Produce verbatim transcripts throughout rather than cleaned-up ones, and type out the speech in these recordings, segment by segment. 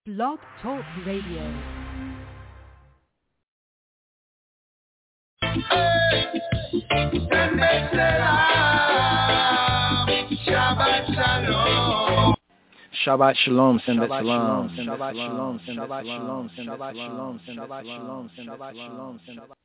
Blog Talk Radio. Shabbat Shalom, send it salam. Shabbat Shalom, send it salam. Shabbat Shalom, send it salam. Shabbat Shalom, send it salam.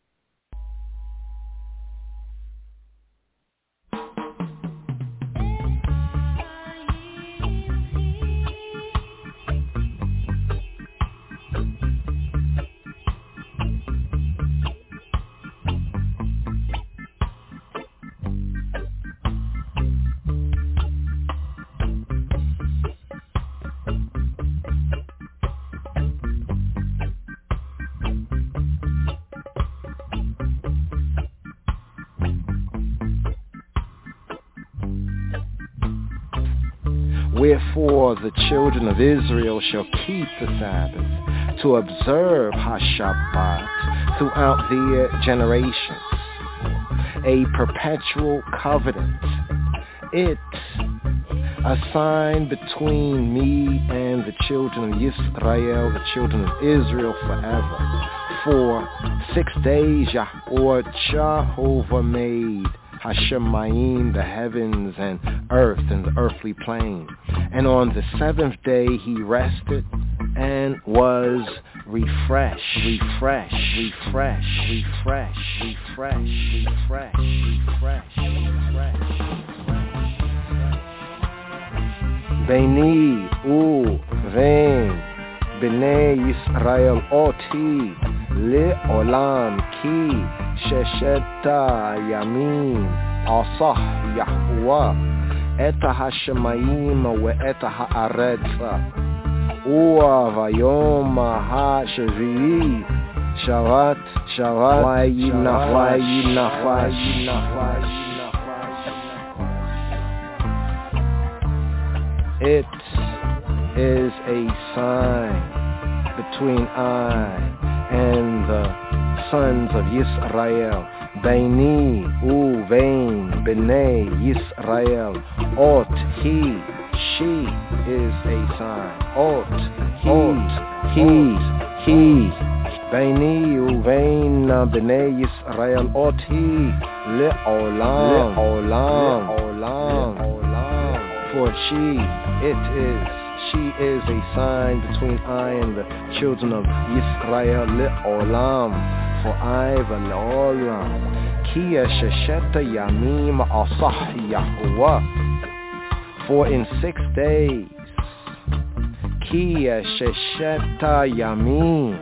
Wherefore the children of Israel shall keep the Sabbath, to observe HaShabbat throughout their generations, a perpetual covenant. It, a sign between me and the children of Israel, the children of Israel forever. For six days Yahweh Jehovah made Hashemayim, the heavens and earth and the earthly plane. And on the seventh day he rested and was refreshed, refreshed, refreshed, refreshed, refreshed, refreshed, refreshed, refreshed. Beni u vein bnei Yisrael oti le'olam ki shesheta yamin asah Yahweh eta hashemayim ve eta haaretz ua vayom hashvi shavat shavat vayinafash vayinafash. It is a sign between I and the sons of Yisrael. Beini uvein bnei Yisrael. Ot he, she is a sign. Ot, ot, he, he. Beini uvein bnei Yisrael. Ot he, le'olam, le'olam, le'olam. For she, it is, she is a sign between I and the children of Yisrael, le'olam, for I v'le'olam. Kiya shesheta yamim asah Yahweh, for in six days, Kiya shesheta yamim,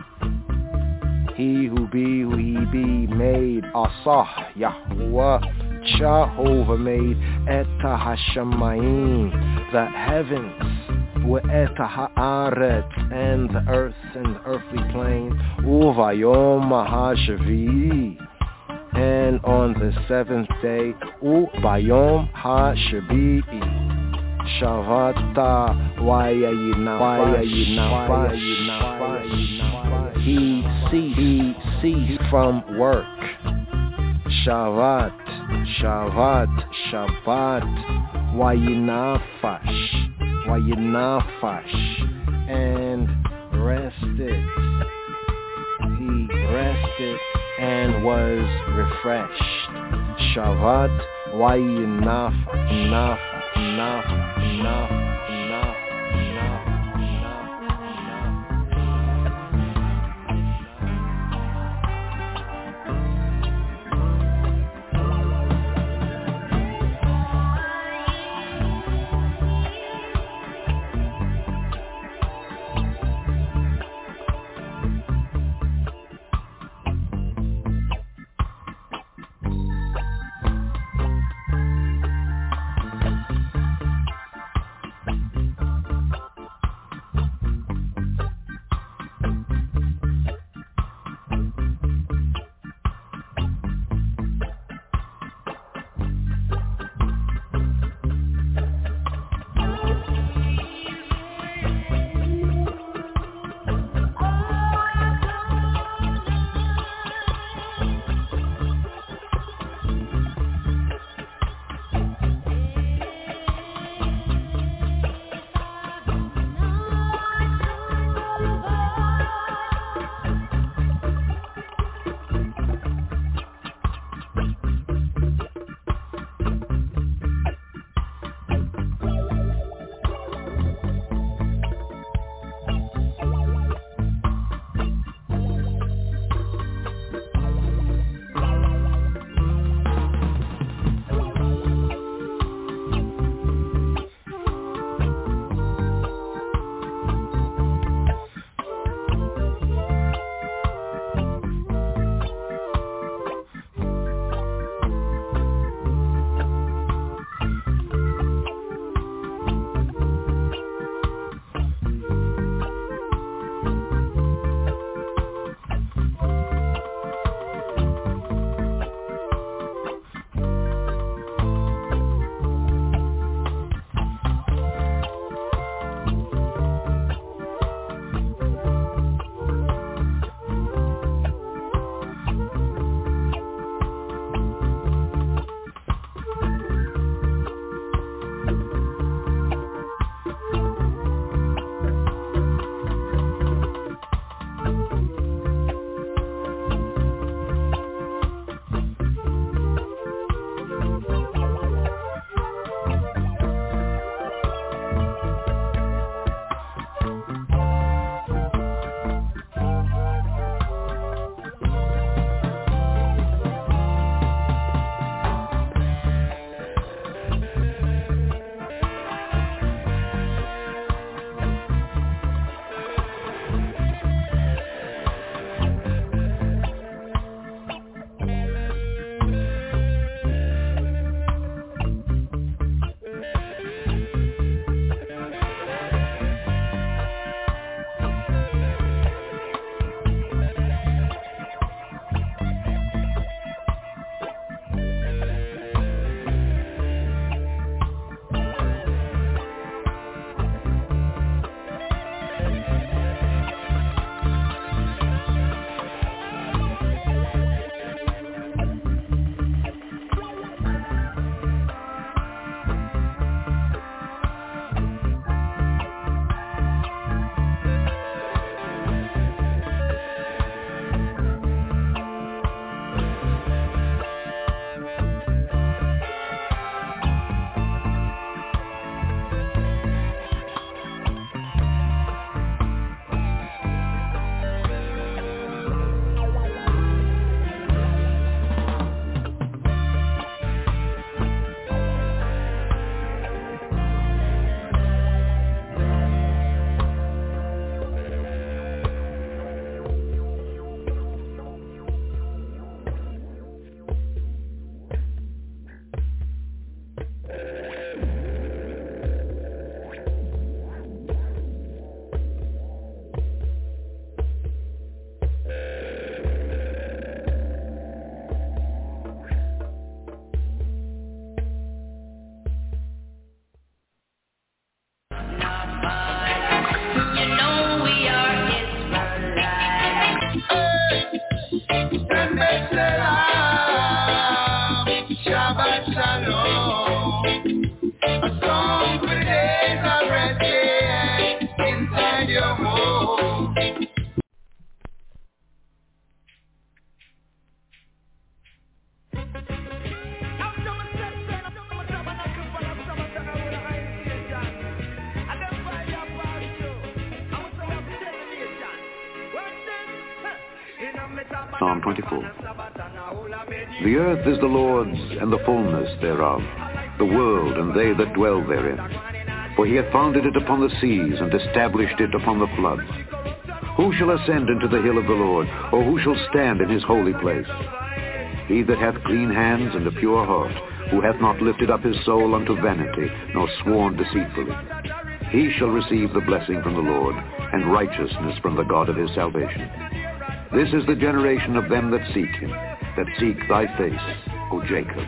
he who be, who he be, made asah Yahweh, Jehovah made eta hashemayim, the heavens, wa eta haaretz, and the earth and the earthly plane, uvayom hashvi, and on the seventh day, ubayom hashvi, shavata vayayina vayayina, he ceased, he ceased from work. Shavat, Shavat, Shabbat, Vayinafash, Vayinafash, and rested. He rested and was refreshed. Shavat, Vayinafash, Nafash, Nafash, Nafash. Psalm twenty-four. The earth is the Lord's, and the fullness thereof, the world and they that dwell therein. For he hath founded it upon the seas, and established it upon the floods. Who shall ascend into the hill of the Lord, or who shall stand in his holy place? He that hath clean hands and a pure heart, who hath not lifted up his soul unto vanity, nor sworn deceitfully. He shall receive the blessing from the Lord, and righteousness from the God of his salvation. This is the generation of them that seek him, that seek thy face, O Jacob.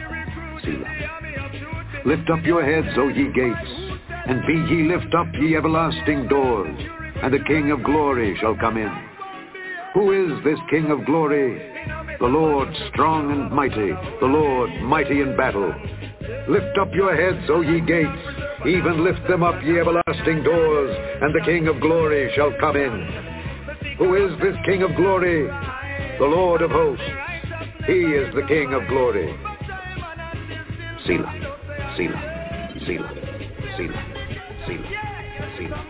Selah. Lift up your heads, O ye gates, and be ye lift up, ye everlasting doors, and the King of glory shall come in. Who is this King of glory? The Lord strong and mighty, the Lord mighty in battle. Lift up your heads, O ye gates, even lift them up, ye everlasting doors, and the King of glory shall come in. Who is this King of glory? The Lord of hosts. He is the King of glory. Selah, Selah, Selah, Selah, Selah, Selah,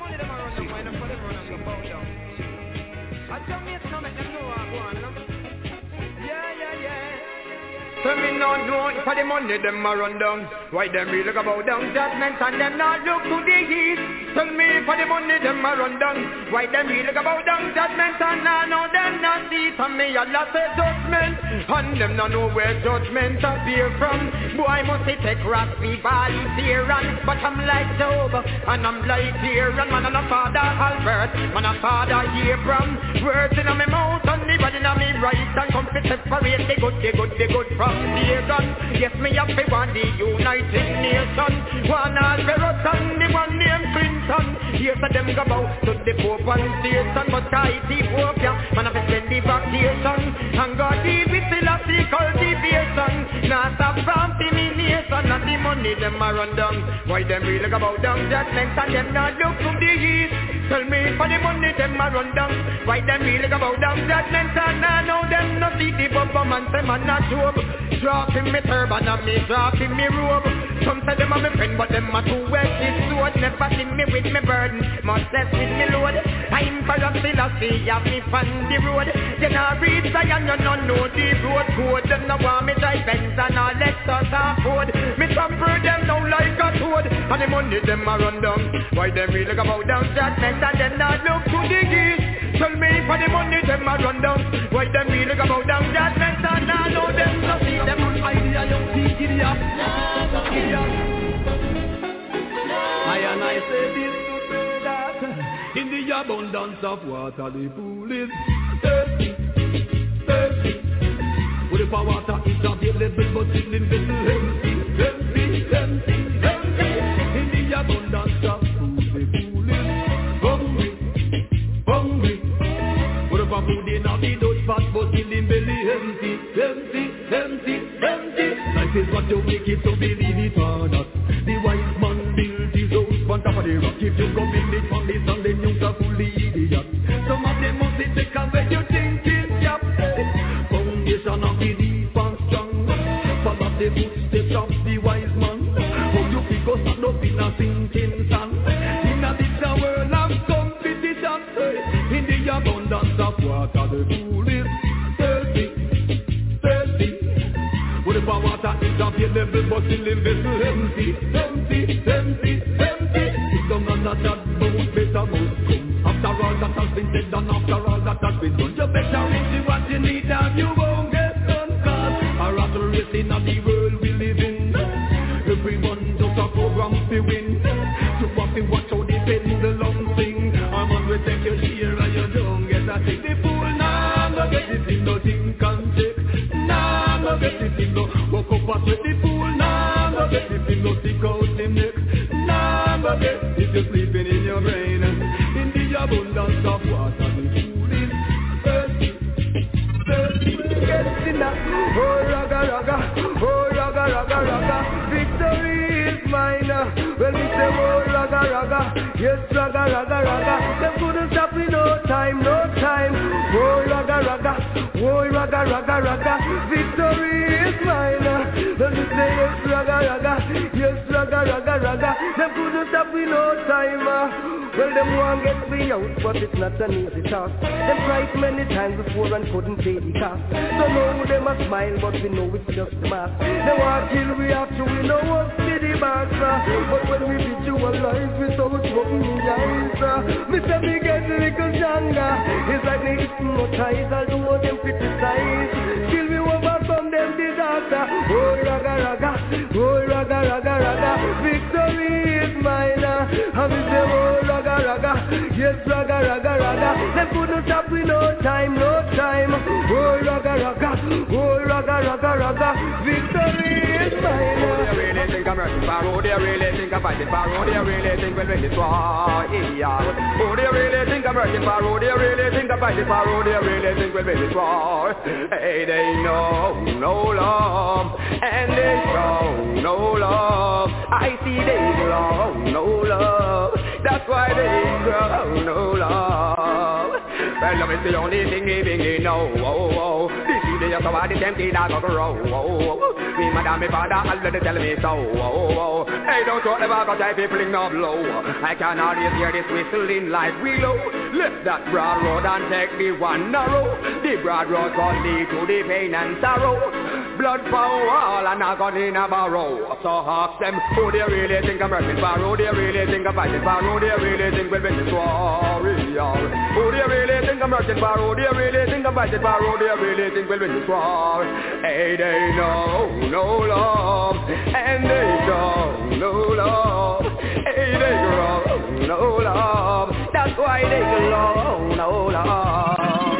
So me not know if for the money them a run down. Why them really look about down judgment and them not look to the east. Tell me for the money them a run down. Why them really look about down judgment and I know them not see. So me a lot of judgment and them not know where judgment appear from. Boy must he take raspy ball here and but I'm like Job and I'm like here and man and a father Albert, man a father Abraham. Words in my mouth and the body in my right and come to separate the good, the good, the good from yes, me have to want the United Nations. One Alvarez and the one named Clinton. Here's a them go out to the Pope and station. But I see Pope, yeah, man have to spend the vacation. And God give it till I see cultivation. Not a from nation and the money them a run down. Why them really go about down judgment and them not look to the east. Tell me for the money them a run down. Why them really go about down judgment and I know them not see the bubble man say man not Job. Dropping me turban and me dropping me robe. Some say them a me friend but them a too wet this sword. Never see me with me burden, much less with me load. I'm for a philosophy of me from the road. You not read Zion, you not know the road code. Them no want me drive Benz and all Lexus afford. Me tamper them down like a toad. And the money them a run down. Why them really go about down judgment and them not look to the east. Tell me for the money them a run down. Why them really go about down judgment and I know them no see them on idea, young see idiot. Idiot. I and I say this to say that in the abundance of water the pool is thirsty, thirsty. With the water is available but still in vessel empty, empty, empty, empty. In the abundance of food the pool is hungry, hungry. With the food in the dust pot but still in belly empty, empty, empty, empty. Life is what you make it to believe it or not. The wise man built his house on top of the rock. If you go build it on the sun, then you're a fully idiot. Some of them must take away your thinking, yep. Foundation of the deep and strong. Follow the footsteps of the wise man. How you pick us stand up in a sinking sand. In a this world of competition. In the abundance of water, the pool is thirsty, thirsty. With the water is available, but still in vessel empty, empty, empty, empty. It's done on that boat, better boat come. After all that has been said and after all that has been done, you better receive what you need and you won't get done. Cause a rat race in the world we live in. Everyone just a program to win. You have to watch how the pendulum sing. I'm on we take your share and you don't get a thing. The fool now nah, get it in nothing can take. Nah, no get it in no woke up and sweat the fool. Nah, no get it in no stick out the neck. Nah, no get it if you're sleeping in your brain. In the abundance of water the fool is thirsty, thirsty. Get in that, oh raga raga, oh raga raga raga. Victory is mine. Well we say oh raga raga, Yes, raga, raga, raga. Them couldn't stop me no time, no time. Oh, raga, raga. Oh, raga, raga, raga. Victory is mine. Don't you say yes, raga, raga. Yes, raga, raga, raga. Them couldn't stop me no time. Well, them want get me out, but it's not an easy task. Them tried many times before and couldn't pay the cost. So now them a smile, but we know it's just a mask. They want till we have to, we know what's the boss. But when we visualize without smoking in the eyes, me say me get a little younger. It's like me hypnotize, although them criticize. Till we overcome them disaster. Oh, raga, raga. Oh, raga, raga, raga. Victory is mine. And we say, oh, raga, raga. Yes, raga, raga, raga. Them couldn't stop me no time, no time. Oh, raga, raga. Oh, raga, raga, raga. Victory is mine. Oh, they really think I'm running far. Oh, they really think I'm fighting far. Oh, they really think we'll win this war. Oh, they really think I'm running far. Oh, they really think I'm fighting far. Oh, they really think we'll win this war. Hey, they know no love, and they show no love. I see they grow no love. That's why they grow no love. Well, love is the only thing they think they know. Oh, oh. This is the young one, the tempted I got to roll. Oh, oh. Me, madam, me father, all of them tell me so. Oh, oh. Hey, don't talk about cause I people no blow. I can always hear this whistling like reload. Left that broad road and take the one narrow. The broad road can lead to the pain and sorrow. Blood for all and I got in a barrow. So ask them, who they really think I'm working for? Who they really think I'm fighting for? Who they really think will win this war? Who they really think I'm working for? Who they really think I'm fighting for? Who they really think will win this war? Hey, they know no love, and they show no love. Hey, they grow no love. That's why they grow no love.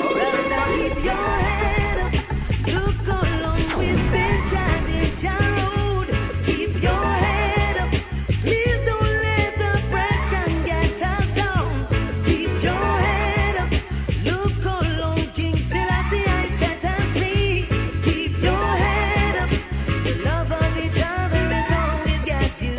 Keep your head up, look along with this John road. Keep your head up, please don't let the pressure get us down. Keep your head up, look along, King Selassie, I set and free. Keep your head up, the love of each other is all we've got to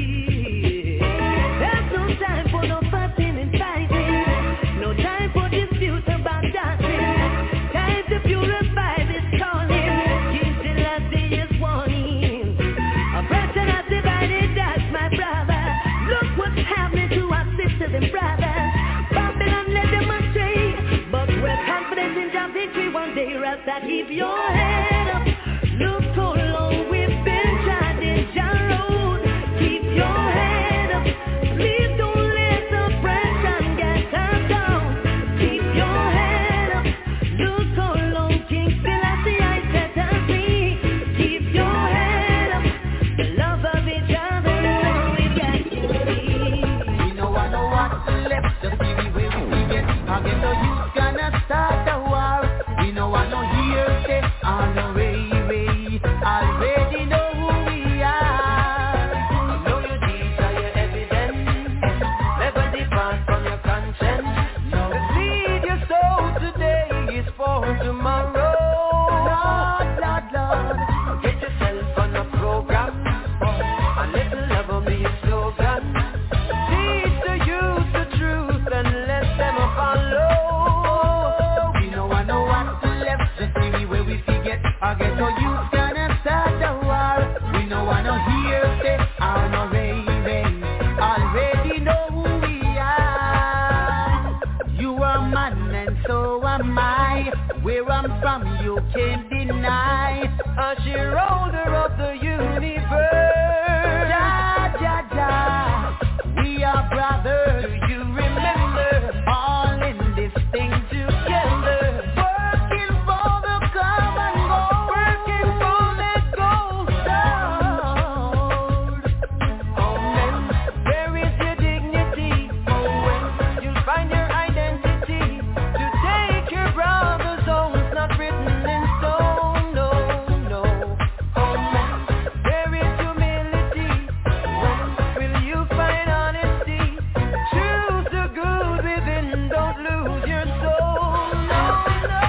see. There's no time for no fussing and fighting, no time for dispute about dancing. Time to purify this calling. King Selassie is warning. Oppression has divided us, my brother. Look what's happening to our sisters and brothers. Babylon led them astray, but we're confident in God's victory one day. Rasta, keep your head up. Look how long we've been trying John road. Keep your head up. Please don't let the pressure get us down. Keep your head up. Look how long King Selassie I set us free. Keep your head up. The love of each other is all we've got to see. We know I know what's left, just give me where we get. I get no youth gonna start a war. We know I know here stay on the way, way. Already know who we are. Know your deeds are your evidence. Never depart from your conscience. No, lead your soul today is for tomorrow. Lord, Lord, Lord, get yourself on a program. A little love will be a slogan. Teach the youth the truth and let them follow. We know I know what's left, just see where we forget. I get no youth gonna start a war. We know I know here stay on a ray, ray. Already know who we are. You are man and so am I. Where I'm from you can't deny. A shareholder of the universe. Ja, ja, ja. We are brothers. Do you remember? All in this thing together. Working for the common goal. Working for that gold sword. Oh man, where is your dignity? Oh when you'll find your identity. To take your brother's own, it's not written in stone. No, no. Oh man, where is humility? When will you find honesty? Choose the good within, don't lose your soul. No, no.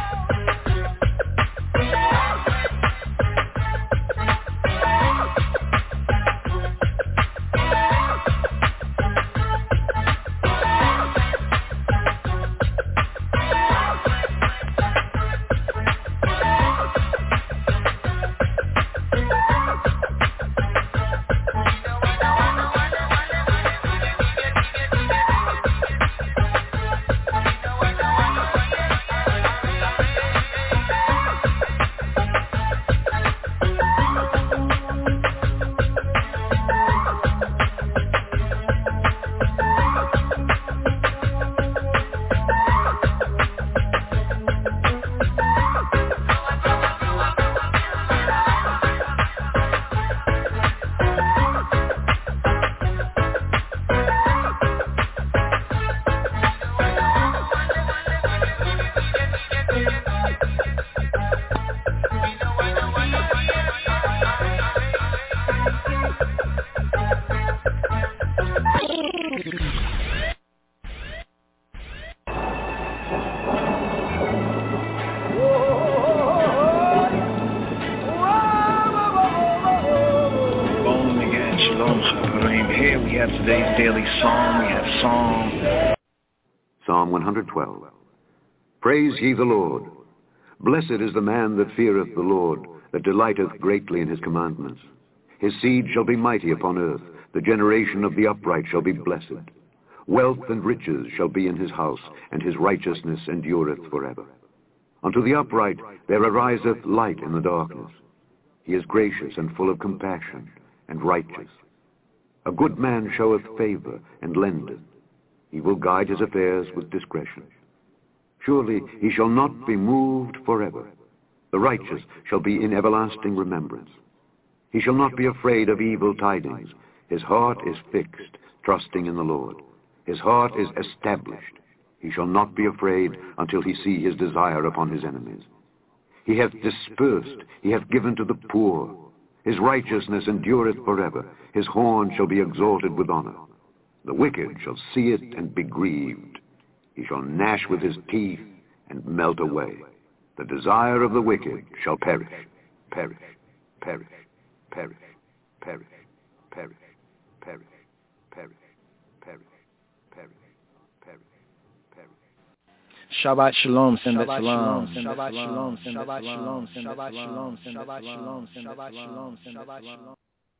Here we have today's daily psalm. We have Psalm. Psalm one hundred twelve. Praise ye the Lord. Blessed is the man that feareth the Lord, that delighteth greatly in his commandments. His seed shall be mighty upon earth. The generation of the upright shall be blessed. Wealth and riches shall be in his house, and his righteousness endureth forever. Unto the upright there ariseth light in the darkness. He is gracious and full of compassion, and righteous. A good man showeth favor and lendeth. He will guide his affairs with discretion. Surely he shall not be moved forever. The righteous shall be in everlasting remembrance. He shall not be afraid of evil tidings. His heart is fixed, trusting in the Lord. His heart is established. He shall not be afraid until he see his desire upon his enemies. He hath dispersed, he hath given to the poor. His righteousness endureth forever. His horn shall be exalted with honor. The wicked shall see it and be grieved. He shall gnash with his teeth and melt away. The desire of the wicked shall perish, perish, perish, perish, perish, perish, perish, perish, perish, perish, perish, perish. Shabbat shalom, send it shalom, Shabbat shalom, Shabbat shalom, Shabbat shalom, Shabbat shalom, Shabbat shalom, Shabbat shalom.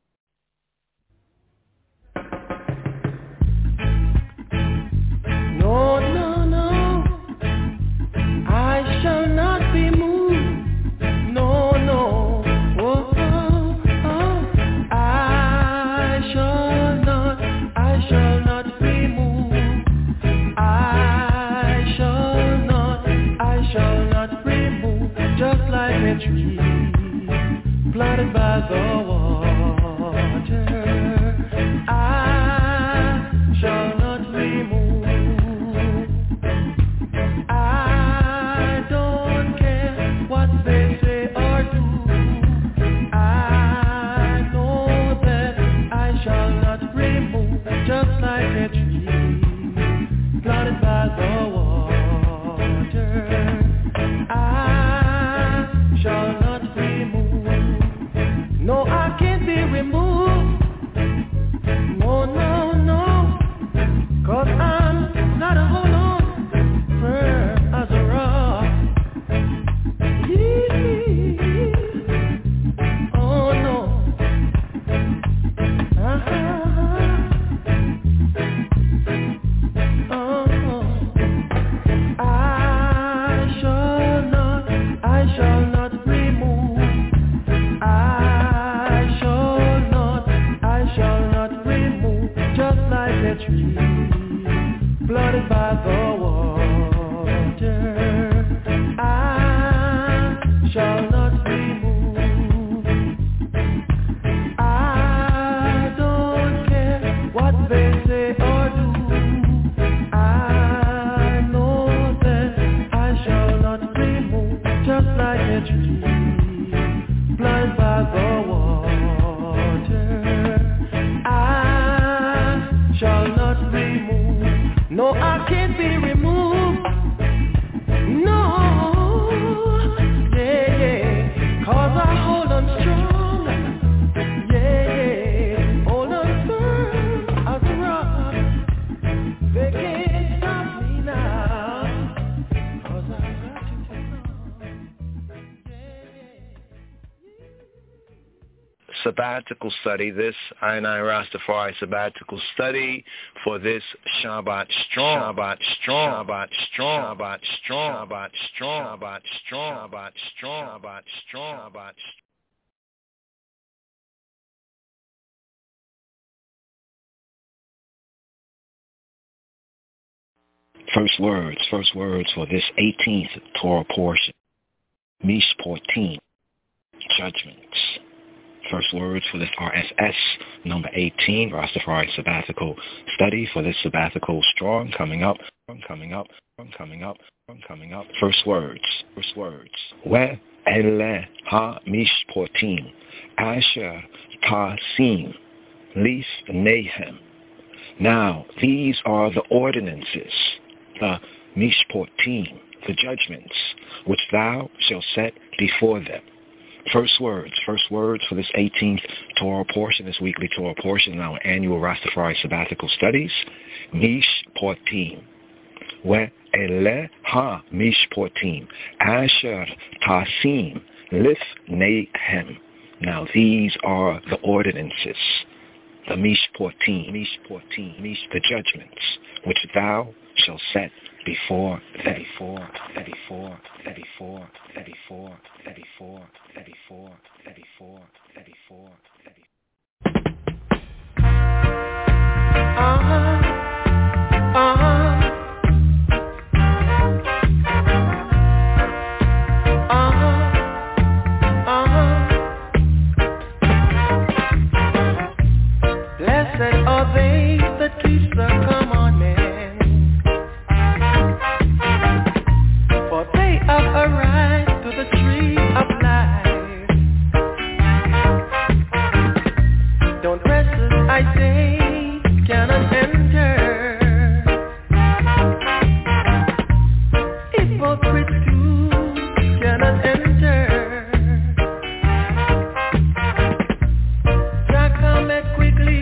No, no, no, I shall not be moved. No, no, oh, oh, oh. I shall not, I shall not be moved. I shall not, I shall not be moved. Just like a tree planted by the water. I shall not be moved. Sabbatical study, this I and I Rastafari sabbatical study for this Shabbat strong, Shabbat strong, Shabbat strong, Shabbat strong, Shabbat strong, Shabbat strong, Shabbat strong, Shabbat strong, Shabbat strong. First words, first words for this eighteenth Torah portion. Mishportim, judgments. First words for this R S S number eighteen, Rastafari sabbatical study for this sabbatical strong coming up, coming up, coming up, coming up. First words, first words. We ele ha mishportim, asher tasim, lif nehem. Now these are the ordinances, the Mishportim, the judgments which thou shalt set before them. First words, first words for this eighteenth Torah portion, this weekly Torah portion in our annual Rastafari sabbatical studies. Mishportim. Ve'ele ha mishportim asher tasim lifneihem. Now these are the ordinances, the mishportim, mishportim, mish, the judgments which thou shalt set before them, before, before, before, before, before, before, before, before, Uh-huh. Uh-huh. Blessed are they that keep the commandments, for they have a right to the tree of life. Don't press I say, cannot enter. Hypocrites too cannot enter. Jack come quickly.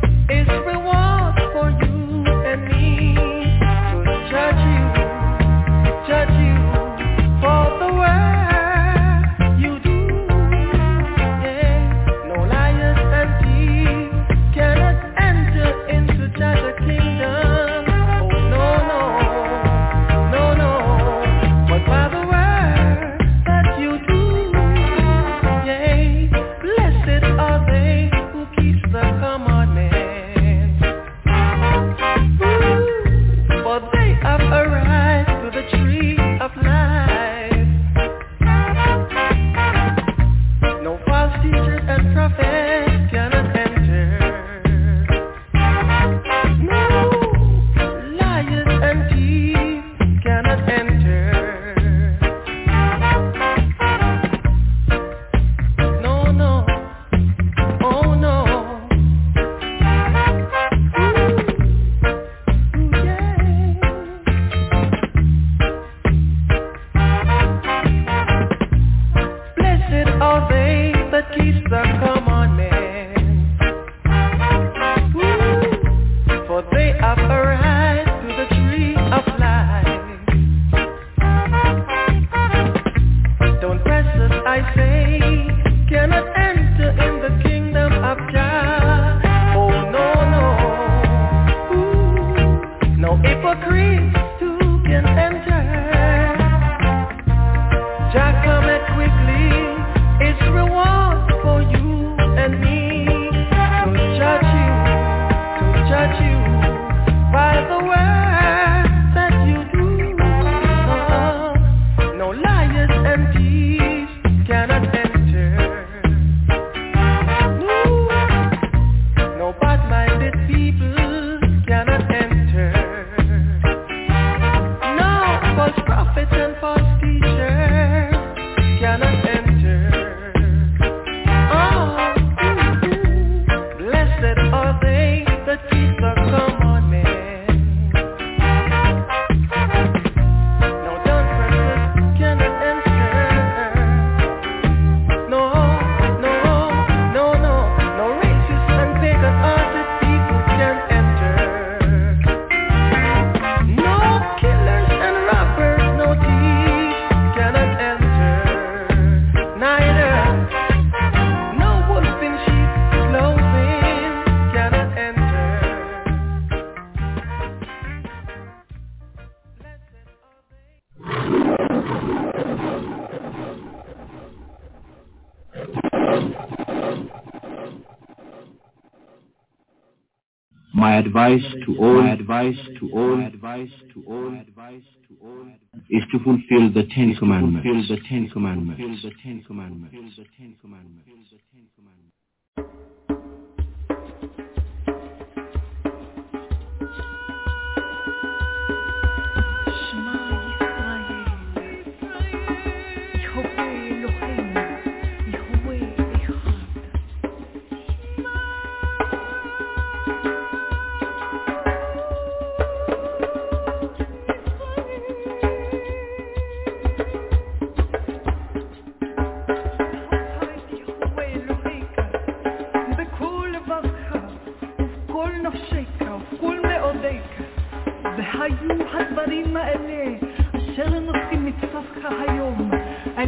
My advice to all, my advice to all, my advice to all, my advice to all is to fulfill the Ten Commandments. Fulfill the Ten Commandments. Fulfill the Ten Commandments. Fulfill the Ten Commandments. Fulfill the Ten Commandments.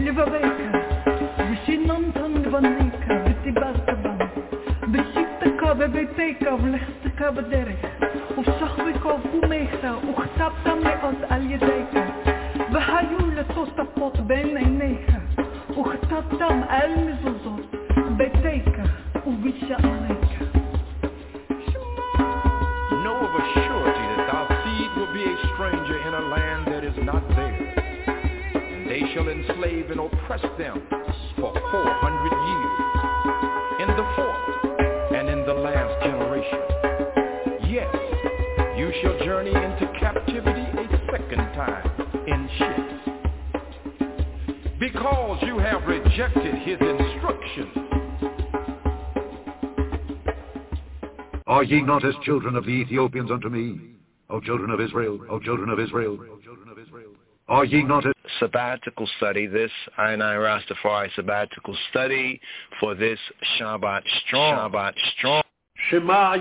לבבך, ושיננתן לבניך, ודיברת בם, בשבתך בביתך ולכתך בדרך, ושכבך ובומך, וכתבתם מאוד על ידיך, והיו לתוספות בין עיניך, וכתבתם על מזוזות, ביתך ובשעריך. Know of a surety that thy seed will be a stranger in a land that is not theirs, and they shall enslave and oppress them for four hundred years. In the fourth and in the last generation, yes, you shall journey into captivity a second time in ships, because you have rejected his instructions. Are ye not as children of the Ethiopians unto me, O children of Israel, O children of Israel, O children of Israel? Are ye not as... Sabbatical study, this I and I Rastafari sabbatical study for this Shabbat Strong. Shabbat Strong. Shema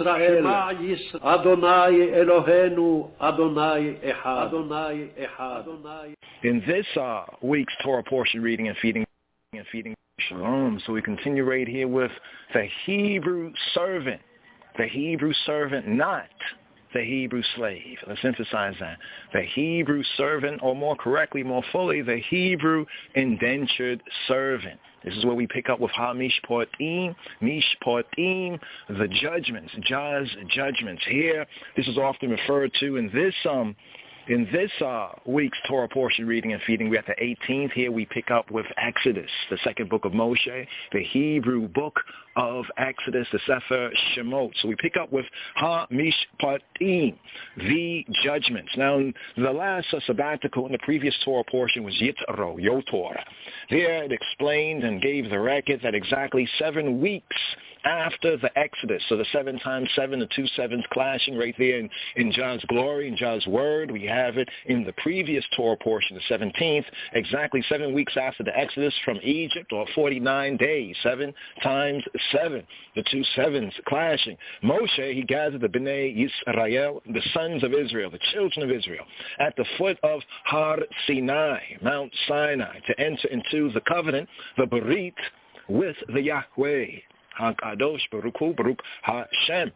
Yisrael, Adonai Eloheinu, Adonai Echad, Adonai Echad. In this uh, week's Torah portion reading and feeding and feeding Shalom, so we continue right here with the Hebrew servant, the Hebrew servant, not the Hebrew slave. Let's emphasize that. The Hebrew servant, or more correctly, more fully, the Hebrew indentured servant. This is where we pick up with Ha Mishpatim, Mishpatim, the judgments, Jah's judgments. Here, this is often referred to in this um, in this uh, week's Torah portion reading and feeding. We're at the eighteenth. Here we pick up with Exodus, the second book of Moshe, the Hebrew book of Exodus, the Sefer Shemot. So we pick up with Ha Mishpatim, the judgments. Now, the last uh, sabbatical in the previous Torah portion was Yitro, Yotor. There it explained and gave the record that exactly seven weeks after the Exodus, so the seven times seven, the two sevens clashing right there in, in John glory, in John word. We have it in the previous Torah portion, the seventeenth, exactly seven weeks after the Exodus from Egypt, or forty-nine days, seven times seven, the two sevens clashing. Moshe, he gathered the Bnei Yisrael, the sons of Israel, the children of Israel, at the foot of Har Sinai, Mount Sinai, to enter into the covenant, the Berit, with the Yahweh. HaKadosh Baruch Hu, Baruch HaShem.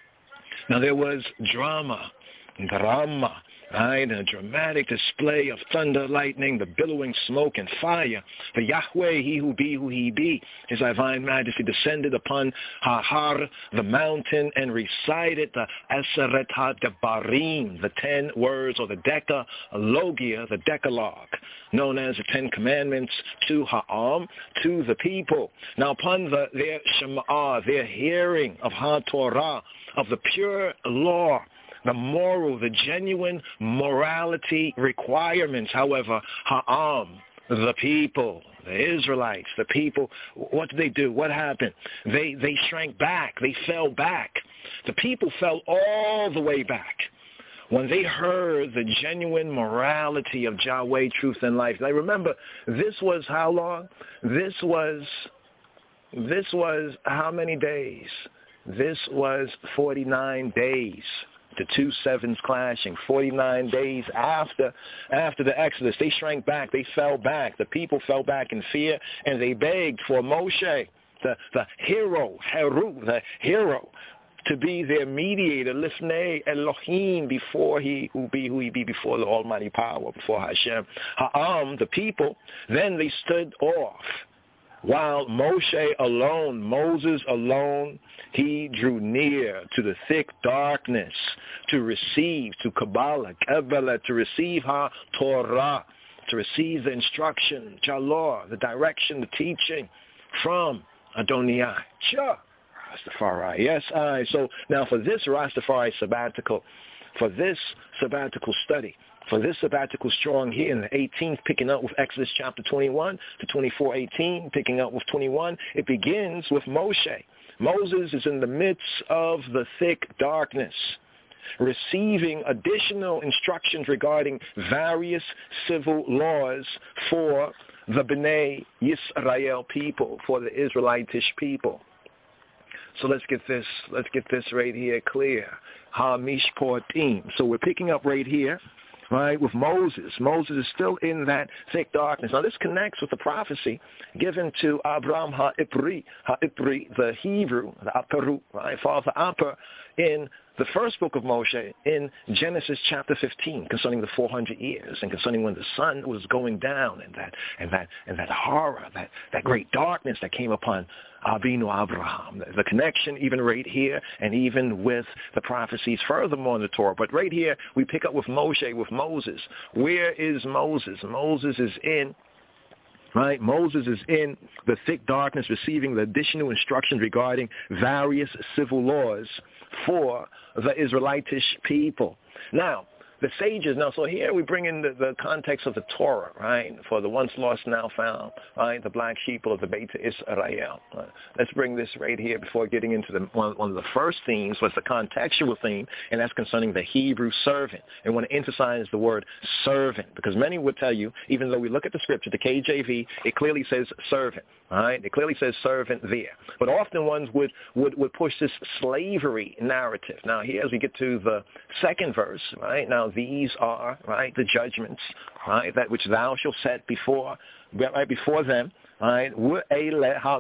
Now there was drama, drama, right? A dramatic display of thunder, lightning, the billowing smoke and fire. The Yahweh, he who be, who he be, his divine majesty descended upon Har, the mountain, and recited the Aseret HaDebarim, the ten words, or the Decalogia, the Decalogue, known as the Ten Commandments, to Ha'am, to the people. Now upon the, their Shema, their hearing of HaTorah, of the pure law, the moral, the genuine morality requirements, however, Ha'am, the people, the Israelites, the people, what did they do? What happened? They they shrank back. They fell back. The people fell all the way back when they heard the genuine morality of Yahweh, truth and life. Now remember, this was how long? This was, this was how many days? This was forty-nine days. The two sevens clashing, forty-nine days after after the Exodus. They shrank back. They fell back. The people fell back in fear, and they begged for Moshe, the, the hero, Heru, the hero, to be their mediator, Lifnei Elohim, before he who be who he be, before the Almighty Power, before Hashem. Ha'am, the people, then they stood off. While Moshe alone, Moses alone, he drew near to the thick darkness to receive, to Kabbalah, Kabbalah, to receive HaTorah, to receive the instruction, Jalor, the direction, the teaching from Adonai. Sure. Rastafari. Yes, I. So now for this Rastafari sabbatical, for this sabbatical study, for this sabbatical strong here in the eighteenth, picking up with Exodus chapter twenty-one to twenty-four eighteen, picking up with twenty-one, it begins with Moshe. Moses is in the midst of the thick darkness, receiving additional instructions regarding various civil laws for the Bnei Yisrael people, for the Israelitish people. So let's get this, let's get this right here clear. Ha Mishpatim. So we're picking up right here right, with Moses. Moses is still in that thick darkness. Now, this connects with the prophecy given to Abraham HaIpri, HaIpri, the Hebrew, the Aparu, right, father Apar, in the first book of Moshe in Genesis chapter fifteen, concerning the four hundred years and concerning when the sun was going down and that and that and that horror, that, that great darkness that came upon Abinu Abraham. The, the connection even right here and even with the prophecies furthermore in the Torah. But right here we pick up with Moshe, with Moses. Where is Moses? Moses is in Right, Moses is in the thick darkness receiving the additional instructions regarding various civil laws for the Israelitish people. Now, the sages, now, so here we bring in the, the context of the Torah, right, for the once lost, now found, right, the black sheep of the Beit Israel. Uh, let's bring this right here before getting into the, one, one of the first themes, was the contextual theme, and that's concerning the Hebrew servant. And I want to emphasize the word servant, because many would tell you, even though we look at the scripture, the K J V, it clearly says servant, right? It clearly says servant there. But often ones would, would, would push this slavery narrative. Now, here as we get to the second verse, right, now, these are, right, the judgments, right, that which thou shalt set before, right, before them, right, now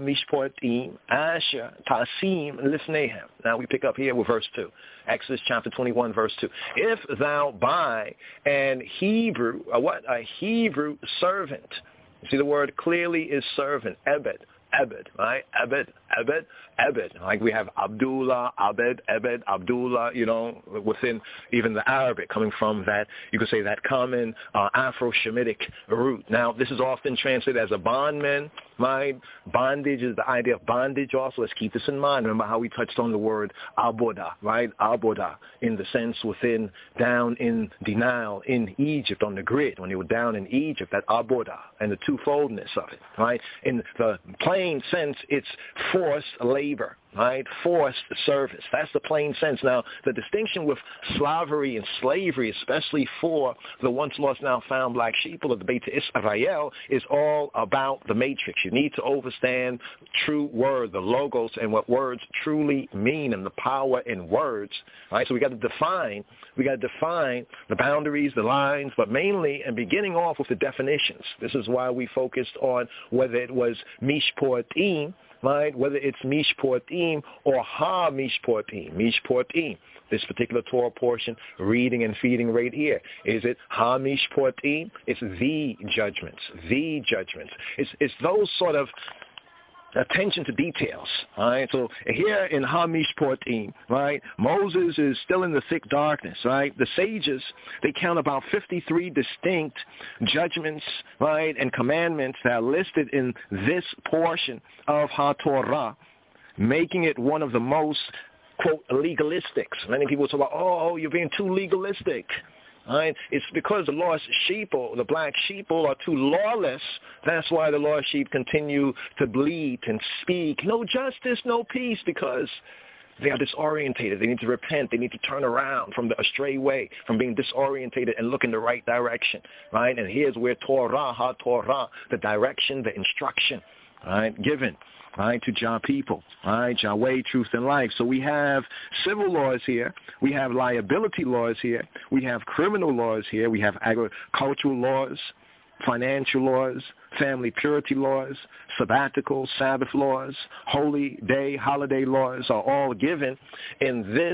we pick up here with verse two, Exodus chapter twenty-one, verse two. If thou buy an Hebrew, a what, a Hebrew servant, you see the word clearly is servant, ebed, ebed, right, ebed, ebed, ebed. Like we have Abdullah, Abed, Ebed, Abdullah, you know, within even the Arabic, coming from that, you could say that common uh, Afro-Shemitic root. Now, this is often translated as a bondman, right? Bondage is the idea of bondage also. Let's keep this in mind. Remember how we touched on the word aboda, right? Aboda, in the sense within, down in denial in Egypt on the grid, when they were down in Egypt, that aboda, and the twofoldness of it, right? In the plain sense, it's forced labor, right? Forced service. That's the plain sense. Now, the distinction with slavery and slavery, especially for the once lost, now found black sheep of the Beit Israel, is all about the matrix. You need to understand true word, the logos, and what words truly mean, and the power in words, right? So we got to define, we got to define the boundaries, the lines, but mainly, and beginning off with the definitions. This is why we focused on whether it was mishportim, right? Whether it's mishportim or ha mishportim, mishportim. This particular Torah portion, reading and feeding right here. Is it ha mishportim? It's the judgments, the judgments. It's, it's those sort of attention to details, all right? So here in Ha-Mishportim, right, Moses is still in the thick darkness, right? The sages, they count about fifty-three distinct judgments, right, and commandments that are listed in this portion of HaTorah, making it one of the most, quote, legalistics. Many people talk about, oh, you're being too legalistic. Right? It's because the lost sheep, or the black sheep, are too lawless. That's why the lost sheep continue to bleat and speak, no justice, no peace, because they are disorientated. They need to repent. They need to turn around from the astray way, from being disorientated and look in the right direction. Right? And here's where Torah, HaTorah, the direction, the instruction, right, given, right, to Jah people, right, Jah way, truth, and life. So we have civil laws here, we have liability laws here, we have criminal laws here, we have agricultural laws, financial laws, family purity laws, sabbatical, Sabbath laws, holy day, holiday laws are all given in this,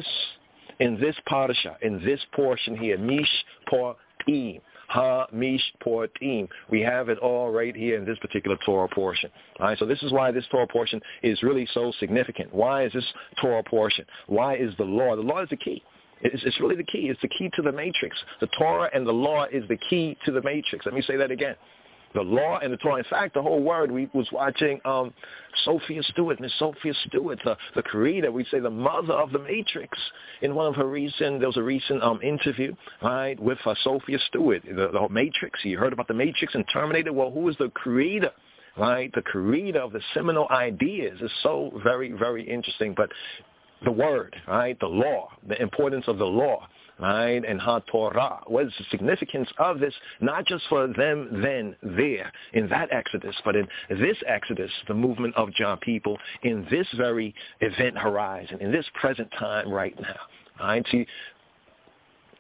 in this parasha, in this portion here, Mishportim. Ha-Mishportim. We have it all right here in this particular Torah portion. All right, so this is why this Torah portion is really so significant. Why is this Torah portion? Why is the law? The law is the key. It's, it's really the key. It's the key to the matrix. The Torah and the law is the key to the matrix. Let me say that again. The law and the Torah. In fact, the whole word, we was watching um, Sophia Stewart, Miss Sophia Stewart, the, the creator, we'd say the mother of the Matrix. In one of her recent, there was a recent um, interview, right, with uh, Sophia Stewart, the, the Matrix. You heard about the Matrix and Terminator. Well, who is the creator? Right, the creator of the seminal ideas is so very, very interesting. But the word, right, the law, the importance of the law, right, and HaTorah. What is the significance of this, not just for them then, there, in that Exodus, but in this Exodus, the movement of Jah people, in this very event horizon, in this present time right now. Right? See, what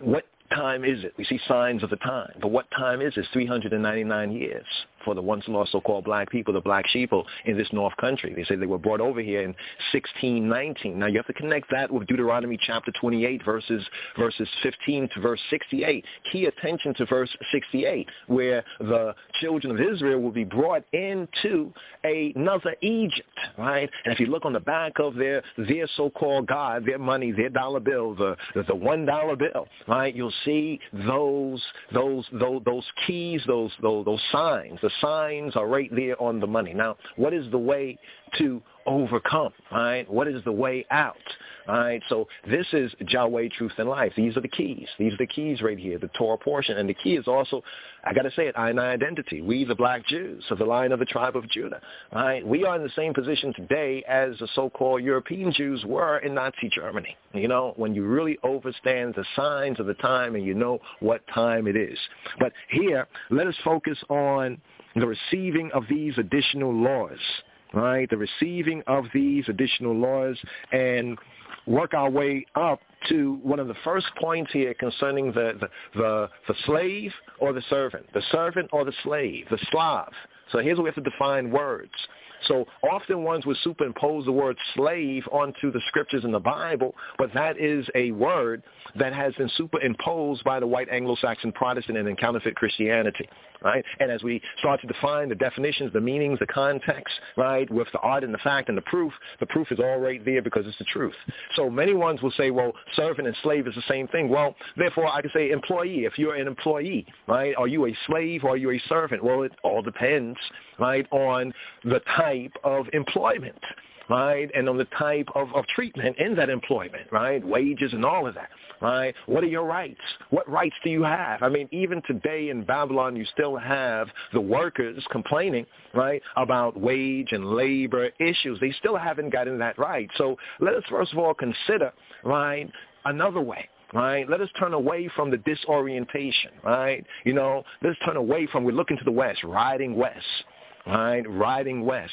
time is it? We see signs of the time. But what time is it? It's three hundred ninety-nine years for the once lost so-called black people, the black sheeple in this North Country. They say they were brought over here in sixteen nineteen. Now, you have to connect that with Deuteronomy chapter twenty-eight, verses verses fifteen to verse sixty-eight. Key attention to verse sixty-eight, where the children of Israel will be brought into another Egypt, right? And if you look on the back of their their so-called God, their money, their dollar bill, the the one dollar bill, right? You'll see those those those those keys, those those those signs. The signs are right there on the money. Now, what is the way to overcome, right? What is the way out, right? So this is Yahweh, truth, and life. These are the keys. These are the keys right here, the Torah portion. And the key is also, I got to say it, I and I identity. We, the black Jews of the line of the tribe of Judah, right? We are in the same position today as the so-called European Jews were in Nazi Germany. You know, when you really understand the signs of the time and you know what time it is. But here, let us focus on the receiving of these additional laws, right? The receiving of these additional laws, and work our way up to one of the first points here concerning the, the, the, the slave or the servant, the servant or the slave, the Slav. So here's what we have to define words. So often ones would superimpose the word slave onto the scriptures in the Bible, but that is a word that has been superimposed by the white Anglo-Saxon Protestant and in counterfeit Christianity, right? And as we start to define the definitions, the meanings, the context, right, with the art and the fact and the proof, the proof is all right there because it's the truth. So many ones will say, well, servant and slave is the same thing. Well, therefore, I can say employee. If you're an employee, right, are you a slave or are you a servant? Well, it all depends, right, on the type of employment, right, and on the type of, of treatment in that employment, right, wages and all of that, right. What are your rights? What rights do you have? I mean, even today in Babylon, you still have the workers complaining, right, about wage and labor issues. They still haven't gotten that right. So let us first of all consider, right, another way. Right? Let us turn away from the disorientation, right? You know, let's turn away from, we're looking to the west, riding west, right? Riding west.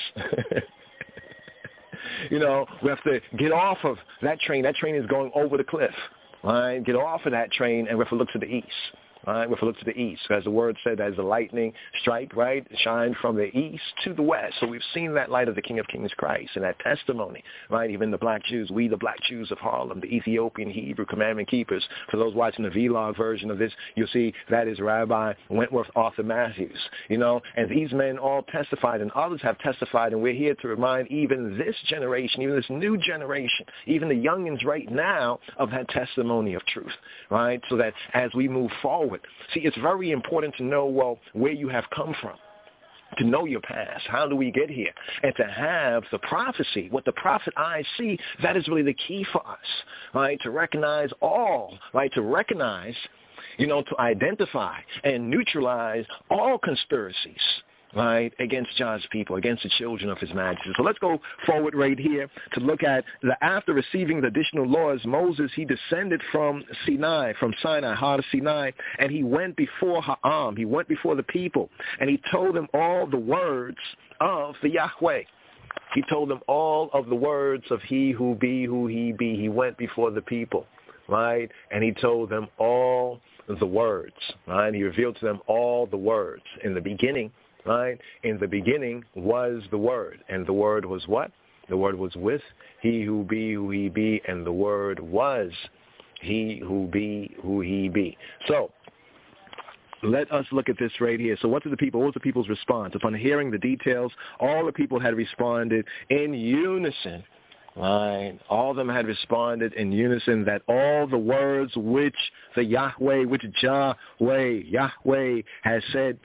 You know, we have to get off of that train. That train is going over the cliff, right? Get off of that train and we have to look to the east. Right, we have to look to the east, as the word said, as the lightning strike, right, shine from the east to the west. So we've seen that light of the King of Kings Christ and that testimony, right, even the black Jews, we the black Jews of Harlem, the Ethiopian Hebrew commandment keepers. For those watching the vlog version of this, you'll see that is Rabbi Wentworth Arthur Matthews, you know, and these men all testified and others have testified, and we're here to remind even this generation, even this new generation, even the youngins right now of that testimony of truth, right, so that as we move forward, see, it's very important to know, well, where you have come from, to know your past. How do we get here? And to have the prophecy, what the prophet eyes see, that is really the key for us, right? To recognize all, right? To recognize, you know, to identify and neutralize all conspiracies, right, against God's people, against the children of his majesty. So let's go forward right here to look at the, after receiving the additional laws, Moses, he descended from Sinai, from Sinai, Har Sinai, and he went before Ha'am, he went before the people, and he told them all the words of the Yahweh. He told them all of the words of he who be, who he be. He went before the people, right, and he told them all the words, right, he revealed to them all the words. In the beginning, right? In the beginning was the Word, and the Word was what? The Word was with he who be, who he be, and the Word was he who be, who he be. So let us look at this right here. So what did the people, what was the people's response? Upon hearing the details, all the people had responded in unison. Right. All of them had responded in unison that all the words which the Yahweh, which Yahweh, Yahweh has said,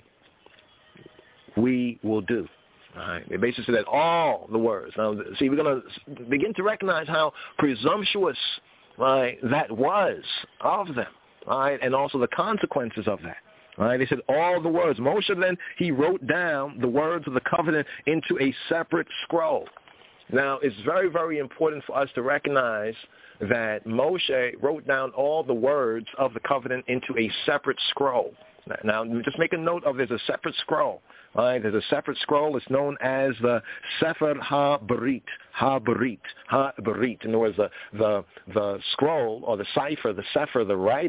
we will do. All right. They basically said that all the words. Now, see, we're going to begin to recognize how presumptuous, right, that was of them, right, and also the consequences of that. Right. They said all the words. Moshe then, he wrote down the words of the covenant into a separate scroll. Now, it's very, very important for us to recognize that Moshe wrote down all the words of the covenant into a separate scroll. Now, just make a note of there's a separate scroll. Right? There's a separate scroll. It's known as the Sefer HaBarit. HaBarit. HaBarit. In other words, the, the, the scroll or the cipher, the Sefer, the writing,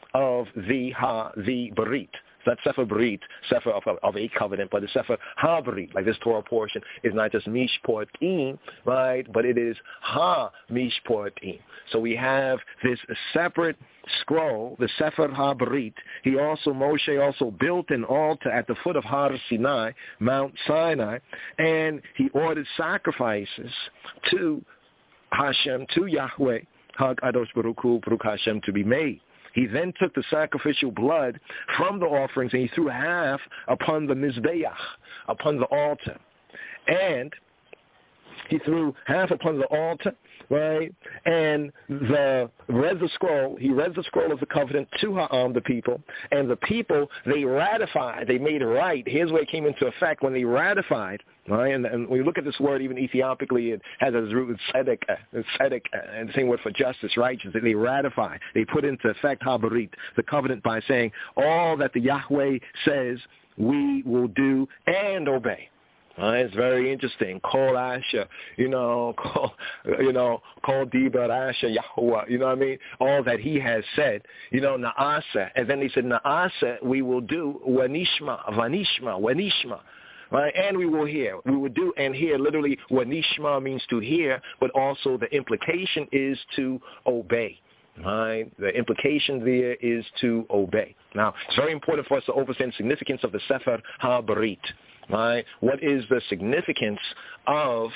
of the Ha, the Berit. It's not Sefer Berit, Sefer of, of a covenant, but the Sefer Ha-Berit, like this Torah portion, is not just Mishportim, right, but it is Ha-Mishportim. So we have this separate scroll, the Sefer Ha-Berit. He also, Moshe also built an altar at the foot of Har Sinai, Mount Sinai, and he ordered sacrifices to Hashem, to Yahweh, Hag Adosh Baruch Hu, Baruch Hashem, to be made. He then took the sacrificial blood from the offerings and he threw half upon the Mizbeach, upon the altar. And he threw half upon the altar, right? And the read the scroll, he read the scroll of the covenant to Ha'am, the people, and the people, they ratified, they made it right. Here's where it came into effect, when they ratified, right? And, and when you look at this word, even Ethiopically, it has its root in tzedek, tzedek, and the same word for justice, righteous. They ratify, they put into effect Habarit, the covenant, by saying all that the Yahweh says we will do and obey. Uh, it's very interesting. Kol Asher, you know, call, you know, Kol Dibar Asher Yahuwah, you know what I mean? All that he has said, you know, Na'asa. And then he said, Na'asa, we will do Wanishma, Vanishma, Wanishma. Right? And we will hear. We will do and hear. Literally, Wanishma means to hear, but also the implication is to obey. Right? The implication there is to obey. Now, it's very important for us to understand the significance of the Sefer HaBerit. Right? What is the significance of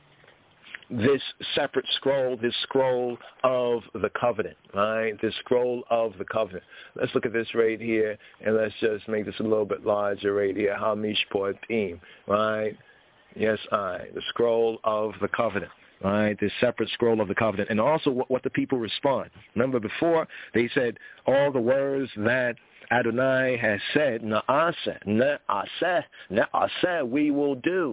this separate scroll, this scroll of the covenant, right? This scroll of the covenant. Let's look at this right here, and let's just make this a little bit larger right here. HaMishportim, right? Yes, I. The scroll of the covenant. Right, this separate scroll of the covenant, and also what, what the people respond. Remember before, they said all the words that Adonai has said, Na'aseh, Na'aseh, Na'aseh, we will do.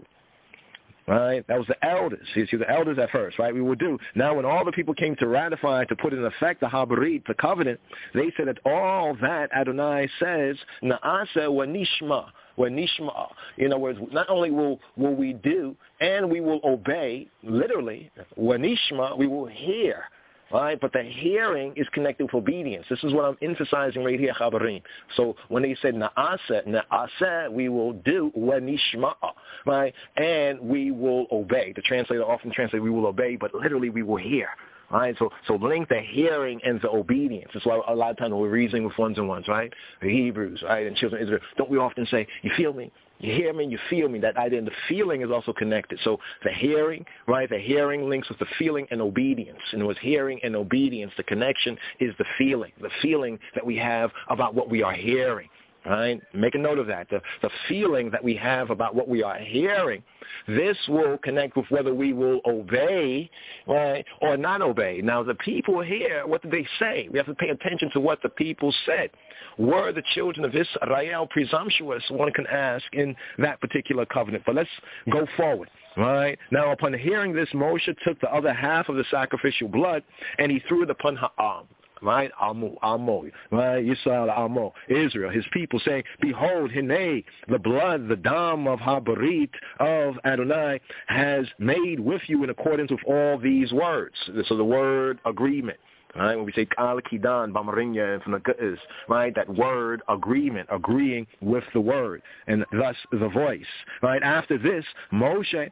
Right, that was the elders. You see, the elders at first, right, we will do. Now when all the people came to ratify, to put in effect the Habarit, the covenant, they said that all that Adonai says, Na'aseh wa nishma, wa nishma. In other words, not only will, will we do, and we will obey, literally, wa nishma, we will hear. Right, but the hearing is connected with obedience. This is what I'm emphasizing right here, Chabarim. So when they said Na'aseh, Na'aseh, we will do wa nishma, right, and we will obey. The translator often translates we will obey, but literally we will hear. Right, so so link the hearing and the obedience. That's why a lot of times when we're reasoning with ones and ones, right? The Hebrews, right, and children of Israel. Don't we often say, you feel me? You hear me, you feel me. That idea and the feeling is also connected. So the hearing, right, the hearing links with the feeling and obedience. And it was hearing and obedience. The connection is the feeling, the feeling that we have about what we are hearing. Right? Make a note of that. The, the feeling that we have about what we are hearing, this will connect with whether we will obey, right, or not obey. Now, the people here, what did they say? We have to pay attention to what the people said. Were the children of Israel presumptuous? One can ask in that particular covenant. But let's go forward. Right? Now, upon hearing this, Moshe took the other half of the sacrificial blood and he threw it upon Ha'am. Right, Amo, Amo, right, Yisrael, Amo, Israel, his people, saying, behold, Hine, the blood, the dam of Habarit of Adonai has made with you in accordance with all these words. So the word agreement. Right, when we say Kal Kidan, Bamarinya, from the Ge'ez, right, that word agreement, agreeing with the word, and thus the voice. Right, after this, Moshe,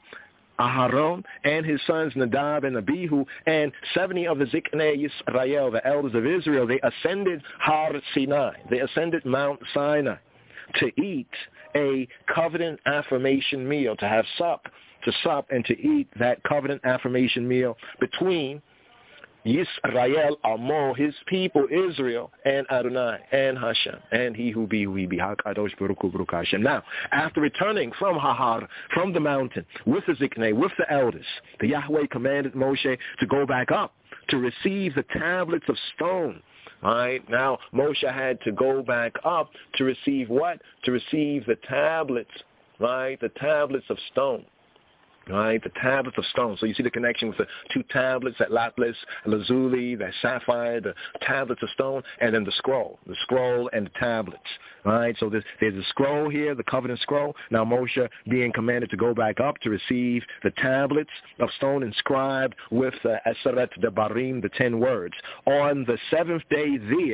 Aharon and his sons Nadab and Abihu and seventy of the Ziknei Yisrael, the elders of Israel, they ascended Har Sinai. They ascended Mount Sinai to eat a covenant affirmation meal, to have sup, to sup and to eat that covenant affirmation meal between Yisrael, Amo, his people, Israel, and Adonai, and Hashem, and he who be, who he be, HaKadosh Baruch Hu, Baruch Hashem. Now, after returning from Hahar, from the mountain, with the Ziknei, with the elders, the Yahweh commanded Moshe to go back up to receive the tablets of stone. All right, now Moshe had to go back up to receive what? To receive the tablets, right? The tablets of stone. Right, the tablets of stone. So you see the connection with the two tablets, that lapis lazuli, that sapphire, the tablets of stone, and then the scroll, the scroll and the tablets. Right, so there's, there's a scroll here, the covenant scroll. Now Moshe being commanded to go back up to receive the tablets of stone inscribed with uh, Aseret Debarim, the ten words. On the seventh day there,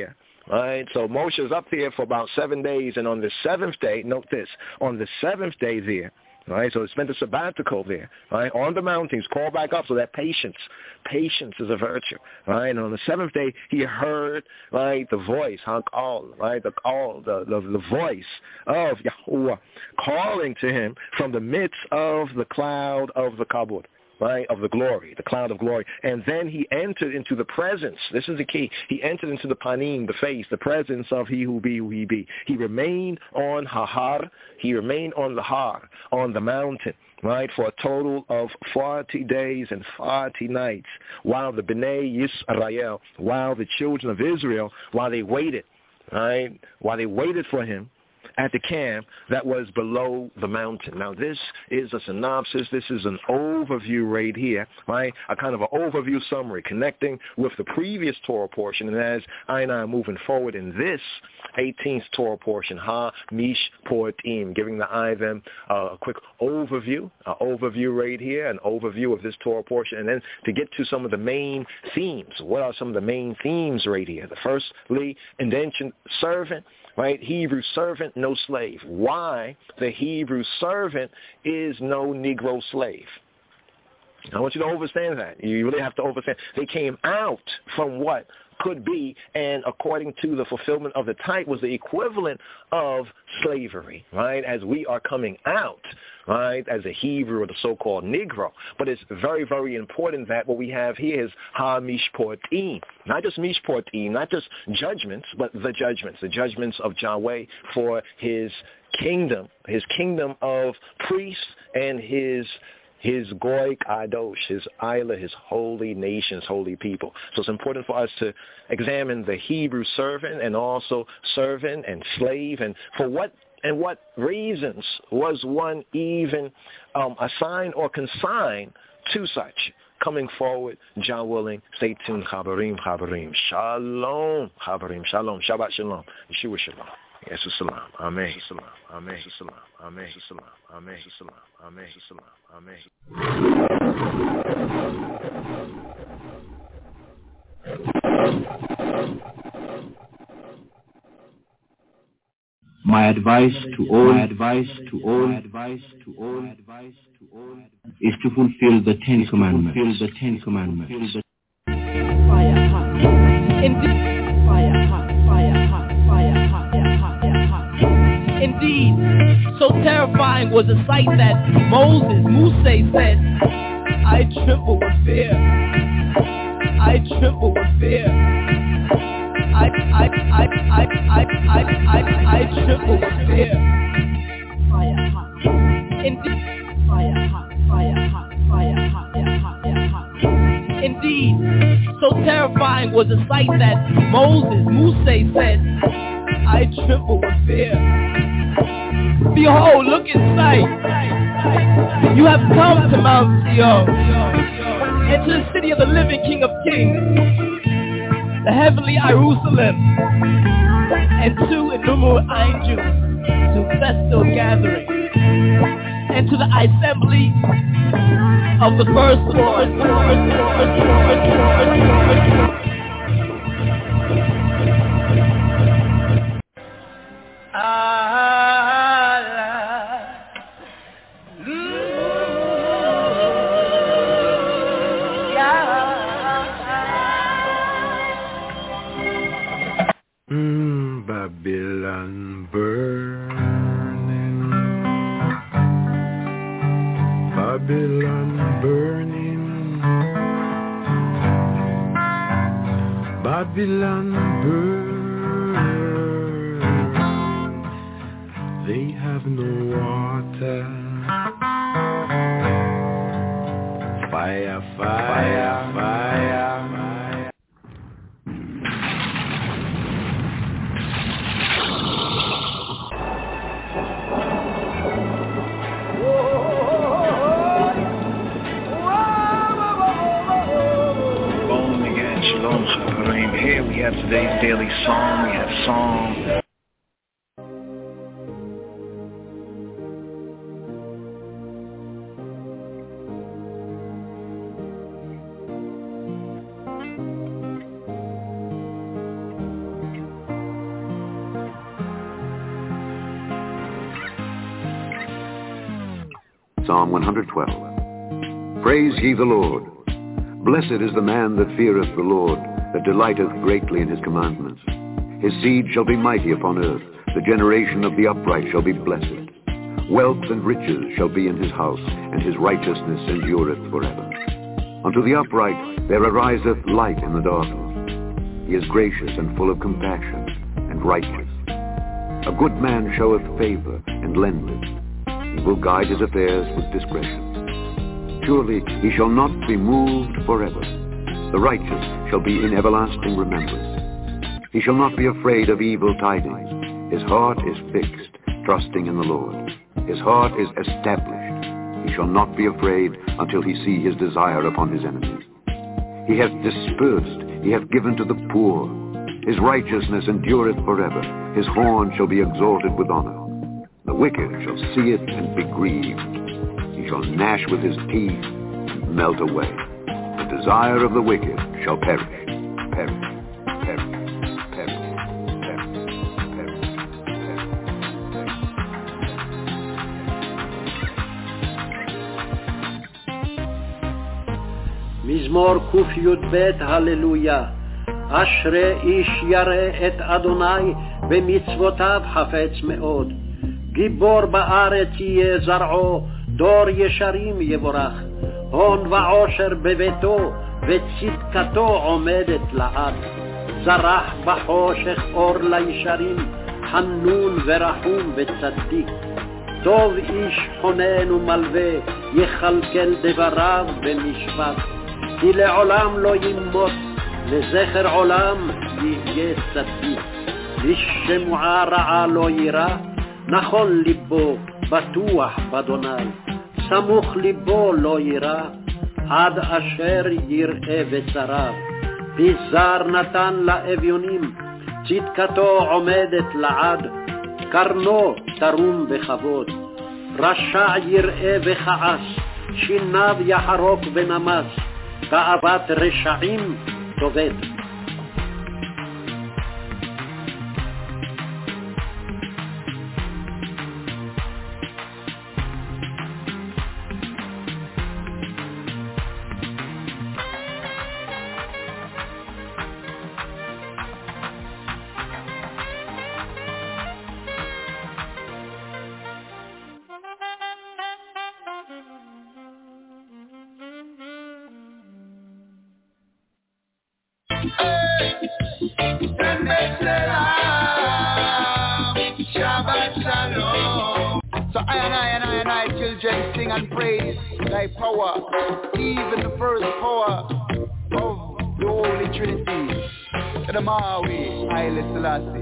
Right, so Moshe is up there for about seven days, and on the seventh day, note this, on the seventh day there, right, so he spent a sabbatical there, right, on the mountains, called back up, so that patience, patience is a virtue, right, and on the seventh day, he heard, right, the voice, Hakal, right, the call, the, the, the voice of Yahuwah calling to him from the midst of the cloud of the kabod. Right, of the glory, the cloud of glory. And then he entered into the presence. This is the key. He entered into the panim, the face, the presence of he who be, who he be. He remained on Hahar. He remained on the Har, on the mountain, right, for a total of forty days and forty nights, while the Bnei Yisrael, while the children of Israel, while they waited, right, while they waited for him, at the camp that was below the mountain. Now, this is a synopsis. This is an overview right here, right? A kind of an overview summary connecting with the previous Torah portion. And as I and I are moving forward in this eighteenth Torah portion, Ha Mish Portim, giving the I them uh, a quick overview, an overview right here, an overview of this Torah portion. And then to get to some of the main themes. What are some of the main themes right here? The firstly, indentured servant. Right, Hebrew servant, no slave. Why the Hebrew servant is no Negro slave? I want you to understand that. You really have to understand. They came out from what could be, and according to the fulfillment of the type, was the equivalent of slavery, right, as we are coming out, right, as a Hebrew or the so-called Negro. But it's very, very important that what we have here is ha-mishportim, not just mishportim, not just judgments, but the judgments, the judgments of Yahweh for his kingdom, his kingdom of priests and his his Goy Kadosh, his Isla, his holy nations, holy people. So it's important for us to examine the Hebrew servant and also servant and slave, and for what and what reasons was one even um, assigned or consigned to such. Coming forward, Jah willing, stay tuned, Chabarim, Chabarim. Shalom, Chabarim, Shalom, Shabbat Shalom, Yeshua Shalom. Yes, salam. Amen. Salam. Amen. Salam. Amen. Salam. Amen. Salam. Amen. Salam. Amen. My advice to all, my advice to all, my advice to all, my advice to all, is to fulfill the Ten Commandments. Fulfill the Ten Commandments. Fire hot, indeed. Fire hot, fire hot, fire hot, yeah, hot, yeah, hot. Indeed, so terrifying was the sight that Moses, Moses said, "I tremble with fear. I tremble with fear. I, I, I, I, I, I, I, I tremble with fear." Fire hot, indeed. Fire hot, fire hot, fire hot, yeah, hot, yeah, hot. Indeed, so terrifying was the sight that Moses, Moses said, "I tremble with fear. Behold, look in sight. You have come to Mount Zion, and to the city of the living King of Kings, the heavenly Jerusalem, and to innumerable angels, to festal gathering, and to the assembly of the firstborn. Mm, Babylon burning, Babylon burning, Babylon burn. They have no water. Fire, fire, fire, fire. Here we have today's daily song. We have song. Psalm one twelve. Praise ye the Lord. Blessed is the man that feareth the Lord, that delighteth greatly in his commandments. His seed shall be mighty upon earth. The generation of the upright shall be blessed. Wealth and riches shall be in his house, and his righteousness endureth forever. Unto the upright there ariseth light in the darkness. He is gracious and full of compassion, and righteous. A good man showeth favor, and lendeth. He will guide his affairs with discretion. Surely he shall not be moved forever. The righteous shall be in everlasting remembrance. He shall not be afraid of evil tidings. His heart is fixed, trusting in the Lord. His heart is established. He shall not be afraid until he see his desire upon his enemies. He hath dispersed, he hath given to the poor. His righteousness endureth forever. His horn shall be exalted with honor. The wicked shall see it and be grieved. He shall gnash with his teeth and melt away. The desire of the wicked shall perish, perish, perish, perish, perish, perish, perish. מזמור קי"ב הללויה. אשרי איש ירא את אדוני במצוותיו חפץ מאוד. גיבור בארץ יהיה זרעו, דור ישרים יבורך. הון ועושר בביתו, וצדקתו עומדת לעד. זרח בחושך אור לישרים, חנון ורחום וצדיק. טוב איש חונן ומלווה, יכלכל דבריו במשפט. כי לעולם לא ימות, לזכר עולם יהיה צדיק. לשמועה רעה לא יירא, נכון ליבו בטוח באדוני. סמוך ליבו לא יירא, עד אשר יראה בצריו. פיזר נתן לאביונים, צדקתו עומדת לעד. קרנו תרום בכבוד. רשע יראה וכעס, שיניו יחרוק ונמס. תאוות רשעים תאבד. So I and I and I and I children sing and praise thy power, even the first power of the Holy Trinity. To the Maui, Haile Selassie.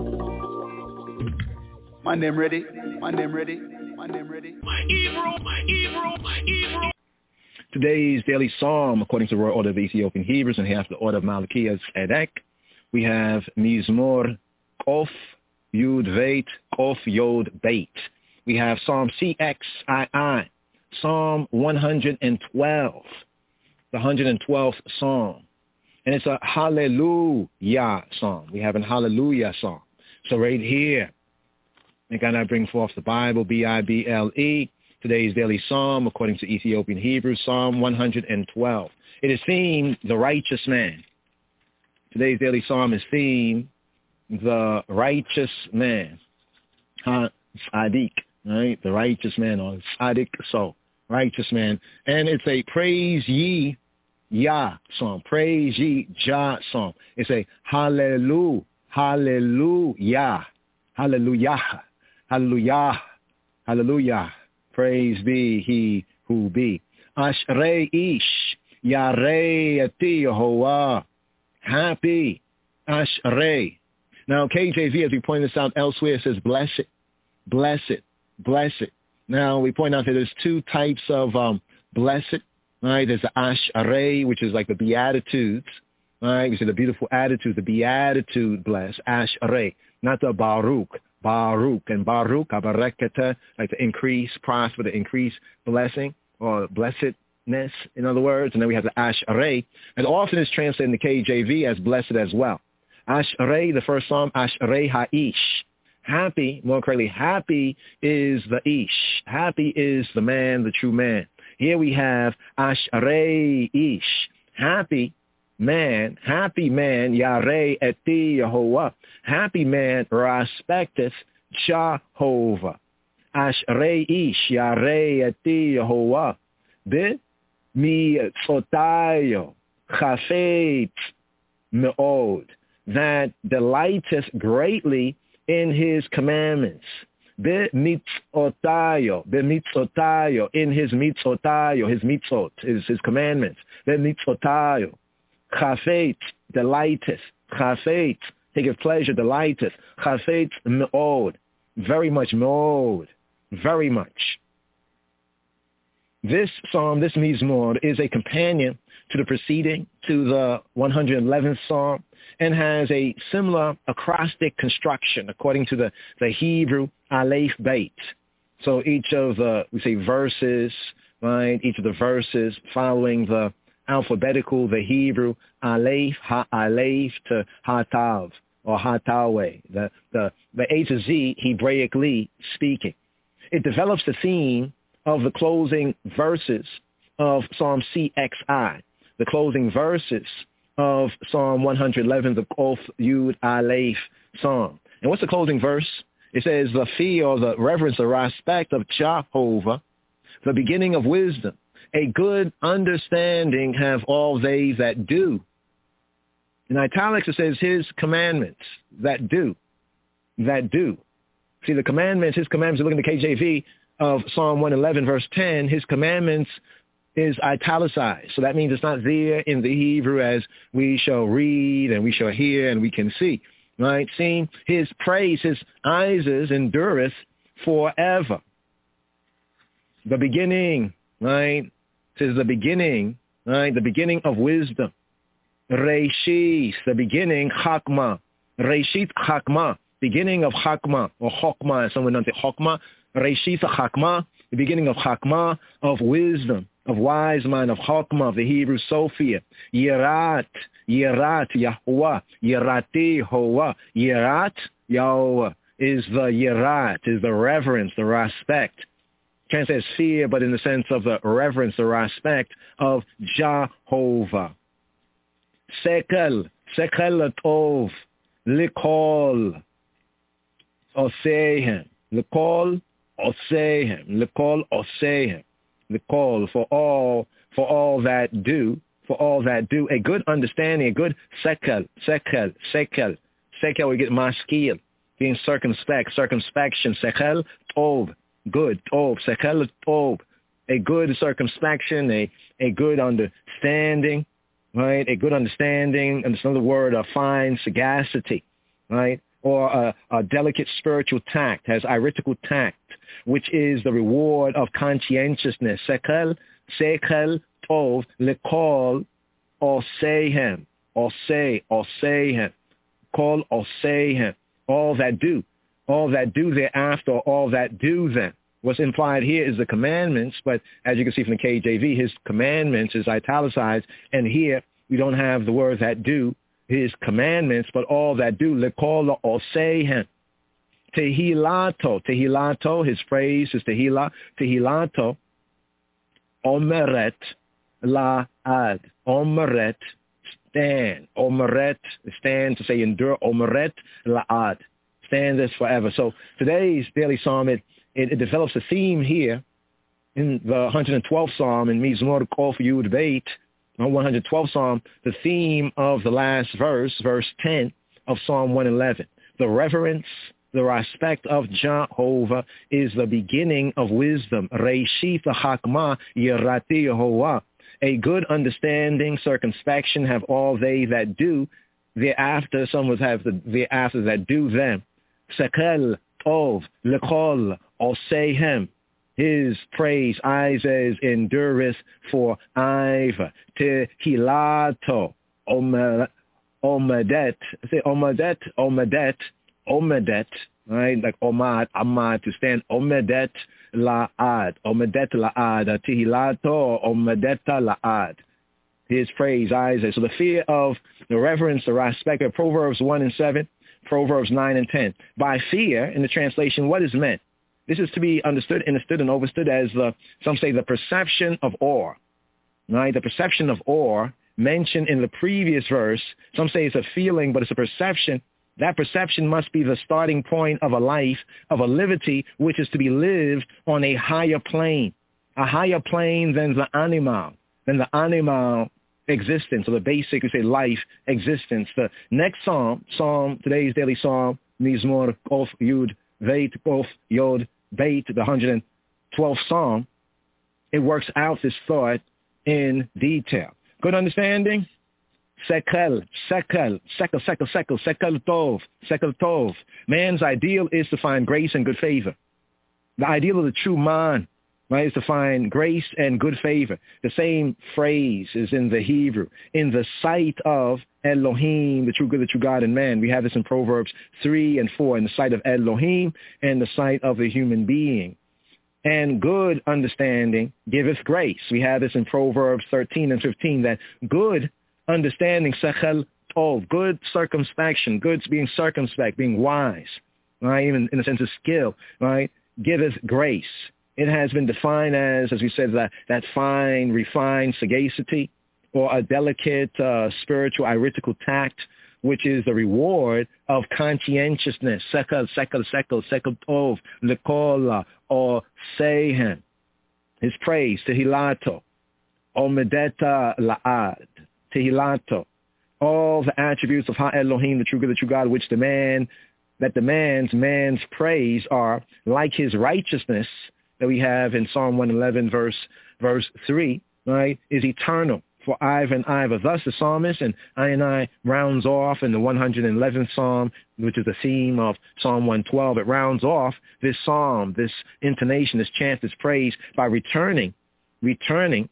My name ready, my name ready, my name ready. My Hebrew, my Hebrew, my Hebrew. Today's daily psalm, according to the Royal Order of Ethiopian Hebrews and half the Order of Malachias Edek, we have Mizmor Kof Yud Veit Kof Yod Beit. We have Psalm C X I I, Psalm one hundred twelve, the one hundred twelfth Psalm. And it's a Hallelujah Psalm. We have an Hallelujah Psalm. So right here, and can I bring forth the Bible, B I B L E, today's daily psalm, according to Ethiopian Hebrew, Psalm one hundred twelve. It is themed the righteous man. Today's daily psalm is themed the righteous man. Tzaddik, right? The righteous man, or Tzaddik, so righteous man. And it's a praise ye Yah psalm. Praise ye Jah psalm. It's a hallelujah, hallelujah, hallelujah, hallelujah, hallelujah. Praise be he who be. Ashrei ish yarei eti Yehovah. Happy. Ashrei. Now, K J V, as we pointed this out elsewhere, says blessed, blessed, blessed. Now, we point out that there's two types of um, blessed. Right? There's the Ashrei, which is like the Beatitudes. Right? We say the beautiful attitude, the Beatitude bless. Ashrei. Not the Baruch. Baruch. And Baruch, Abarekata, like the increase, prosper, the increase blessing, or blessedness, in other words. And then we have the Ashrei. And often it's translated in the K J V as blessed as well. Ashrei, the first psalm, Ashrei ha'ish. Happy, more correctly, happy is the ish. Happy is the man, the true man. Here we have ashrei ish. Happy man, happy man, yarei eti Yehovah. Happy man respecteth Jehovah. Ashrei ish, yarei eti Yehovah. Be mitzotayo chafetz me'od. That delighteth greatly in his commandments. Be mitzotayo, be mitzotayo, in his mitzotayo, his mitzot, his, his commandments. Be mitzotayo. Chafetz, delighteth. Chafetz, taketh pleasure, delighteth. Chafetz me'od, very much, me'od, very much. This psalm, this Mizmor, is a companion to the preceding, to the one hundred eleventh psalm, and has a similar acrostic construction according to the, the Hebrew Aleph Beit. So each of the, we say verses, right, each of the verses following the alphabetical, the Hebrew Aleph, Ha-Aleph to Ha-Tav, or Ha-Taweh, the, the, the A to Z, Hebraically speaking. It develops the theme of the closing verses of Psalm C X I, the closing verses of Psalm one hundred eleven, the Kof Yud Aleph Psalm. And what's the closing verse? It says, the fear or the reverence or respect of Jehovah, the beginning of wisdom. A good understanding have all they that do. In italics, it says his commandments that do, that do. See, the commandments, his commandments, look in the K J V of Psalm one eleven, verse ten, his commandments is italicized. So that means it's not there in the Hebrew as we shall read and we shall hear and we can see. Right? Seeing his praise, his eyes endureth forever. The beginning, right? It says the beginning, right? The beginning of wisdom. Reishis, the beginning, Chakma. Reishit Chakma, beginning of Chakma, or Chokma, as someone knows it, Chokma. Reishit Chakma, the beginning of Chakma, of wisdom, of wise mind, of Chokma, of the Hebrew Sophia. Yirat, Yirat, Yahuwah, Yirati, Hoa. Yirat, Yahweh, is the Yirat, is the reverence, the respect. Can't say it's fear, but in the sense of the reverence, the respect of Jehovah. Sekel, Sekel Tov, Likol, Osehem, Likol, Osehem, Likol, Osehem, Likol, for all, for all that do, for all that do, a good understanding, a good Sekel, Sekel, Sekel, Sekel, we get maskil, being circumspect, circumspection, Sekel Tov, good, Tov, Sekel Tov, a good circumspection, a, a good understanding, right? A good understanding, and it's another word, a fine sagacity, right? Or a, a delicate spiritual tact, has iritical tact, which is the reward of conscientiousness. Sekel, sekel, tov, lekol, osehem, ose, osehem, kol, osehem, all that do, all that do thereafter, all that do then. What's implied here is the commandments, but as you can see from the K J V, his commandments is italicized, and here we don't have the word that do, his commandments, but all that do, lekol osehem. Tehilato, tehilato, his praise is tehila, tehilato, omeret la'ad, omeret, stand, omeret, stand to say endure, omeret la'ad, stand this forever. So today's daily psalm, it, it, it develops a theme here in the one hundred twelfth psalm in Mizmor Kof Yud Beit, one hundred twelfth psalm, the theme of the last verse, verse ten of Psalm one eleven. The reverence, the respect of Jehovah is the beginning of wisdom. Reishit Chakma Yirati Yehovah. A good understanding, circumspection have all they that do. Thereafter, some would have the thereafter that do them. Sekel, Tov, Lekol, Osehem. His praise, Isaiah, endureth for Iva. Tehilato, Omedet. Say Omedet, Omedet, Omedet, right? Like Omad, Amad, to stand. Omedet la'ad, Omedet la'ad, Tehilato, Omedeta la'ad. His praise, Isaiah. So the fear of the reverence, the respect of Proverbs one and seven, Proverbs nine and ten. By fear, in the translation, what is meant? This is to be understood, understood, and overstood as the, some say, the perception of awe. Right? The perception of awe mentioned in the previous verse. Some say it's a feeling, but it's a perception. That perception must be the starting point of a life, of a liberty, which is to be lived on a higher plane, a higher plane than the animal, than the animal existence, or the basic, we say, life existence. The next psalm, psalm, today's daily psalm, Mizmor Kof Yud Veit Kof Yod Beit, the one hundred twelfth psalm, it works out this thought in detail. Good understanding? Sekel, sekel, sekel, sekel, sekel, sekel tov, sekel tov. Man's ideal is to find grace and good favor. The ideal of the true man, right, is to find grace and good favor. The same phrase is in the Hebrew. In the sight of Elohim, the true good, the true God and man. We have this in Proverbs three and four, in the sight of Elohim and the sight of the human being. And good understanding giveth grace. We have this in Proverbs thirteen and fifteen, that good understanding, sechel tov, good circumspection, good being circumspect, being wise, right, even in a sense of skill, right, giveth grace. It has been defined as, as we said, that, that fine, refined sagacity, or a delicate uh, spiritual iristical tact, which is the reward of conscientiousness, sekel, sekel, sekel, sekel tov, lekola, or sehen, his praise, tehilato, omedeta la'ad, tehilato, all the attributes of Ha-Elohim, the true good, the true God, which demand, that demands man's praise, are like his righteousness that we have in Psalm one eleven, verse verse three, right, is eternal for Iva and Iva. Thus the psalmist, and I and I rounds off in the one hundred eleventh psalm, which is the theme of Psalm one twelve. It rounds off this psalm, this intonation, this chant, this praise, by returning, returning,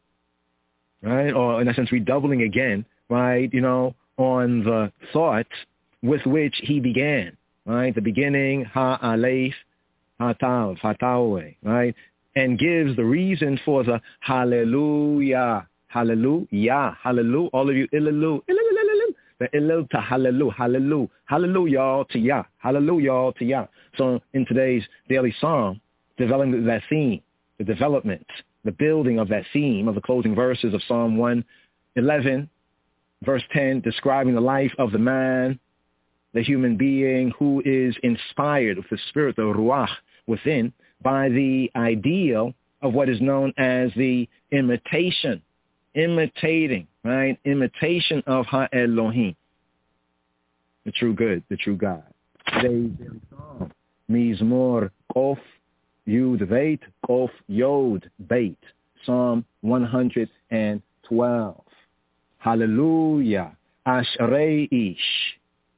right, or in a sense redoubling again, right, you know, on the thought with which he began, right, the beginning, ha-aleph, ha-tav, ha-taweh, right, and gives the reason for the hallelujah, hallelujah, hallelujah, all of you, illalu, illalu, the illal to hallelujah, hallelujah, hallelujah to Yah, hallelujah to Yah. So in today's daily psalm, developing that theme, the development, the building of that theme of the closing verses of Psalm one eleven, verse ten, describing the life of the man, the human being who is inspired with the spirit, the ruach, within, by the ideal of what is known as the imitation, imitating, right, imitation of Ha-Elohim, the true good, the true God. Today's daily psalm, Mizmor Kof Yud Veit Kof Yod Beit, Psalm one hundred twelve. Hallelujah, Ashrei Ish,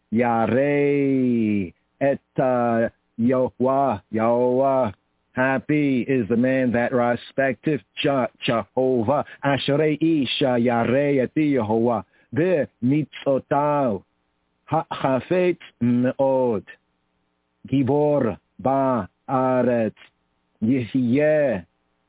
Yarei et Yahweh, Yahweh. Happy is the man that respecteth Jehovah. Ashrei Isha Yarei et Yehovah. Be mitzotav hachafetz meod. Gibor ba'aretz. Yehyeh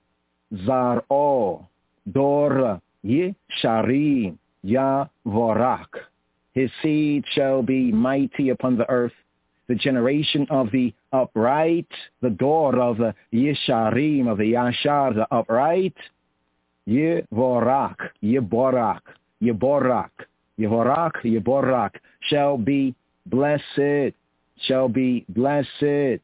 zar'o. Dor yesharim yavorak. His seed shall be mighty upon the earth. The generation of the upright, the door of the Yesharim, of the Yashar, the upright, Yevorak, Yeborak, Yeborak, Yevorak, Yeborak, shall be blessed, shall be blessed.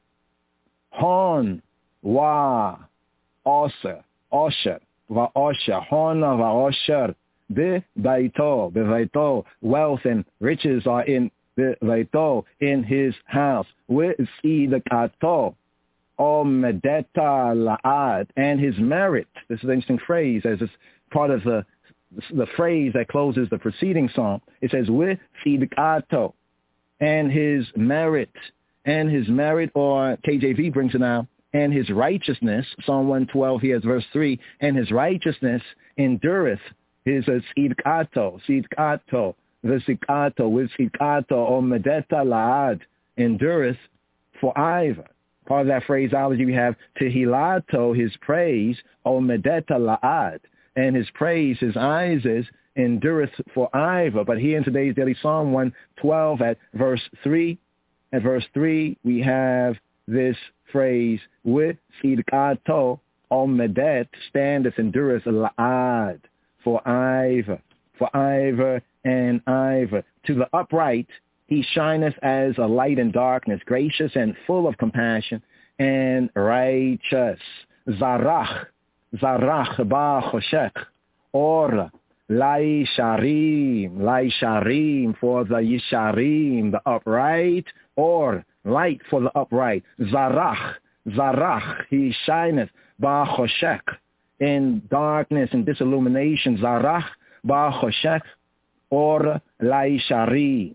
Hon, wa, osher, osher, va osher, hon va osher, be baito, be baito, wealth and riches are in in his house, with Sidakato, Omedeta La'ad, and his merit. This is an interesting phrase, as it's part of the the phrase that closes the preceding psalm. It says, with Sidakato, and his merit, and his merit, or K J V brings it now, and his righteousness, Psalm one twelve, he has verse three, and his righteousness endureth, his Sidakato, Sidakato, Vesikato, with Sikato, or Medeta Laad, endureth forever. Part of that phraseology we have Tehilato, his praise, or Medeta Laad, and his praise, his eyes is endureth forever. But here in today's daily Psalm one twelve at verse three, at verse three, we have this phrase, with sidkato omedet, standeth, endureth, la'ad, forever, forever and ever. To the upright, he shineth as a light in darkness, gracious and full of compassion and righteous. Zarach, Zarach ba choshech, or lai sharim, lai sharim for the yisharim, the upright, or light for the upright. Zarach, Zarach, he shineth ba choshech, in darkness and disillumination. Zarach ba choshech, or lai sharim.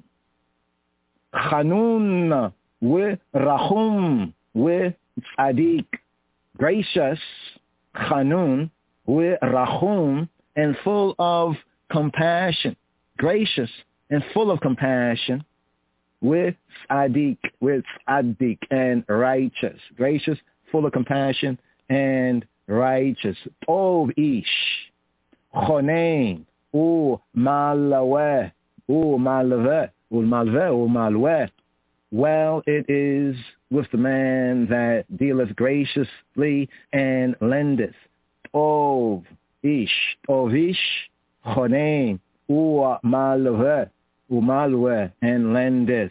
Chanun we rachum we tzadik, gracious, chanun we rachum, and full of compassion, gracious and full of compassion, with tzadik, with tzadik, and righteous, gracious, full of compassion and righteous. Tov ish, chonein u malaweh, u malaweh. Well, it is with the man that dealeth graciously and lendeth. Tov ish, tov ish, chonein, u'malveh, u'malveh, and lendeth.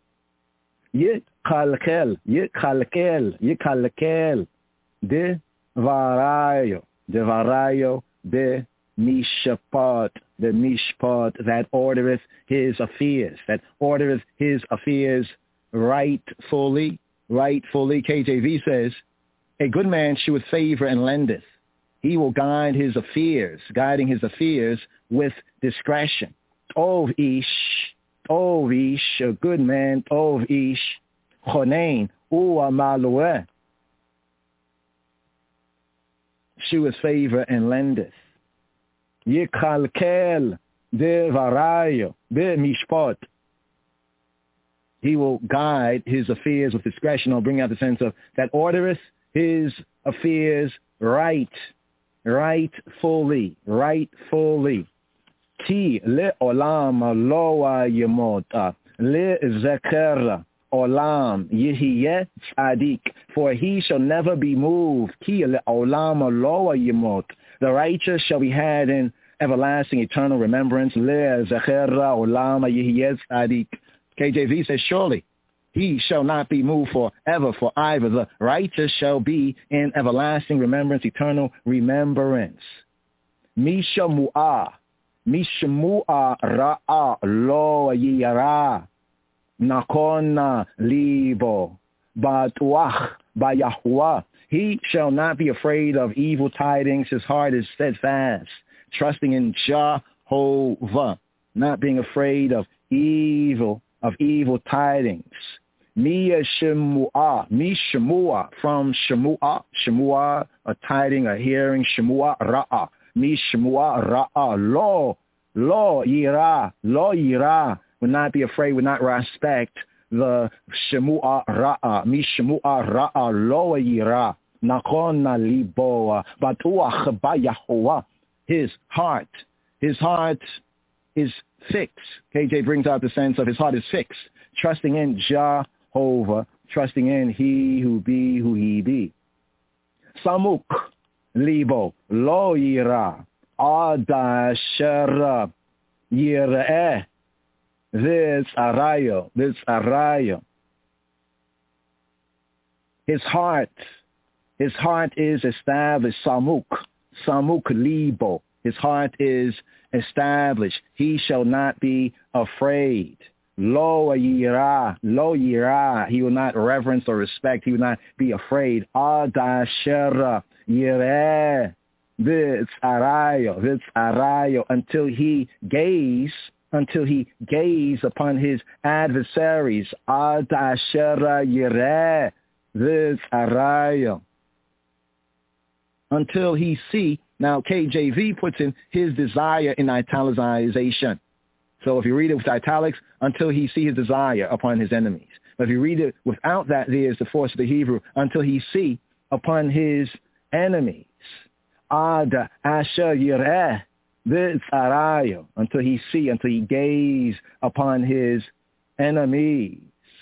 Yikalkel, yikalkel, yikalkel, de varayo, de varayo, de mishpat, the mishpat that ordereth his affairs, that ordereth his affairs rightfully, rightfully. K J V says, a good man sheweth favor and lendeth. He will guide his affairs, guiding his affairs with discretion. Tov ish, tov ish, a good man, tov ish, chonein, u'amalueh, sheweth favor and lendeth. Yikalkel de varayo de mishpat. He will guide his affairs with discretion. I'll bring out the sense of that ordereth his affairs right, rightfully, rightfully. Ki le olam loa yemota le zeker olam yihye tzadik. For he shall never be moved. Ki le olam loa yemot. The righteous shall be had in everlasting, eternal remembrance. Le zechera olam yihye tzadik. K J V says, surely he shall not be moved forever, for either the righteous shall be in everlasting remembrance, eternal remembrance. Mishamu'ah, Mishamu'ah ra'a lo yiyara, nakona libo, batuach bayahuah. He shall not be afraid of evil tidings. His heart is steadfast, trusting in Jehovah, not being afraid of evil, of evil tidings. Mia Shemu'ah, Mi Shemu'ah, from Shemu'ah, Shemu'ah, a tiding, a hearing, Shemu'ah Ra'ah, Mi Shemu'ah Ra'ah, Lo, Lo Yira, Lo Yira, will not be afraid, will not respect the Shemu'ah Ra'ah, Mi Shemu'ah Ra'ah, Lo Yira, Nakona Liboa, Batuach Bayahuah. His heart, his heart is fixed. K J brings out the sense of his heart is fixed, trusting in Jehovah, trusting in he who be who he be. Samuk libo lo yira adasher yireh this arayo, this arayo. His heart, his heart is established. Samuk, samuk libo. His heart is established. He shall not be afraid. Lo yira, lo yira. He will not reverence or respect. He will not be afraid. Adasher yireh v'tzarayo, v'tzarayo, until he gaze, until he gaze upon his adversaries. Adasher yireh v'tzarayo, until he see. Now, K J V puts in his desire in italicization. So if you read it with italics, until he see his desire upon his enemies. But if you read it without that, there's the force of the Hebrew, until he see upon his enemies. Ad asher yireh V'tzarayo, until he see, until he gaze upon his enemies.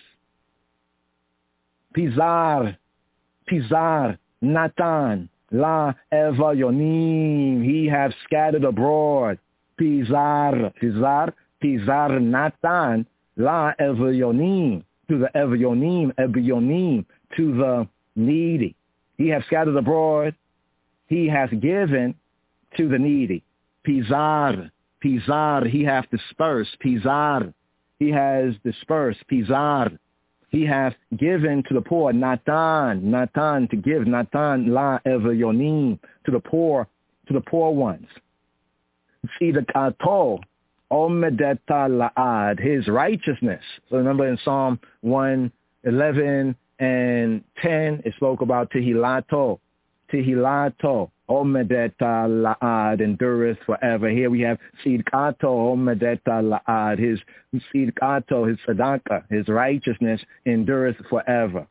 Pizar, Pizar, Natan, La Evayonim, he have scattered abroad. Pizar, Pizar, Pizar, Natan, La Evayonim, to the Evayonim, Evayonim, to the needy. He have scattered abroad, he has given to the needy. Pizar, Pizar, he hath dispersed. Pizar, he has dispersed. Pizar, he hath given to the poor. Natan, Natan, to give. Natan, la evayonim, to the poor, to the poor ones. See the kato, omedeta la'ad, his righteousness. So remember in Psalm one eleven and ten, it spoke about Tehilato, Tehilato, Omedeta La'ad, endureth forever. Here we have Sidkato, Omedeta La'ad, his Sidkato, his Sadaka, his righteousness endureth forever.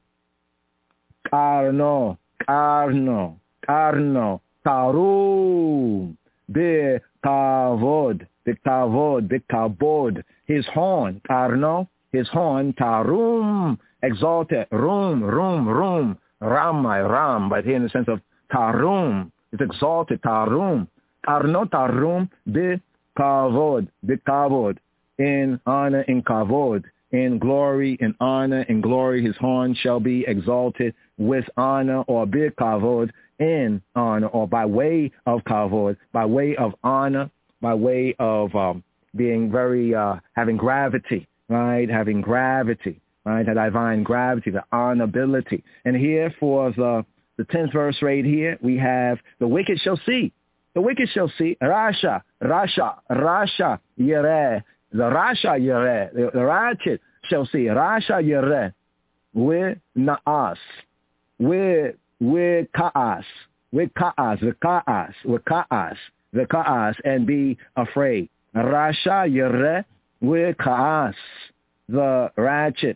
Karno, Karno, Karno, Tarum, Be Kavod, Be Kavod, Be Kavod, his horn, Karno, his horn, Tarum, exalted, Rum, Rum, Rum, Ram, my Ram, but here in the sense of Tarum, it's exalted, Tarum, Karno, Tarum, Be Kavod, Be Kavod, in honor, in Kavod, in glory, in honor, in glory, his horn shall be exalted with honor, or Be Kavod, in honor, or by way of Kavod, by way of honor, by way of um, being very, uh, having gravity, right, having gravity, right, the divine gravity, the honorability. And here for the, the tenth verse right here, we have the wicked shall see. The wicked shall see. Rasha, Rasha, Rasha, Yereh. The Rasha Yereh, the, the ratchet shall see. Rasha Yereh, with Naas, with, with Kaas, with Kaas, with Kaas, with Kaas, the Kaas, and be afraid. Rasha Yereh, with Kaas, the ratchet.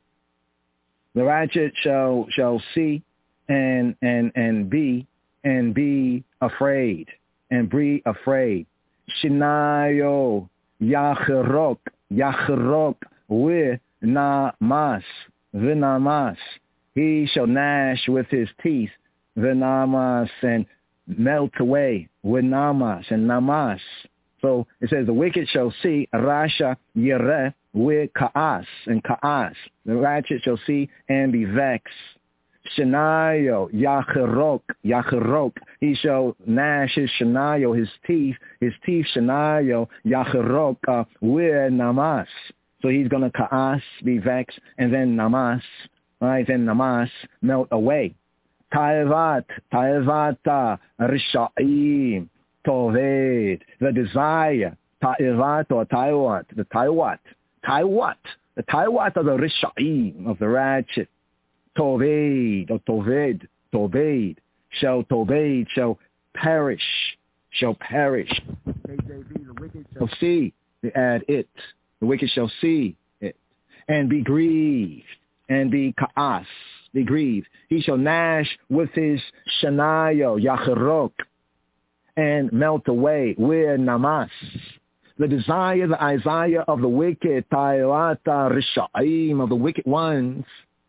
The ratchet shall shall see and and and be and be afraid and be afraid. Shinayo Yachrok Yachrok with Namas Vinamas. He shall gnash with his teeth Vinamas and melt away with Namas and Namas. So it says the wicked shall see Rasha Yereh with Kaas and Kaas. The ratchet shall see and be vexed. Shanayo, Yachrok, Yachrok. He shall gnash his Shanayo, his teeth, his teeth Shanayo, Yachrok, uh, with Namas. So he's going to Kaas, be vexed, and then Namas, right, then Namas, melt away. Taivat, Taivata, Risha'im, Toved, the desire, Taivat or Taiwat, the Taiwat, Taiwat, the Taiwat of the Risha'im, of the ratchet, Toved, or Toved, Toved, shall Toved, shall perish, shall perish. K J V, the wicked shall see, they add it, the wicked shall see it, and be grieved, and be Ka'as, be grieved. He shall gnash with his Shanayo, Yachrok, and melt away with Namas. The desire, the Isaiah of the wicked, Taiwata Risha'im, of the wicked ones,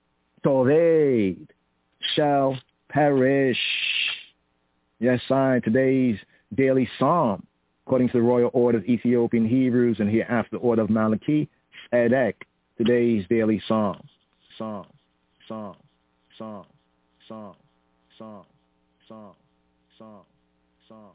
Toved, shall perish. Yes, I, today's daily psalm, according to the royal order of Ethiopian Hebrews, and hereafter the order of Malachi, Tzedek, today's daily psalm, psalm, psalm, psalm, psalm, psalm, psalm, psalm. Song.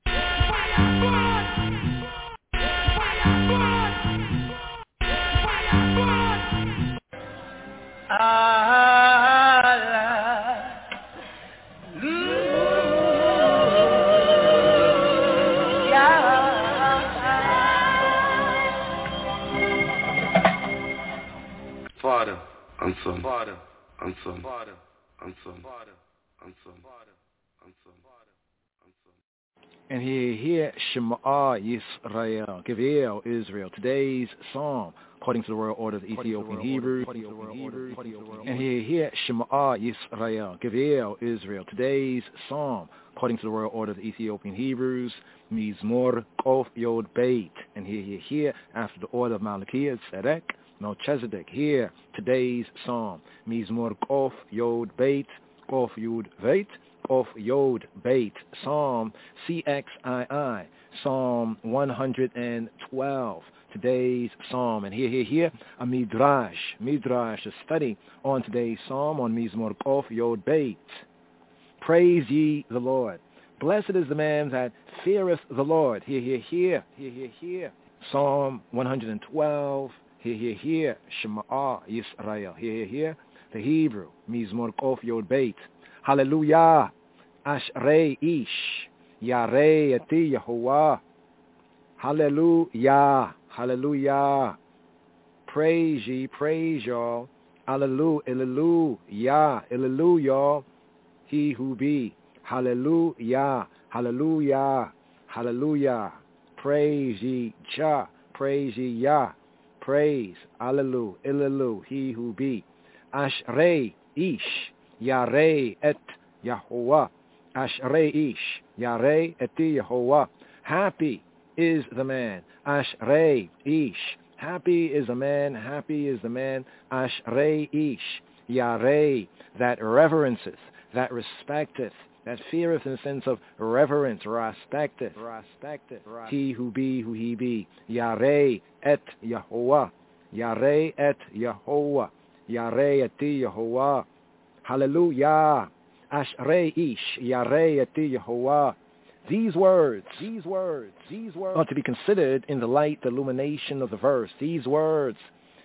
Father and Son, Father and Son, Father and Son, Father and Son, Father and Son. And hear, hear, Shema Yisrael, give ear, O Israel. Today's psalm, according to the royal order of the Ethiopian Hebrews. And hear, hear, Shema Yisrael, give ear, O Israel. Today's psalm, according to the royal order of the Ethiopian Hebrews. Mizmor Kof Yod Beit. And hear, hear, hear, after the order of Malachiah, Tzedek, Melchizedek. Hear today's psalm. Mizmor Kof Yod Beit, Kof Yod Beit. Of Yod Beit, Psalm C X I I, Psalm one hundred twelve, today's Psalm. And here, here, here, a Midrash, Midrash, a study on today's Psalm on Mizmor Kof Yod Beit. Praise ye the Lord. Blessed is the man that feareth the Lord. Here, here, here, here, here, here. Psalm one hundred twelve, here, here, here, Shema Yisrael. Here, here, here, the Hebrew, Mizmor Kof Yod Beit. Hallelujah. Ashrei ish, yarei eti Yehovah. Hallelujah, hallelujah. Praise ye, praise y'all. Hallelujah, hallelujah, hallelujah. He who be. Hallelujah, hallelujah, hallelujah. Praise ye, Jah, praise ye, Yah. Praise, hallelujah, hallelujah. He who be. Ashrei ish, yarei et Yehovah. Ashrei ish, yarei eti Yehovah. Happy is the man. Ashrei ish. Happy is the man. Happy is the man. Ashrei ish. Yarei, that reverences, that respecteth, that feareth in the sense of reverence, respecteth. Respecteth. He who be, who he be. Yarei et Yehovah. Yarei et Yehovah. Yarei eti Yehovah. Hallelujah. Ashrei ish, yarei eti Yehovah. These words, these words, these words are to be considered in the light, the illumination of the verse. These words,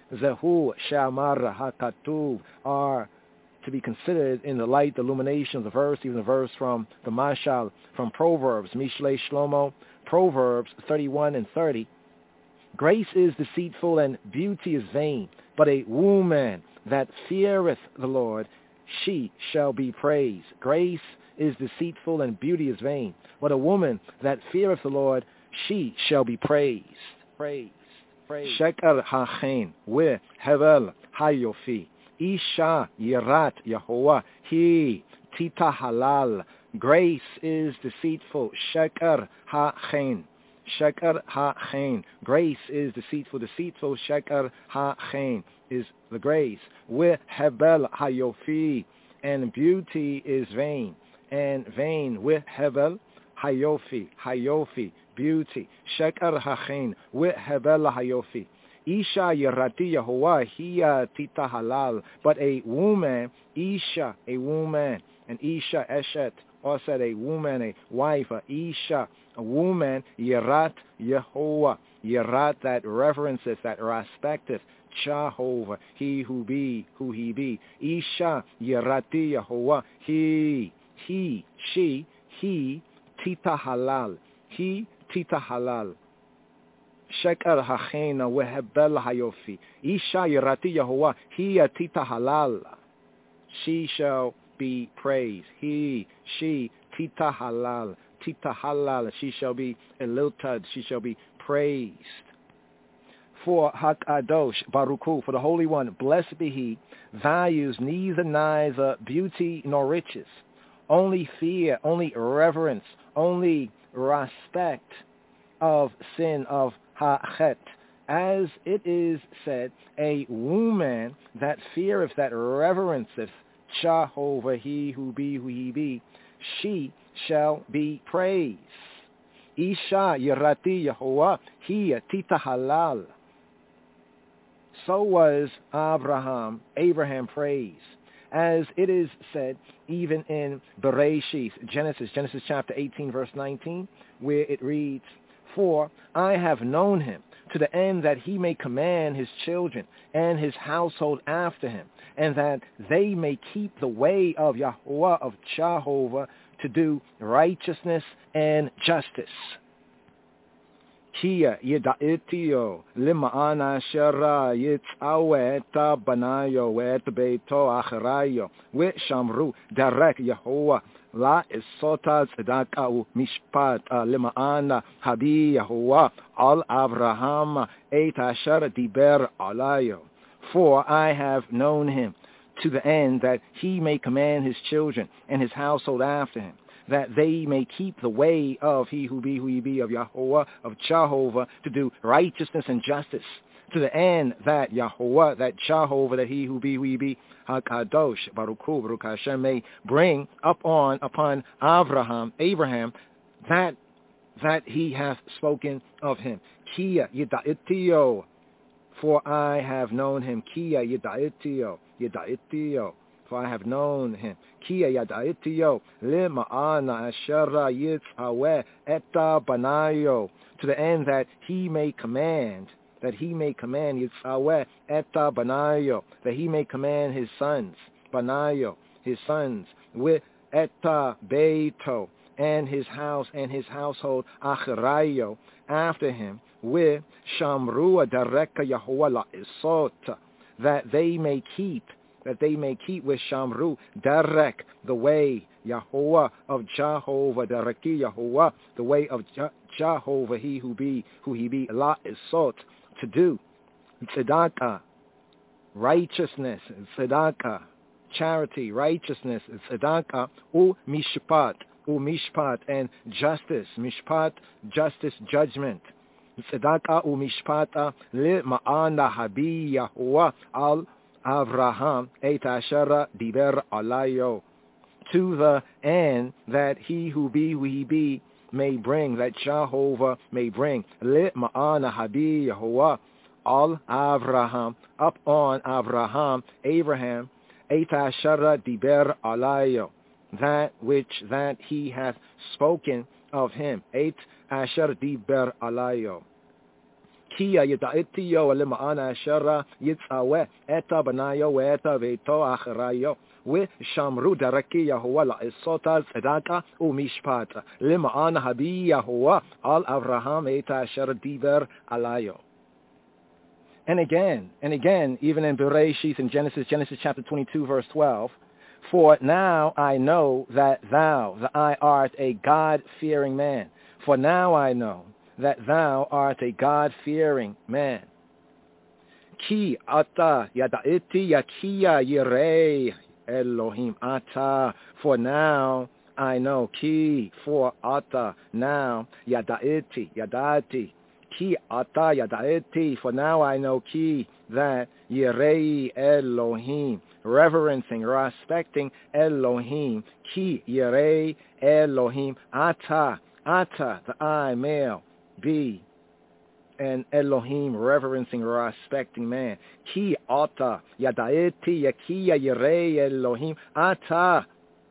Zehu Shamar HaKatuv, are to be considered in the light, the illumination of the verse, even the verse from the Mashal, from Proverbs, Mishlei Shlomo, Proverbs thirty-one and thirty. Grace is deceitful and beauty is vain, but a woman that feareth the Lord, she shall be praised. Grace is deceitful and beauty is vain, but a woman that feareth the Lord, she shall be praised. Praised. Praised. Sheker hachen we hevel hayofi. Isha yirat Yehovah he tita halal. Grace is deceitful. Sheker hachen. Sheker hachen. Grace is deceitful. Deceitful. Sheker hachen is the grace. We hebel hayofi. And beauty is vain. And vain. We hebel hayofi. Hayofi. Beauty. Sheker hachen. We hebel hayofi. Isha yirati Yehovah hiya tita halal. But a woman, Isha, a woman, and Isha eshet, also a woman, a wife, a Isha, a woman, yirat Yehovah, yirat that reverences, that respecteth, Jehovah, he who be, who he be. Isha yirati Yehovah, he, he, she, he, tita halal, he, tita halal. Sheker hachena wehebel hayofi. Isha yirati Yehovah, he tita halal. She shall be praised. He, she, tita halal. Tita halal. She shall be eliltad. She shall be praised. For Hakadosh Baruch Hu, for the Holy One, blessed be He, values neither neither beauty nor riches, only fear, only reverence, only respect of sin, of hachet. As it is said, a woman that feareth, that reverenceth Jehovah, he who be, who he be, she shall be praised. Isha yirati Yehovah, he tita halal. So was Abraham, Abraham praised. As it is said, even in Bereshit, Genesis, Genesis chapter eighteen, verse nineteen, where it reads, for I have known him, to the end that he may command his children and his household after him, and that they may keep the way of Yahweh, of Jehovah, to do righteousness and justice. Kia yida'itio lima'ana shara yitzawe eta banayo et beito acharayo with shamru darek Yehovah la isota tzedaka u mishpat lima'ana habi Yehovah al Abraham et asher diber alayo. For I have known him to the end that he may command his children and his household after him, that they may keep the way of he who be, who he be, of Yahweh, of Jehovah, to do righteousness and justice, to the end that Yahweh, that Jehovah, that he who be, who he be, HaKadosh, Baruch Hu, Baruch Hashem, may bring upon, upon Abraham, Abraham, that, that he hath spoken of him. Kia yida'itio, for I have known him. Kia yida'itio, yida'itio. For I have known him. Kia yada'itio lima'ana ashera yitzaweh eta banayo, to the end that he may command, that he may command yitzaweh eta banayo, that he may command his sons, banayo, his sons, with eta beito, and his house and his household acharayo, after him, with shamrua dareka Yahuwah la'isot, that they may keep, that they may keep with Shamru, Darek, the way, Yahuwah of Jehovah, Dareki Yahuwah, the way of Je- Jehovah, he who be, who he be, La is sought to do. Tzedakah, righteousness, Tzedakah, charity, righteousness, Tzedakah, U Mishpat, U Mishpat, and justice, Mishpat, justice, judgment. Tzedakah U Mishpata, Li Ma'ana Habi Yahuwah, Al Avraham et ashara diber alayo, to the end that he who be, who he be, may bring, that Jehovah may bring, li ma'ana habi Yehovah, al Avraham, up on Avraham, Abraham, et ashara diber alayo, that which that he hath spoken of him, et ashar diber alayo. Kia yida'itio lima'ana ashara yitzaweh eta banayo eta veito acharayo, with shamru daraki Yahuwah la'isota tzedaka umishpat lima'ana habi Yahuwah al Avraham eta ashara diber alayo. And again, and again, even in Bereshith in Genesis, Genesis chapter twenty-two, verse twelve, for now I know that thou, that I art a God-fearing man. For now I know that thou art a God-fearing man. Ki ata yada'iti yakia yirei Elohim ata. For now I know. Ki, for ata, now, yada'iti, yada'ati. Ki ata yada'iti. For now I know. Ki, that yirei Elohim, reverencing, respecting Elohim. Ki yirei Elohim ata. Ata, the I, male, be, and Elohim, reverencing, respecting man. Ki ata, yadaeti, yakia yirei Elohim, ata.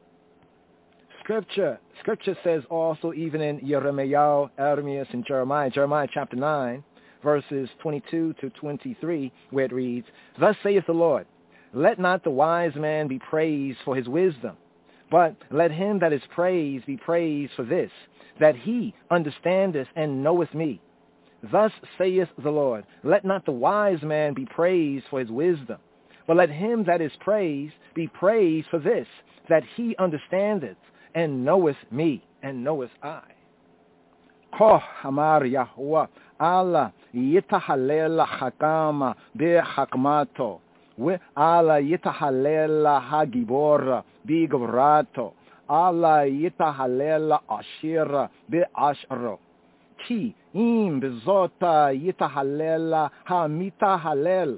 Scripture, Scripture says also, even in Yeremiah, Ermias, and Jeremiah, Jeremiah chapter nine, verses twenty-two to twenty-three, where it reads, Thus saith the Lord, let not the wise man be praised for his wisdom, but let him that is praised be praised for this, that he understandeth and knoweth me. Thus saith the Lord, let not the wise man be praised for his wisdom, but let him that is praised be praised for this, that he understandeth and knoweth me, and knoweth I. Koh hamar Yahuwah, Allah yitahalel hakama bechakmato, we Allah yitahalel hagibor bigavrato, Allah yitahalel ashira be'ashro. Ki im bezota yitahalel hamitahalel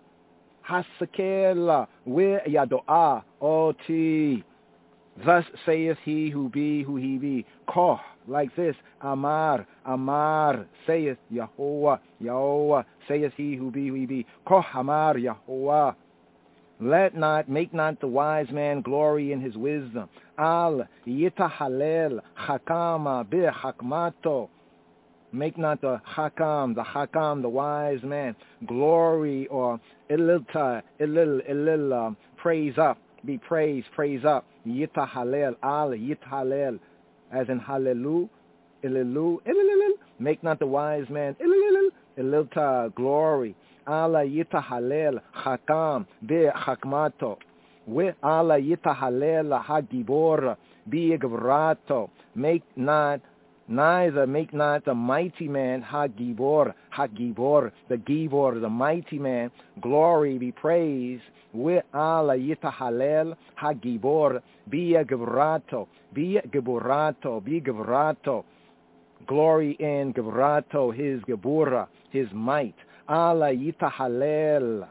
hasakel we yadoa oti. Thus saith he who be, who he be. Koh, like this. Amar, Amar, saith Yahuwah, Yahuwah, saith he who be, who he be. Koh Amar Yahuwah. Let not, make not the wise man glory in his wisdom. Al yitahalel hakama bechakmato. Make not the hakam, the hakam, the wise man, glory or ililta, ilil, ilil, um, praise up, be praised, praise up. Yitahalel, al yitahalel, as in hallelu, ililu, ililil, make not the wise man ilil ililta glory. Allah yitahalel hakam be hakmato. We Allah yitahalel hagibor be gvrato. Make not neither make not the mighty man hagibor hagibor the gibor the mighty man glory be praised. We Allah yitahalel hagibor be gvrato be geborato be gvrato. Glory in gevrato his gebura his might. Allah yitahalel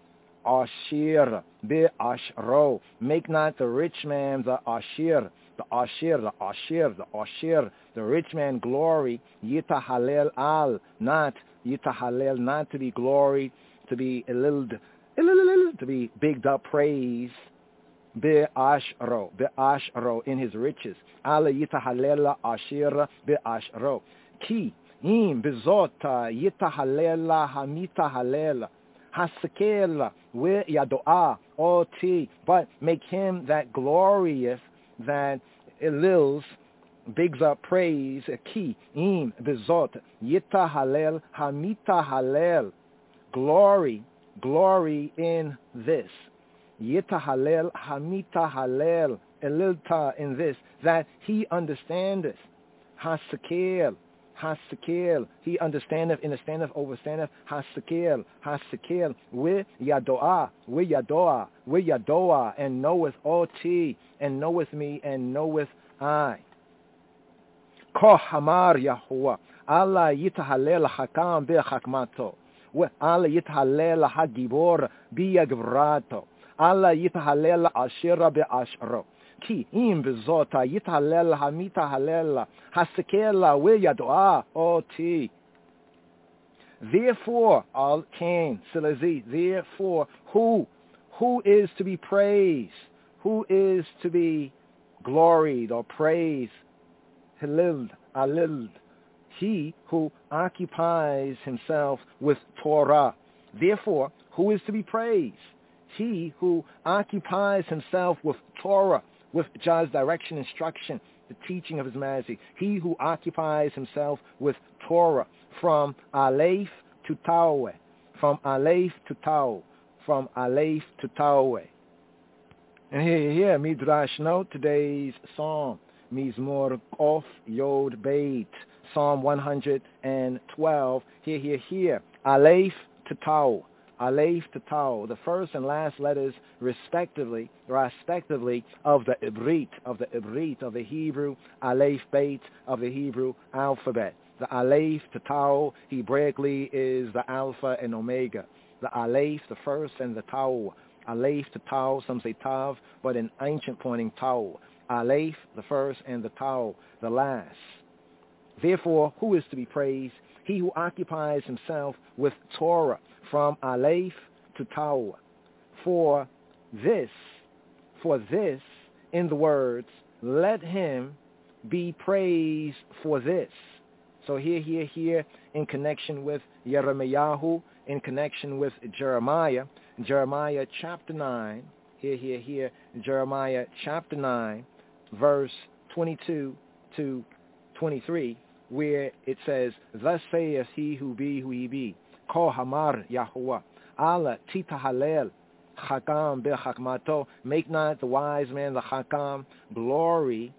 ashir be ashro. Make not the rich man the ashir, the ashir, the ashir, the ashir, the rich man glory. Yitahalel al, not yitahalel, not to be glory, to be eliled, to be bigged up, praise. Be ashro, be ashro in his riches. Allah yitahalel ashir be ashro. Ki Im bizota yitahalela hamitahalela hasekela we yadoa oti, but make him that glorious that elils bigs up praise. Ki im bizot yitahalel hamitahalel, glory glory in this. Yitahalel hamitahalel elilta in this, that he understandeth. Hasekel Hasekel, he understandeth, understandeth, overstandeth. Hasekel, Hasekel, we yadoa, we yadoa, we yadoa, and knoweth oti, and knoweth me, and knoweth I. Ko hamar Yahuwah, Allah yitahalel hakam be hakmato, we Allah yitahalel hagibor be yagvrato, Allah yitahalel ashira be ashro. Ki im bezota yitahalel hamita halela hasekela we yadoa oti. Therefore, al kain silazi. Therefore, who who is to be praised, who is to be gloried or praised, halil alil, he who occupies himself with Torah. Therefore, who is to be praised? He who occupies himself with Torah, with Jah's direction, instruction, the teaching of his majesty. He who occupies himself with Torah, from Aleph to Tau, from Aleph to Tau, from Aleph to Tau. And here, here, Midrash note, today's psalm, Mizmor Of Yod Beit, Psalm one hundred twelve, here, here, here, Aleph to Tau. Aleph to Tau, the first and last letters respectively, respectively of the Ibrit, of the Ibrit, of the Hebrew Aleph Beit, of the Hebrew alphabet. The Aleph to Tau, Hebraically, is the Alpha and Omega. The Aleph, the first, and the Tau. Aleph to Tau, some say Tav, but in ancient pointing Tau. Aleph, the first, and the Tau, the last. Therefore, who is to be praised? He who occupies himself with Torah, from Aleph to Tau. For this, for this, in the words, let him be praised for this. So here, here, here, in connection with Yeremiyahu, in connection with Jeremiah, Jeremiah chapter nine, here, here, here, Jeremiah chapter nine, verse twenty-two to twenty-three, where it says, thus saith he who be who he be, Ko hamar Yahuwah, Allah titahalel, Hakam be hakmato, make not the wise man the Hakam glory,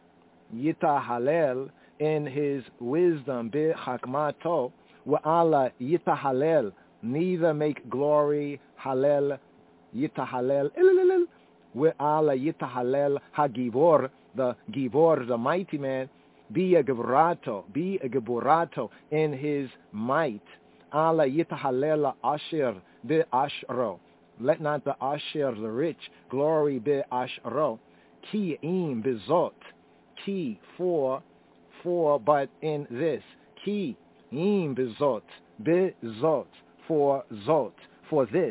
yitahalel, in his wisdom, be hakmato, wa Allah yitahalel, neither make glory, halel, yitahalel, ililil, wa Allah yitahalel, hagibor, the gibor, the mighty man, be a gebrato, be a geborato in his might. Allah yitahalela ashir be ashro. Let not the ashir, the rich, glory be ashro. Ki im bezot. Ki for, for, but in this. Ki im bezot. Bezot. For zot. For this.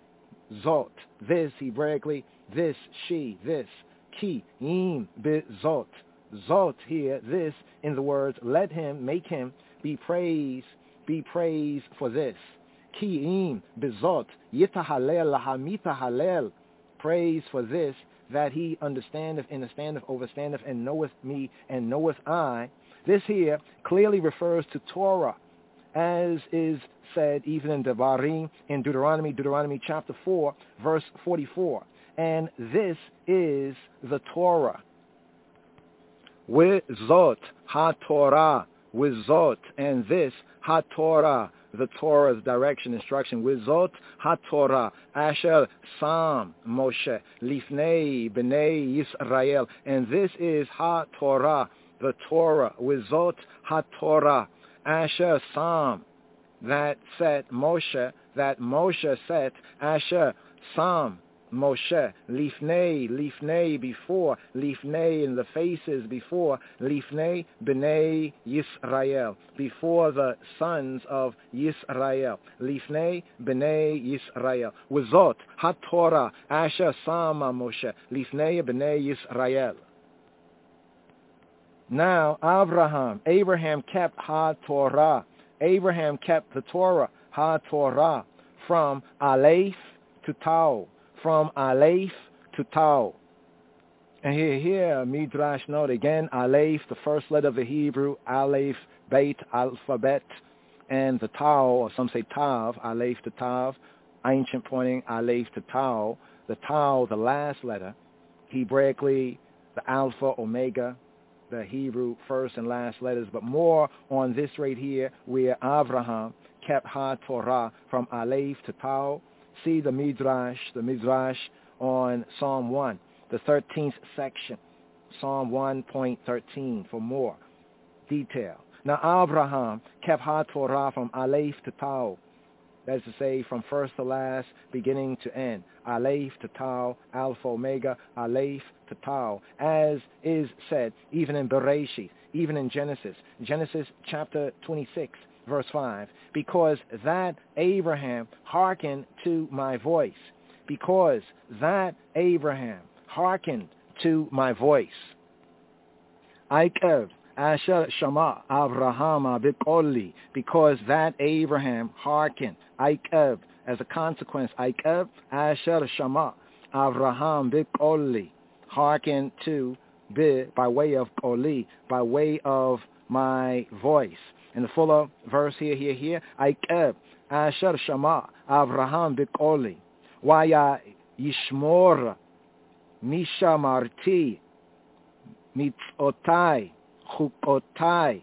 Zot. This, Hebraically, this, she, this. Ki im bezot. Zot here, this, in the words, let him, make him, be praised, be praised for this. Ki'im bezot, yitahalel lahamitahalel, praise for this, that he understandeth and understandeth, overstandeth, and knoweth me, and knoweth I. This here clearly refers to Torah, as is said even in Devarim, in Deuteronomy, Deuteronomy chapter four, verse forty-four. And this is the Torah. Wizot ha-Torah, wizot, and this ha-Torah, the Torah's direction, instruction. Wizot ha-Torah, asher sam Moshe, lifnei b'nei Yisrael, and this is ha-Torah, the Torah. Wizot ha-Torah, asher sam, that set Moshe, that Moshe set, asher sam Moshe, lifnei, lifnei, before, lifnei, in the faces, before, lifnei, b'nei Yisrael, before the sons of Yisrael, lifnei, b'nei Yisrael, wizot ha-Torah, asher sama Moshe, lifnei, b'nei Yisrael. Now, Abraham, Abraham kept ha-Torah, Abraham kept the Torah, ha-Torah, from Aleph to Tau, from Aleph to Tau. And here, here, Midrash note again, Aleph, the first letter of the Hebrew, Aleph, Beit, alphabet, and the Tau, or some say Tav, Aleph to Tav, ancient pointing Aleph to Tau, the Tau, the last letter, Hebraically, the Alpha, Omega, the Hebrew first and last letters, but more on this right here, where Abraham kept ha-Torah from Aleph to Tau. See the Midrash, the Midrash on Psalm one, the thirteenth section, Psalm one point thirteen for more detail. Now Abraham kept ha-Torah from Aleph to Tau, that is to say from first to last, beginning to end. Aleph to Tau, Alpha, Omega, Aleph to Tau, as is said even in Bereshit, even in Genesis, Genesis chapter twenty-six, verse five, because that Abraham hearkened to my voice, because that Abraham hearkened to my voice. Aikev asher shama Abraham biqoli, because that Abraham hearkened. Aikev, as a consequence, Aikev asher shama Abraham biqoli, hearken to, bi, by way of qoli, by way of my voice. In the fuller verse here, here, here, Aikev asher shama Abraham biqoli, waya yishmor mishamarti mitzotai chukotai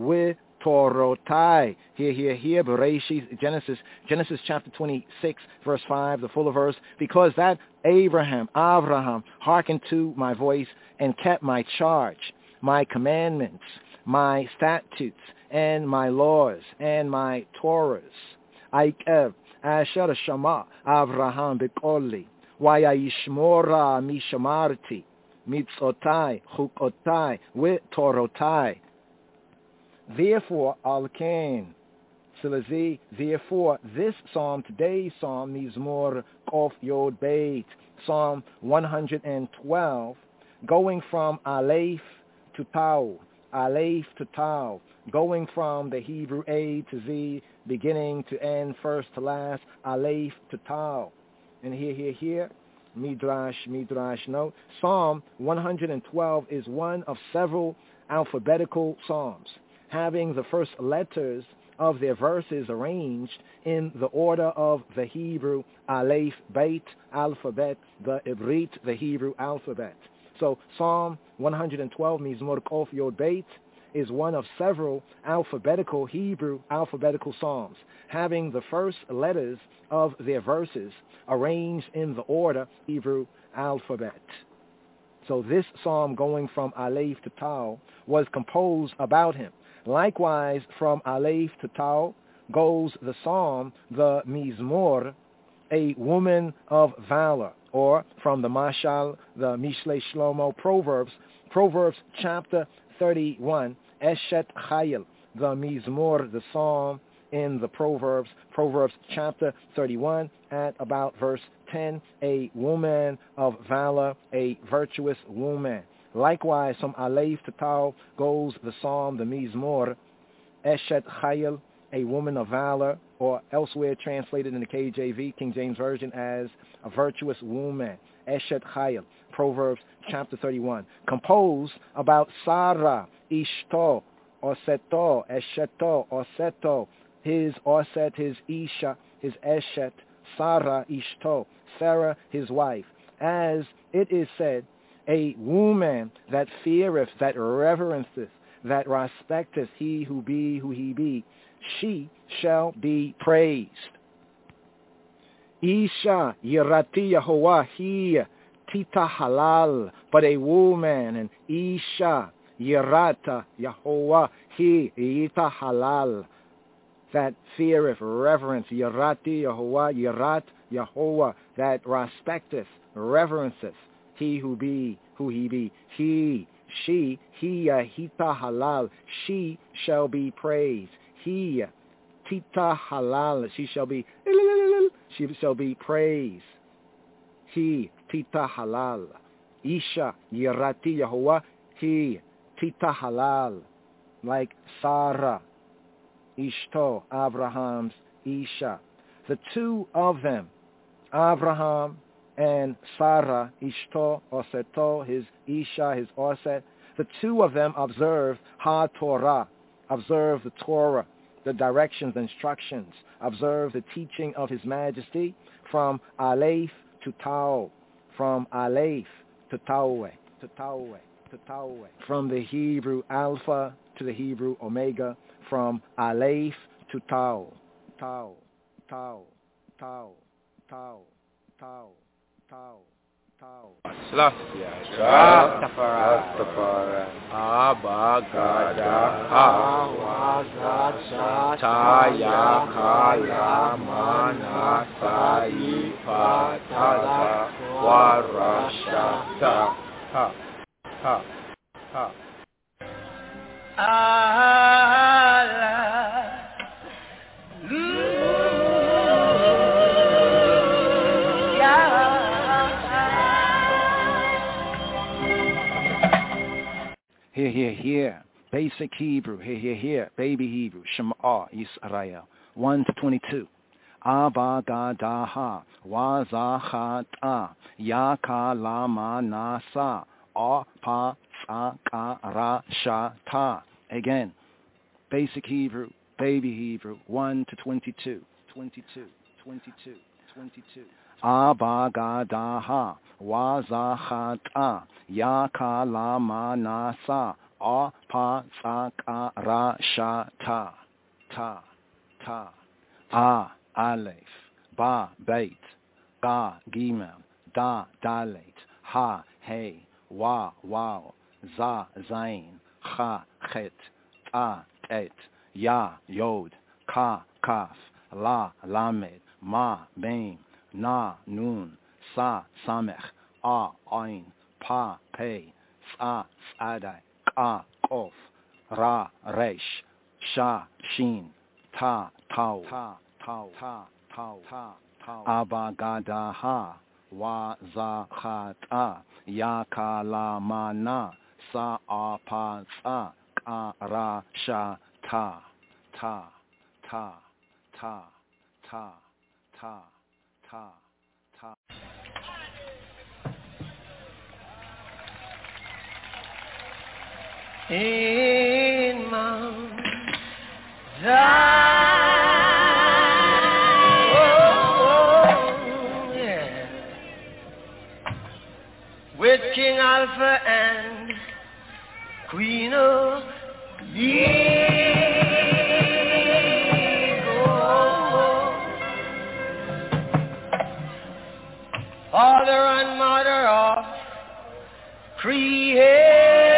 v'torotai. Here, here, here, Bereshit, Genesis, Genesis chapter twenty-six, verse five, the fuller verse, because that Abraham, Abraham, hearkened to my voice and kept my charge, my commandments, my statutes, and my laws, and my Torahs. Aikev asher shama Abraham biqoli, waya yishmora mishamarti mitzotai chukotai v'torotai. Therefore, Alkain, Silazi, therefore, this psalm, today's psalm, Mizmor Kof Yod Beit, Psalm one hundred twelve, going from Aleph to Tau, Aleph to Tau, going from the Hebrew A to Z, beginning to end, first to last, Aleph to Tau. And here, here, here, Midrash, Midrash note, Psalm one hundred twelve is one of several alphabetical psalms, having the first letters of their verses arranged in the order of the Hebrew Aleph, Beit, alphabet, the Ibrit, the Hebrew alphabet. So Psalm one hundred twelve, Mizmor Kof Yod Beit, is one of several alphabetical Hebrew alphabetical psalms, having the first letters of their verses arranged in the order Hebrew alphabet. So this psalm, going from Aleph to Tau, was composed about him. Likewise, from Aleph to Tau goes the psalm, the Mizmor, a woman of valor, or from the Mashal, the Mishle Shlomo, Proverbs, Proverbs chapter thirty-one, Eshet Chayil, the Mizmor, the psalm in the Proverbs, Proverbs chapter thirty-one, at about verse ten, a woman of valor, a virtuous woman. Likewise, from Aleph to Tau goes the psalm, the Mizmor, Eshet Chayil, a woman of valor, or elsewhere translated in the K J V, King James Version, as a virtuous woman, Eshet Chayil, Proverbs chapter thirty-one, composed about Sarah, Ishto, Oseto, Esheto, Oseto, his Oset, his Isha, his Eshet, Sarah, Ishto, Sarah, his wife. As it is said, a woman that feareth, that reverenceth, that respecteth he who be who he be, she shall be praised. Isha Yirati Yehovah hi Tita Halal, but a woman, and Isha Yirata Yehovah hi Tita Halal, that feareth, reverence, Yirati Yehovah, Yirat Yehovah, that respecteth, reverenceth he who be who he be, he, she, he, hita halal, she shall be praised. He, tita halal, she shall be, she shall be praised. He, tita halal. Isha, yirati Yehovah, he, tita halal. Like Sarah, Ishto, Abraham's Isha. The two of them, Abraham and Sarah, Ishto, Oseto, his Isha, his Oset, the two of them observed Ha-Torah, observed the Torah, the directions, the instructions, observed the teaching of His Majesty from Aleph to Tau, from Aleph to Tauwe, to Tauwe, to Tauwe, from the Hebrew Alpha to the Hebrew Omega, from Aleph to Tau, Tau, Tau, Tau, Tau, Tau. Tau, Tau. Selassie, Rastafari, Abba, Gada, Hawa, Taya, Kala, Mana, Saifa, Tada, Warasha, Ta, Ha, Ha, Ha. Allah. Here, here, here. Basic Hebrew. Here, here, here. Baby Hebrew. Shema Yisrael. one to twenty-two. Abba Gadaha. Wazachata. Yaka Lama Nasa. Apa Tsakara Shata. Again. Basic Hebrew. Baby Hebrew. one to twenty-two. twenty-two. twenty-two. twenty-two. Abba Gadaha. Wazachata. Yaka Lama Nasa. Apa Tsakara Shata. Ta. Ta. A. Aleph. Ba. Beit. Ga. Gimel. Da. Dalet. Ha. Hey. Wa. Wow. Za. Zain. Cha. Chet. Ta. Tet. Ya. Yod. Ka. Kaf. La. Lamed. Ma. Mem. Na. Nun. Sa. Samech. A. Ain. Pa. Pei. Sa. Sadai. Ka. Kof. Ra. Resh. Sha. Shin. Ta. Tau. Ta. Tau. Ta. Tau. Ta. Tau. Abba Gadaha. Wa. Za. Chata. Yaka La Mana. Sa. Apa. Tsa. Ka. Ra. Sha. Ta. Ta. Ta. Ta. Ta. Ta. Ta. Ta. In Mount Zion, oh, yeah, with King Alpha and Queen of Father and Mother of creation,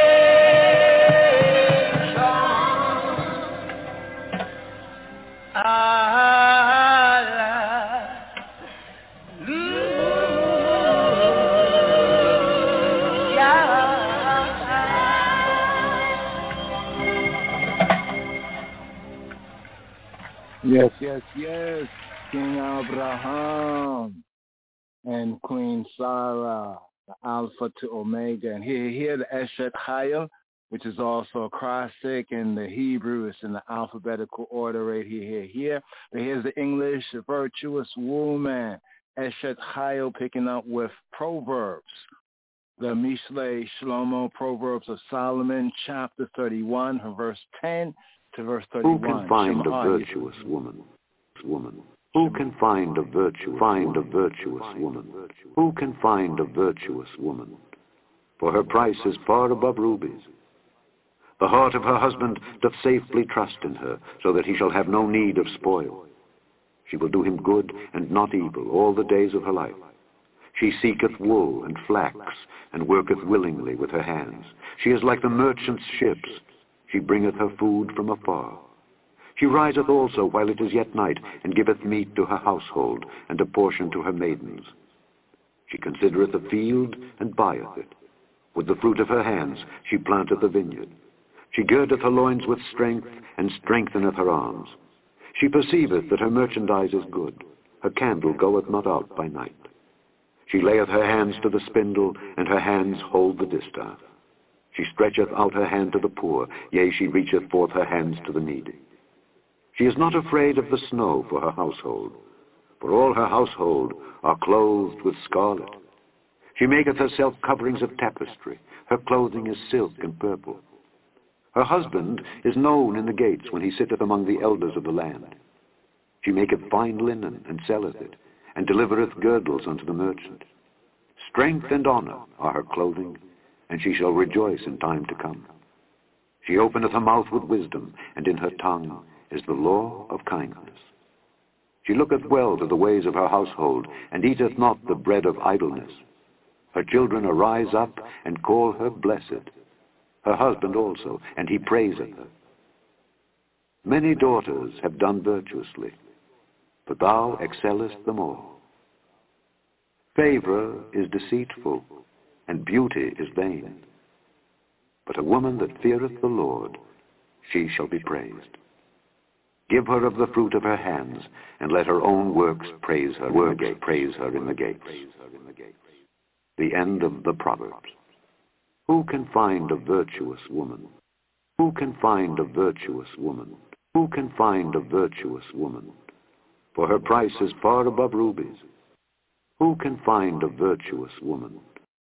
Yes, yes, yes. King Abraham and Queen Sarah, the Alpha to Omega. And here, here, the Eshet Chayil, which is also acrostic in the Hebrew. It's in the alphabetical order right here, here, here. But here's the English, virtuous woman, Eshet Chayil, picking up with Proverbs. The Mishle Shlomo, Proverbs of Solomon, chapter thirty-one, from verse ten to verse thirty-one. Who can find Shema a virtuous woman? Woman. Who can find a virtue? Find a virtuous woman. Who can find a virtuous woman? For her price is far above rubies. The heart of her husband doth safely trust in her, so that he shall have no need of spoil. She will do him good and not evil all the days of her life. She seeketh wool and flax, and worketh willingly with her hands. She is like the merchant's ships. She bringeth her food from afar. She riseth also while it is yet night, and giveth meat to her household, and a portion to her maidens. She considereth a field, and buyeth it. With the fruit of her hands she planteth a vineyard. She girdeth her loins with strength, and strengtheneth her arms. She perceiveth that her merchandise is good. Her candle goeth not out by night. She layeth her hands to the spindle, and her hands hold the distaff. She stretcheth out her hand to the poor, yea, she reacheth forth her hands to the needy. She is not afraid of the snow for her household, for all her household are clothed with scarlet. She maketh herself coverings of tapestry. Her clothing is silk and purple. Her husband is known in the gates when he sitteth among the elders of the land. She maketh fine linen, and selleth it, and delivereth girdles unto the merchant. Strength and honor are her clothing, and she shall rejoice in time to come. She openeth her mouth with wisdom, and in her tongue is the law of kindness. She looketh well to the ways of her household, and eateth not the bread of idleness. Her children arise up, and call her blessed. Her husband also, and he praiseth her. Many daughters have done virtuously, but thou excellest them all. Favor is deceitful, and beauty is vain. But a woman that feareth the Lord, she shall be praised. Give her of the fruit of her hands, and let her own works praise her. Works praise her in the gates. The end of the Proverbs. Who can find a virtuous woman? Who can find a virtuous woman? Who can find a virtuous woman? For her price is far above rubies. Who can find a virtuous woman?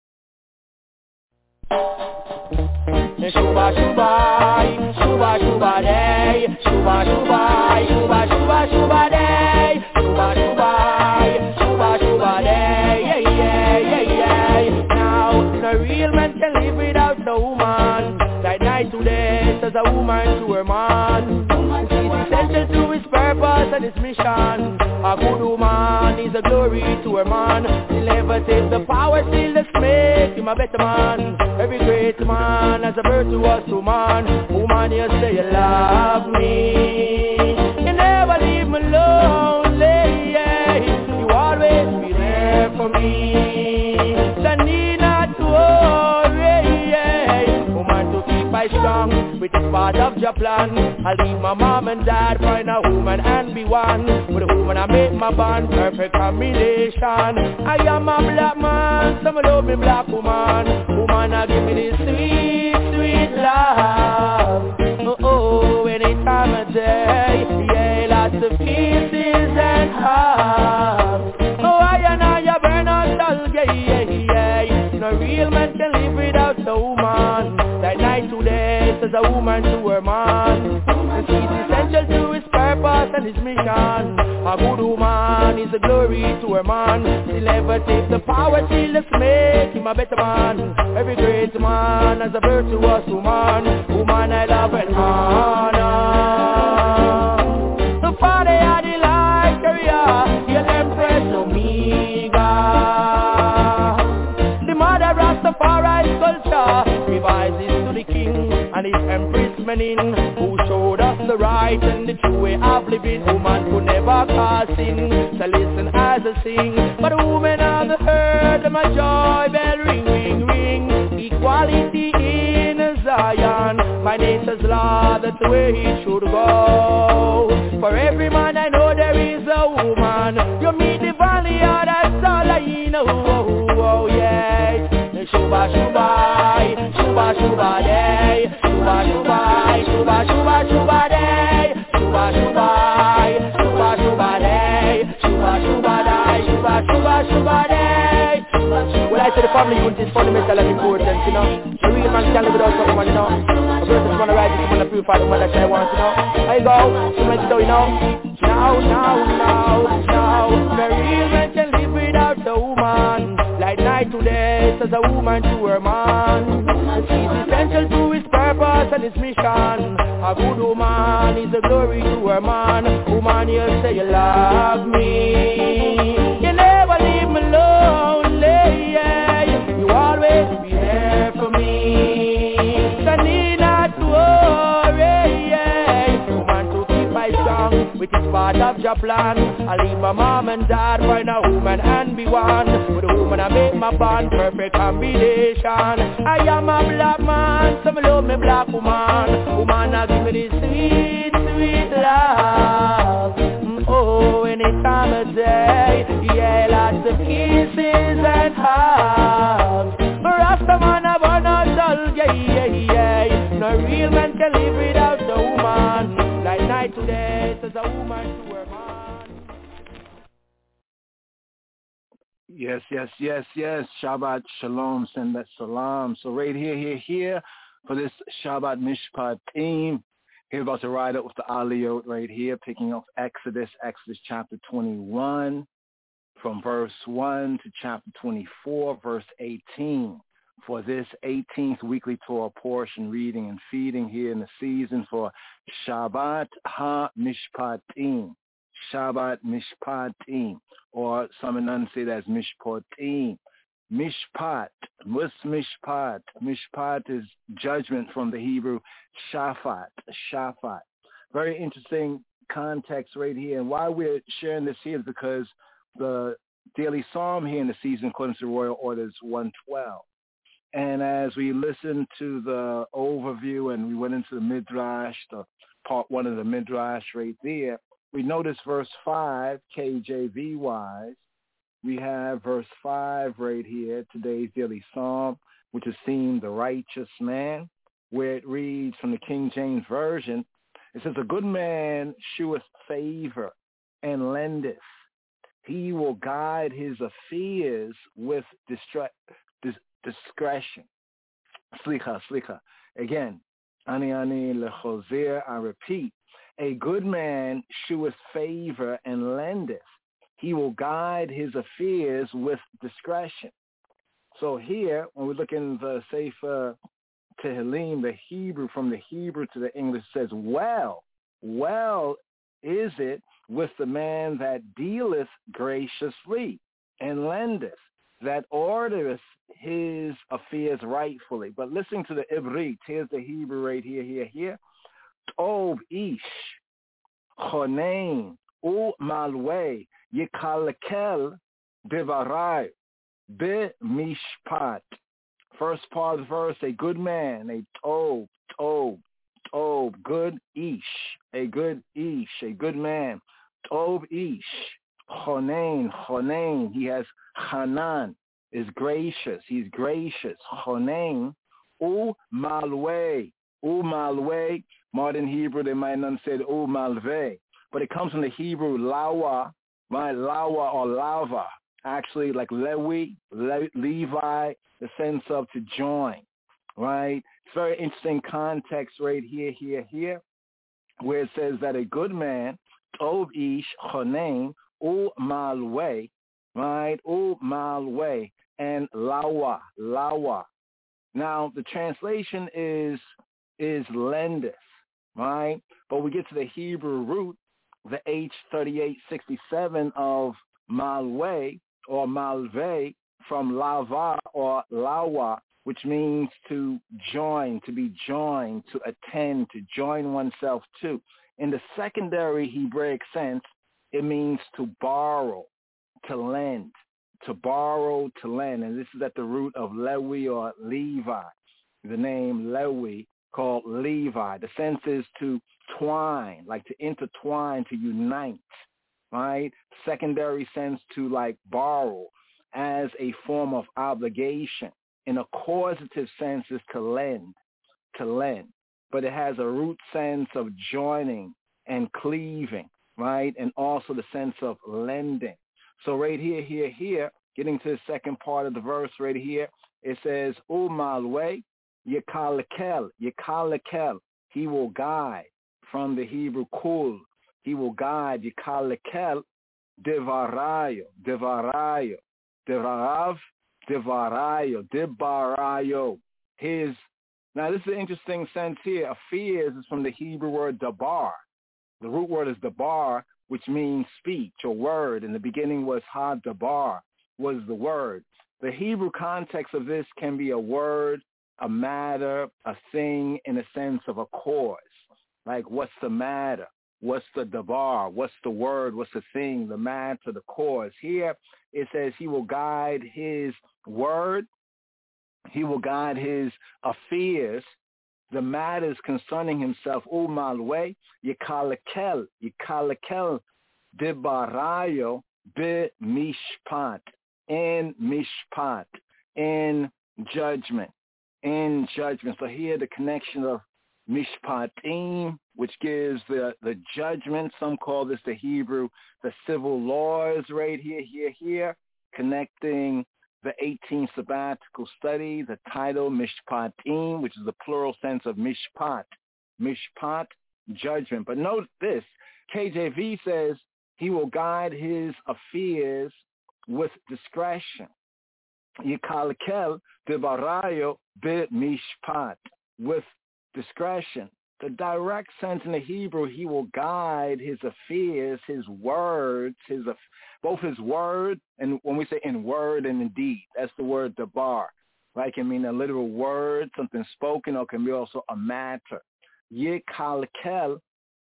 Shuba shuba, shuba shuba day, shuba shuba, shuba shuba shuba day, shuba shuba, shuba shuba day, yeah yeah yeah yeah. Now the real man can live without no woman. That night today says a woman to her man. She's essential to his purpose and his mission. A good woman is a glory to her man. She'll never take the power, she'll just make him a better man. Every great man has a virtuous woman. Woman, you say you love me, you never leave me lonely, yeah. You always be there for me, so need not to worry, yeah. Woman, to keep my strong, which is part of your plan. I'll leave my mom and dad, find a woman and be one. With a woman I make my bond, perfect combination. I am a black man, some love me black woman. Woman, I give me this sweet, sweet love. Oh, oh, any time of day, yeah, lots of kisses and hugs. Oh, I and I burn out, yeah, yeah, yeah. No real man can live without a woman. That night today says a woman to her man. And she's essential to his purpose and his mission. A good woman is a glory to her man. She'll never take the power, she'll just make him a better man. Every great man has a virtuous woman. Woman I love and honor. The Father I delight career, the Empress Omega. The Mother Rastafari's culture revises to the King and his Empress Menin, who showed us the right and the true way of living. Woman could never cause sin, so listen as I sing. But the woman on the earth, my joy bell ring, ring, ring. Equality in Zion, my nature's law, that's the way it should go. For every man I know there is a woman. You meet the valley, oh, that's all I know. Oh, oh, oh yeah. Shuba, shuba, shuba. Shuba Shuba Day, Shuba Shuba, Shuba Shuba Shuba Day, Shuba Shuba, Shuba Shuba Day, Shuba Shuba Day, Shuba Shuba Shuba Day. Well, I say the family unit is fundamental and important, you know. The real man can't live without someone, you know. A person wanna ride it, wanna purify the man that I want, you know. There you go, so much dough, you know. Now, now, now, now, the real man can live without the woman. Like night to day, says a woman to her man. She's essential to his purpose and his mission. A good woman is a glory to her man. Woman, you say you love me, you never leave me lonely, yeah. You always be there for me, so need not to worry, yeah. Woman to keep my strong, which is part of your plan. I leave my mom and dad, find a woman and be one. With a woman I make my bond, perfect combination. I am a black man, so me love me black woman. Woman I give me this sweet, sweet love. Mm, oh, any time of day, yeah, lots of kisses and hugs. Rasta man I burn out all, yeah, yeah, yeah. No real man can live without a woman. Like night to day, says a woman to her man. Yes, yes, yes, yes. Shabbat Shalom, send that salam. So right here, here, here, for this Shabbat Mishpat team, he's about to ride up with the Aliyot right here, picking up Exodus, Exodus chapter twenty-one, from verse one to chapter twenty-four, verse eighteen. For this eighteenth weekly Torah portion, reading and feeding here in the season for Shabbat HaMishpatim, Shabbat Mishpatim, or some enunciate as Mishpatim. Mishpat, what's Mishpat? Mishpat is judgment from the Hebrew Shafat, Shafat. Very interesting context right here. And why we're sharing this here is because the daily psalm here in the season, according to the Royal Order, is one twelve. And as we listened to the overview and we went into the Midrash, the part one of the Midrash right there, we noticed verse five, K J V-wise. We have verse five right here, today's daily psalm, which is themed The Righteous Man, where it reads from the King James Version, it says, a good man sheweth favor and lendeth. He will guide his affairs with distra- dis- discretion. Slicha, slicha. Again, ani ani lechozer, I repeat, a good man sheweth favor and lendeth. He will guide his affairs with discretion. So here, when we look in the Sefer Tehillim, the Hebrew, from the Hebrew to the English, says, well, well is it with the man that dealeth graciously and lendeth, that ordereth his affairs rightfully. But listening to the Ibrit, here's the Hebrew right here, here, here. Tov ish, chonein, u malwei, yikalkel devarai, be mishpat. First part of the verse, a good man, a tov, tov, tov, good ish, a good ish, a good man. Tov ish, chonein, chonein, he has hanan, is gracious, he's gracious. Chonein, u malwei, u malwei, modern Hebrew, they might not say u malvei, but it comes from the Hebrew lawa, right? Lawa or lava, actually like Lewi, Le- Levi, the sense of to join, right? It's very interesting context right here, here, here, where it says that a good man, tov ish, chonein, u malwei, right? U malwei, and lawa, lawa. Now, the translation is is lendeth, right? But we get to the Hebrew root, the H thirty-eight sixty-seven of malwei or malvei, from lava or lawa, which means to join, to be joined, to attend, to join oneself to. In the secondary Hebraic sense, it means to borrow, to lend, to borrow, to lend. And this is at the root of Lewi or Levi, the name Lewi called Levi. The sense is to twine, like to intertwine, to unite, right? Secondary sense to like borrow as a form of obligation, in a causative sense is to lend, to lend. But it has a root sense of joining and cleaving, right? And also the sense of lending. So right here, here, here, getting to the second part of the verse right here, it says, Umalwe Yekalekel, Yekalekel, he will guide, from the Hebrew kul, he will guide, Yekalekel, Devarayo, Devarayo, Devarav, Devarayo, Debarayo, his. Now this is an interesting sense here. Affairs is from the Hebrew word dabar. The root word is dabar, which means speech or word. In the beginning was ha-dabar, was the word. The Hebrew context of this can be a word, a matter, a thing in a sense of a cause. Like, what's the matter? What's the dabar? What's the word? What's the thing? The matter, the cause. Here it says he will guide his word. He will guide his affairs, the matters concerning himself. Umalwe Yekalekel, Yekalekel Debarayo Be Mishpat, in Mishpat, in judgment, in judgment. So here the connection of Mishpatim, which gives the, the judgment. Some call this the Hebrew, the civil laws right here, here, here, connecting the eighteenth sabbatical study, the title Mishpatim, which is the plural sense of Mishpat, Mishpat, judgment. But note this, K J V says he will guide his affairs with discretion. Yikalekel debarayo be mishpat, with discretion. The direct sense in the Hebrew, he will guide his affairs, his words, his both his word, and when we say in word and in deed, that's the word dabar. Right? It can mean a literal word, something spoken, or can be also a matter. Yikalekel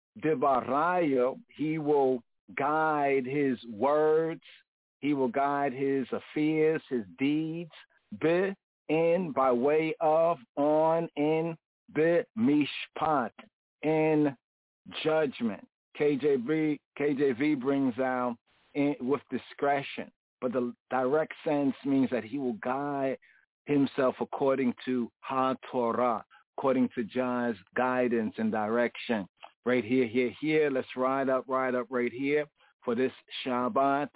debarayo, he will guide his words, he will guide his affairs, his deeds, be, in, by way of, on, in, be, mishpat, in judgment. K J V, K J V brings out in, with discretion, but the direct sense means that he will guide himself according to ha-Torah, according to God's guidance and direction. Right here, here, here. Let's ride up, ride up right here for this Shabbat.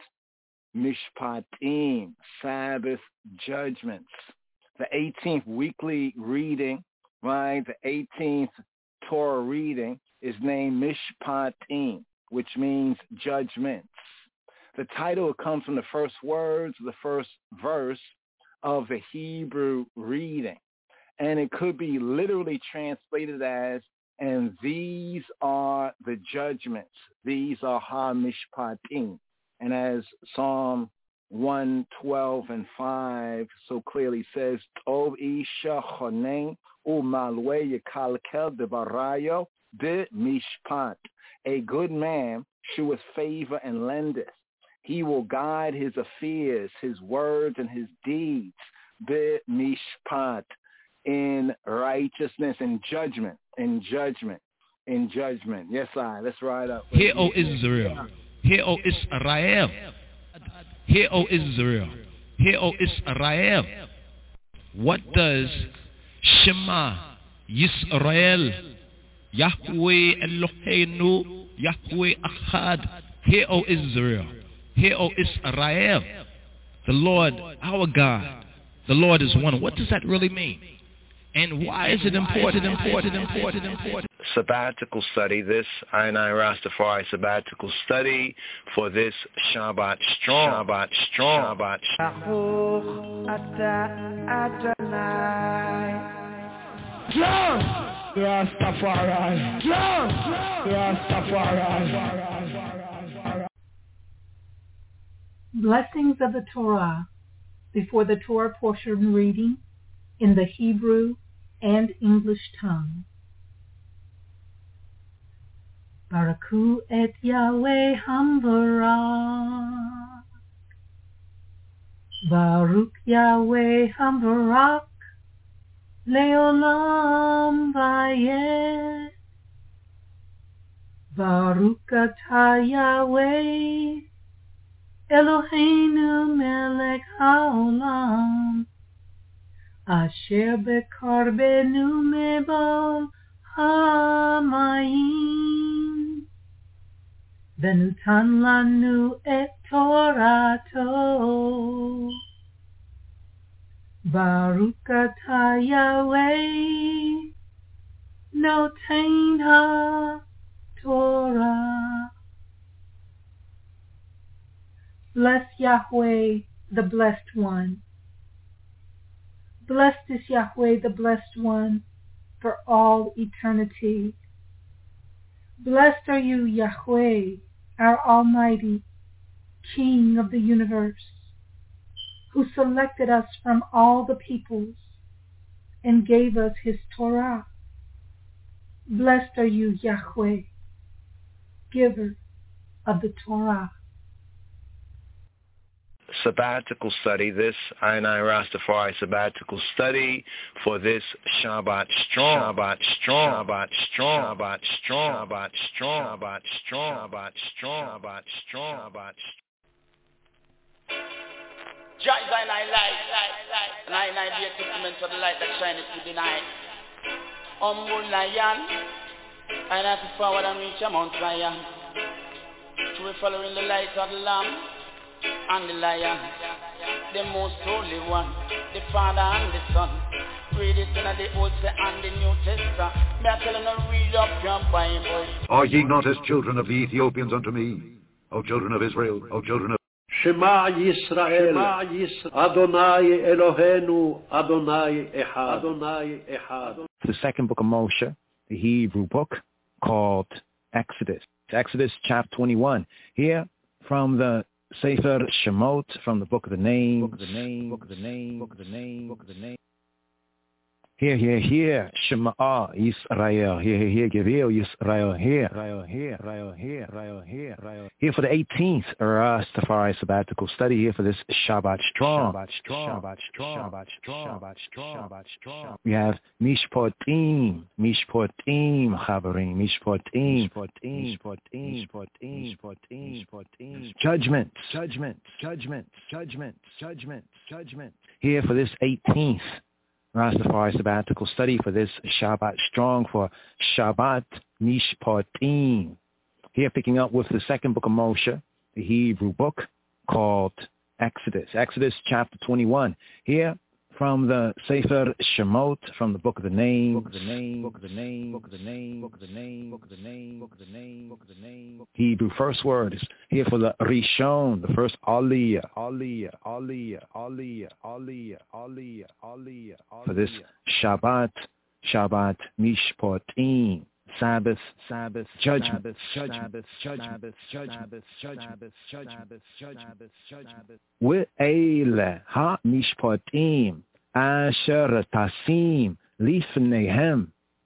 Mishpatim, Sabbath judgments. The eighteenth weekly reading, right, the eighteenth Torah reading is named Mishpatim, which means judgments. The title comes from the first words, the first verse of the Hebrew reading. And it could be literally translated as, and these are the judgments. These are ha-mishpatim. And as Psalm one twelve and five so clearly says, Tov isha chonen umalwe yekalkel debarayo de mishpat. A good man sheweth favor and lendeth. He will guide his affairs, his words, and his deeds, de mishpat, in righteousness and judgment, in judgment, in judgment. Yes, I. Let's ride up. Hear, O Israel. Hear, O Israel. Hear, O Israel. Hear, O Israel. What does Shema Yisrael, Yahweh Eloheinu, Yahweh Achad. Hear, O Israel. Hear, O Israel. The Lord, our God, the Lord is one. What does that really mean? And why is it important, important, important, important? Sabbatical study, this I and I Rastafari sabbatical study for this Shabbat Strong. Shabbat Strong. Shabbat Strong. Rastafari. Strong. Rastafari. Blessings of the Torah before the Torah portion reading in the Hebrew and English tongue. Baraku et Yahweh Hamvarak. Baruch Yahweh Hamvarak. Leolam Vayet. Baruch atah Yahweh. Eloheinu melech haolam. אשר בקרבנו מבוא המים, ונתן לנו את תורתו. ברוך אתה יהוה, נותן התורה. Bless Yahweh, the Blessed One. Blessed is Yahweh, the Blessed One, for all eternity. Blessed are you, Yahweh, our Almighty, King of the universe, who selected us from all the peoples and gave us his Torah. Blessed are you, Yahweh, giver of the Torah. Sabbatical study, this I and I Rastafari sabbatical study for this Shabbat strong, Shabbat strong, Shabbat strong, Shabbat strong, Shabbat strong, Shabbat strong, Shabbat strong, Shabbat strong, Shabbat strong. Jah is I light, and I and I be a testament to the light that shineth through the night. Humble lion, and I have to forward and reach a Mount Zion. To be following the light of the Lamb and the Lion, the most holy one, the Father and the Son. Read it in the Old and the New Testament. May I tell you to read up your Bible. Are ye not as children of the Ethiopians unto me, O children of Israel, O children of Shema Yisrael, Adonai Eloheinu, Adonai Echad, Adonai Echad. The second book of Moshe, the Hebrew book called Exodus. Exodus chapter twenty-one. Here from the Sefer Shemot, from the book of the names, book of the names, book of the names, book of the names, book of the names. Here, here, here, Shema Yisrael. Here, here, here, Gevil Yisrael. Here, Israel. Here, Israel. Here, Israel. Here, Israel. Here for the eighteenth Rastafari sabbatical study. Here for this Shabbat strong, Shabbat strong, Shabbat strong, Shabbat strong, Shabbat strong, Shabbat strong. We have Mishpotim, Mishpotim, Chaverim, Mishpotim, Mishpotim, Mishpotim, Mishpotim, Mishpotim, Mishpotim. Judgment, judgment, judgment, judgment, judgment, judgment. Here for this eighteenth Rastafari sabbatical study for this Shabbat strong for Shabbat Mishpatim. Here picking up with the second book of Moshe, the Hebrew book called Exodus. Exodus chapter twenty-one. Here from the Sefer Shemot, from the book of the names, book of the names, book of the names, book of the names, book of the names, book of the names, book of the names, book of the names. Hebrew first word is here for the Rishon, the first Aliyah, Aliyah, Aliyah, Aliyah, Aliyah, Aliyah, Aliyah. For this Shabbat, Shabbat Mishpatim. Sabbath, Sabbath, judgment, judgment, judgment, judgment, judgment, judgment, judgment, judgment. Ve'ele ha-mishpatim asher tasim lifneihem.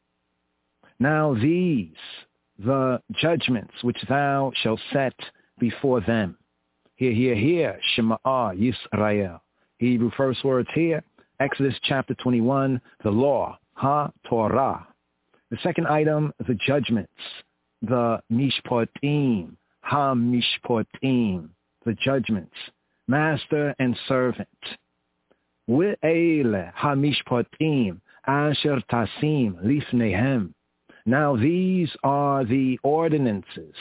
Now these, the judgments which thou shalt set before them. Here, here, here, Shema Yisrael. Hebrew first words here, Exodus chapter twenty-one, the law, ha-Torah. The second item, the judgments, the mishpatim, ha-mishpatim, the judgments, master and servant. Ve'ele ha-mishpatim asher tasim lifneihem. Now these are the ordinances,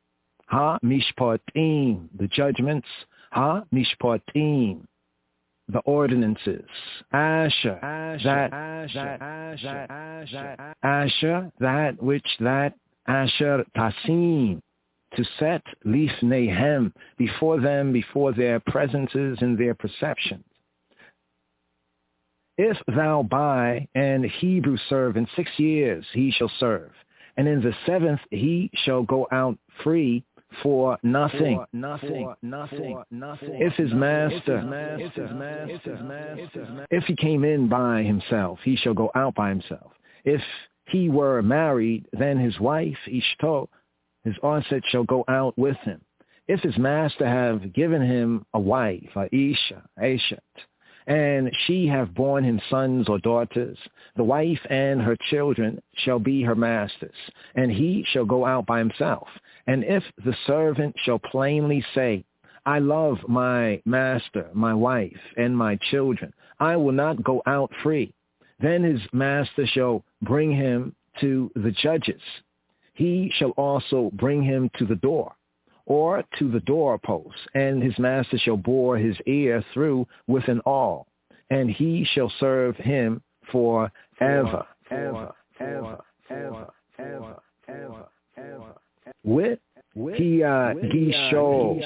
ha-mishpatim, the judgments, ha-mishpatim, the ordinances. Asher, that, Asher, Asher, Asher, Asher, that which that, Asher Tasim, to set lifneihem, before them, before their presences and their perceptions. If thou buy an Hebrew servant six years, he shall serve, and in the seventh he shall go out free for nothing, for nothing, for nothing, for nothing. If his master, if his master, if his master, if he came in by himself, he shall go out by himself. If he were married, then his wife, Ishto, his onset shall go out with him. If his master have given him a wife, Aisha, Aishat, and she have borne him sons or daughters, the wife and her children shall be her masters, and he shall go out by himself. And if the servant shall plainly say, I love my master, my wife, and my children. I will not go out free. Then his master shall bring him to the judges. He shall also bring him to the door, or to the doorpost, and his master shall bore his ear through with an awl, and he shall serve him for ever, ever, ever, ever, ever, ever, ever. With he uh gisho,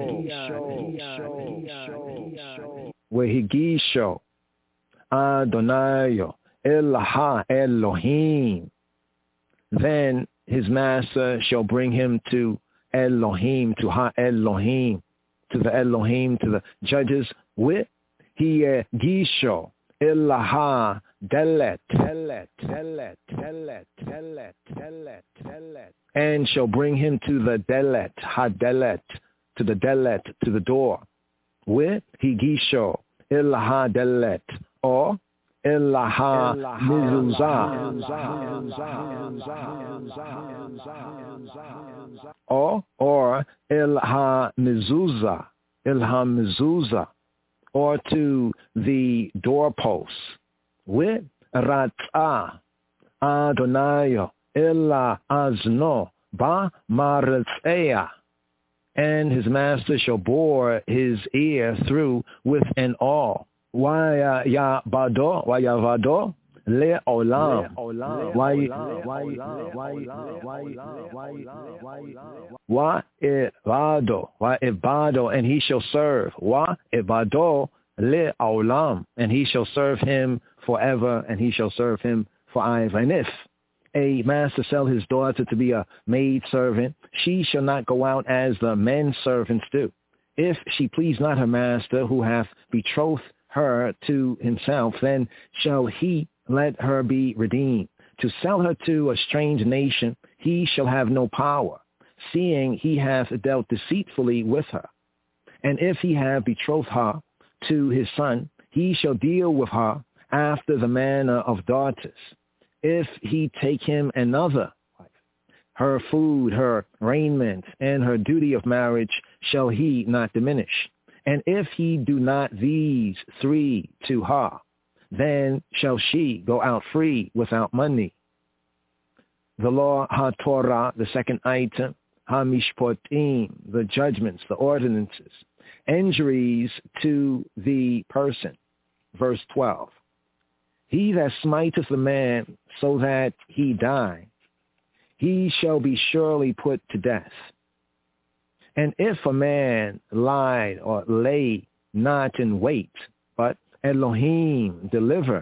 where he gisho, Adonai Elah Elohim. Then his master shall bring him to Elohim, to Ha Elohim, to the Elohim, to the judges. With he gisho Elah Delet, Delet, Delet, Delet, Delet, Delet, Delet, and shall bring him to the Delet, Ha Delet, to the Delet, to the door. With he gisho Elah Delet, or Elah Mezuzah, or or Elah Mezuzah, Elah Mezuzah, or to the doorposts. With Ratzah Adonai Elah Azno Ba Maretzea, and his master shall bore his ear through with an awl. Why ya bado? Why ya vado? Le olam. Why? Why evado? Why evado? And he shall serve. Why evado? Le olam. And he shall serve him forever, and he shall serve him for ever. And if a master sell his daughter to be a maid servant, she shall not go out as the men servants do. If she please not her master, who hath betrothed her to himself, then shall he let her be redeemed. To sell her to a strange nation, he shall have no power, seeing he hath dealt deceitfully with her. And if he have betrothed her to his son, he shall deal with her after the manner of daughters. If he take him another wife, her food, her raiment, and her duty of marriage shall he not diminish. And if he do not these three to her, then shall she go out free without money. The law, ha-Torah, the second item, ha-Mishpotim, the judgments, the ordinances, injuries to the person. Verse twelve. He that smiteth a man so that he die, he shall be surely put to death. And if a man lied or lay not in wait, but Elohim deliver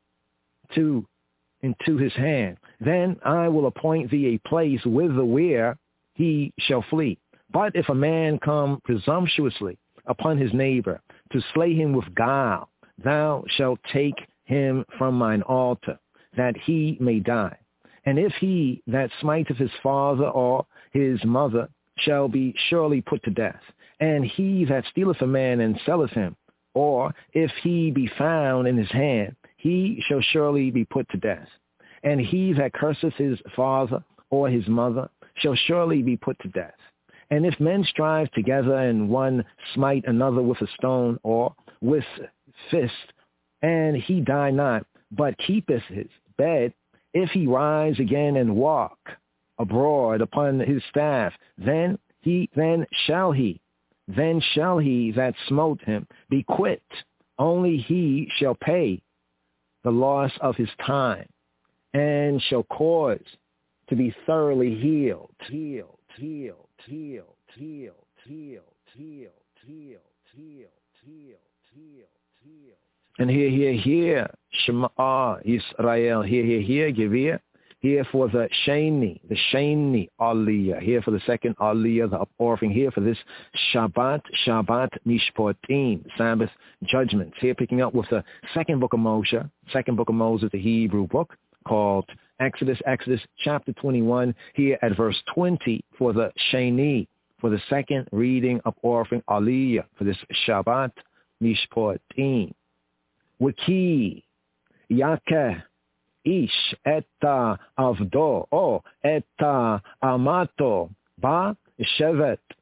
to into his hand, then I will appoint thee a place whither where he shall flee. But if a man come presumptuously upon his neighbor to slay him with guile, thou shalt take him from mine altar, that he may die. And if he that smiteth his father or his mother shall be surely put to death, and he that stealeth a man and selleth him, or if he be found in his hand, he shall surely be put to death. And he that curseth his father or his mother shall surely be put to death. And if men strive together, and one smite another with a stone or with fist, and he die not, but keepeth his bed, if he rise again and walk abroad upon his staff, then he then shall he, then shall he that smote him be quit. Only he shall pay the loss of his time, and shall cause to be thoroughly healed, healed, healed, healed, healed, healed, healed, healed, healed, healed, healed, healed. And here, here, here, Shema Israel, here, here, here, give ear. Here for the Shani, the Shani Aliyah. Here for the second Aliyah, the upoffering. Here for this Shabbat, Shabbat Mishpatim, Sabbath judgments. Here picking up with the second book of Moshe, second book of Moses, the Hebrew book, called Exodus, Exodus chapter twenty-one, here at verse twenty for the Shani, for the second reading of offering Aliyah, for this Shabbat Mishpatim. Wiki, Yakeh, Ish, Etta, Avdo, O, Etta, Amato, Ba, Shevet,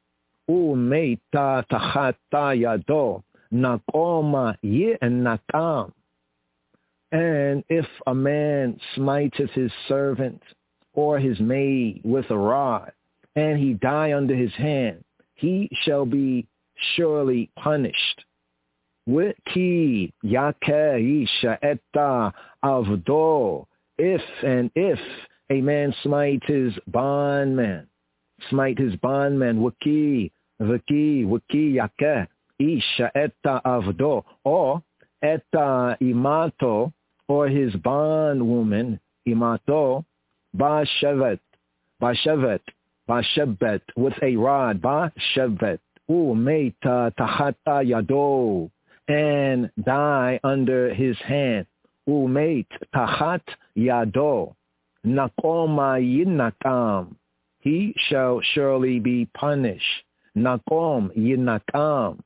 Umeita tachata yado, nakoma yi'nakam. And if a man smiteth his servant or his maid with a rod, and he die under his hand, he shall be surely punished. Wiki yakeisha etta avdo. If and if a man smite his bondman, smite his bondman, wiki, wiki, wiki yake, isha etta avdo, or etta imato, or his bondwoman, imato, bashevet, bashevet, bashevet, with a rod, bashevet, umeita tahata yado, and die under his hand, umeit tahat yado, nakoma yinakam, he shall surely be punished, nakom yinakam.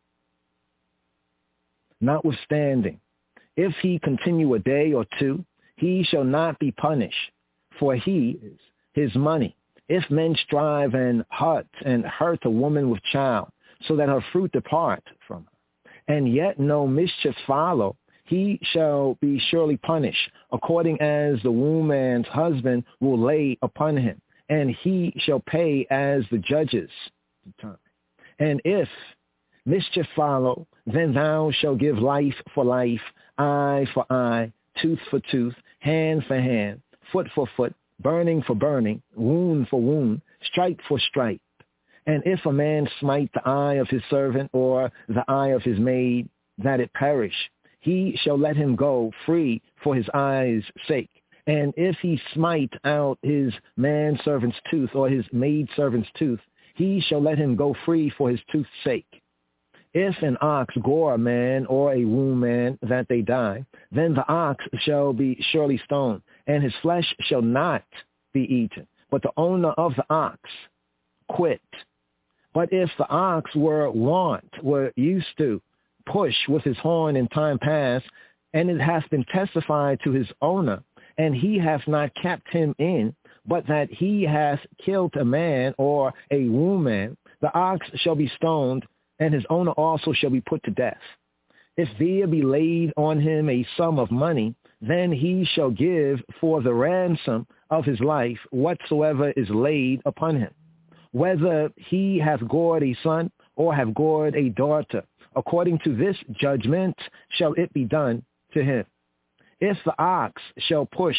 Notwithstanding, if he continue a day or two, he shall not be punished, for he is his money. If men strive and hurt and hurt a woman with child, so that her fruit depart from her, and yet no mischief follow, he shall be surely punished, according as the woman's husband will lay upon him, and he shall pay as the judges determine. And if mischief follow, then thou shalt give life for life, eye for eye, tooth for tooth, hand for hand, foot for foot, burning for burning, wound for wound, stripe for stripe. And if a man smite the eye of his servant or the eye of his maid, that it perish, he shall let him go free for his eye's sake. And if he smite out his manservant's tooth or his maidservant's tooth, he shall let him go free for his tooth's sake. If an ox gore a man or a woman that they die, then the ox shall be surely stoned, and his flesh shall not be eaten, but the owner of the ox quit. But if the ox were wont, were used to push with his horn in time past, and it hath been testified to his owner, and he hath not kept him in, but that he hath killed a man or a woman, the ox shall be stoned, and his owner also shall be put to death. If there be laid on him a sum of money, then he shall give for the ransom of his life whatsoever is laid upon him, whether he hath gored a son or have gored a daughter. According to this judgment shall it be done to him. If the ox shall push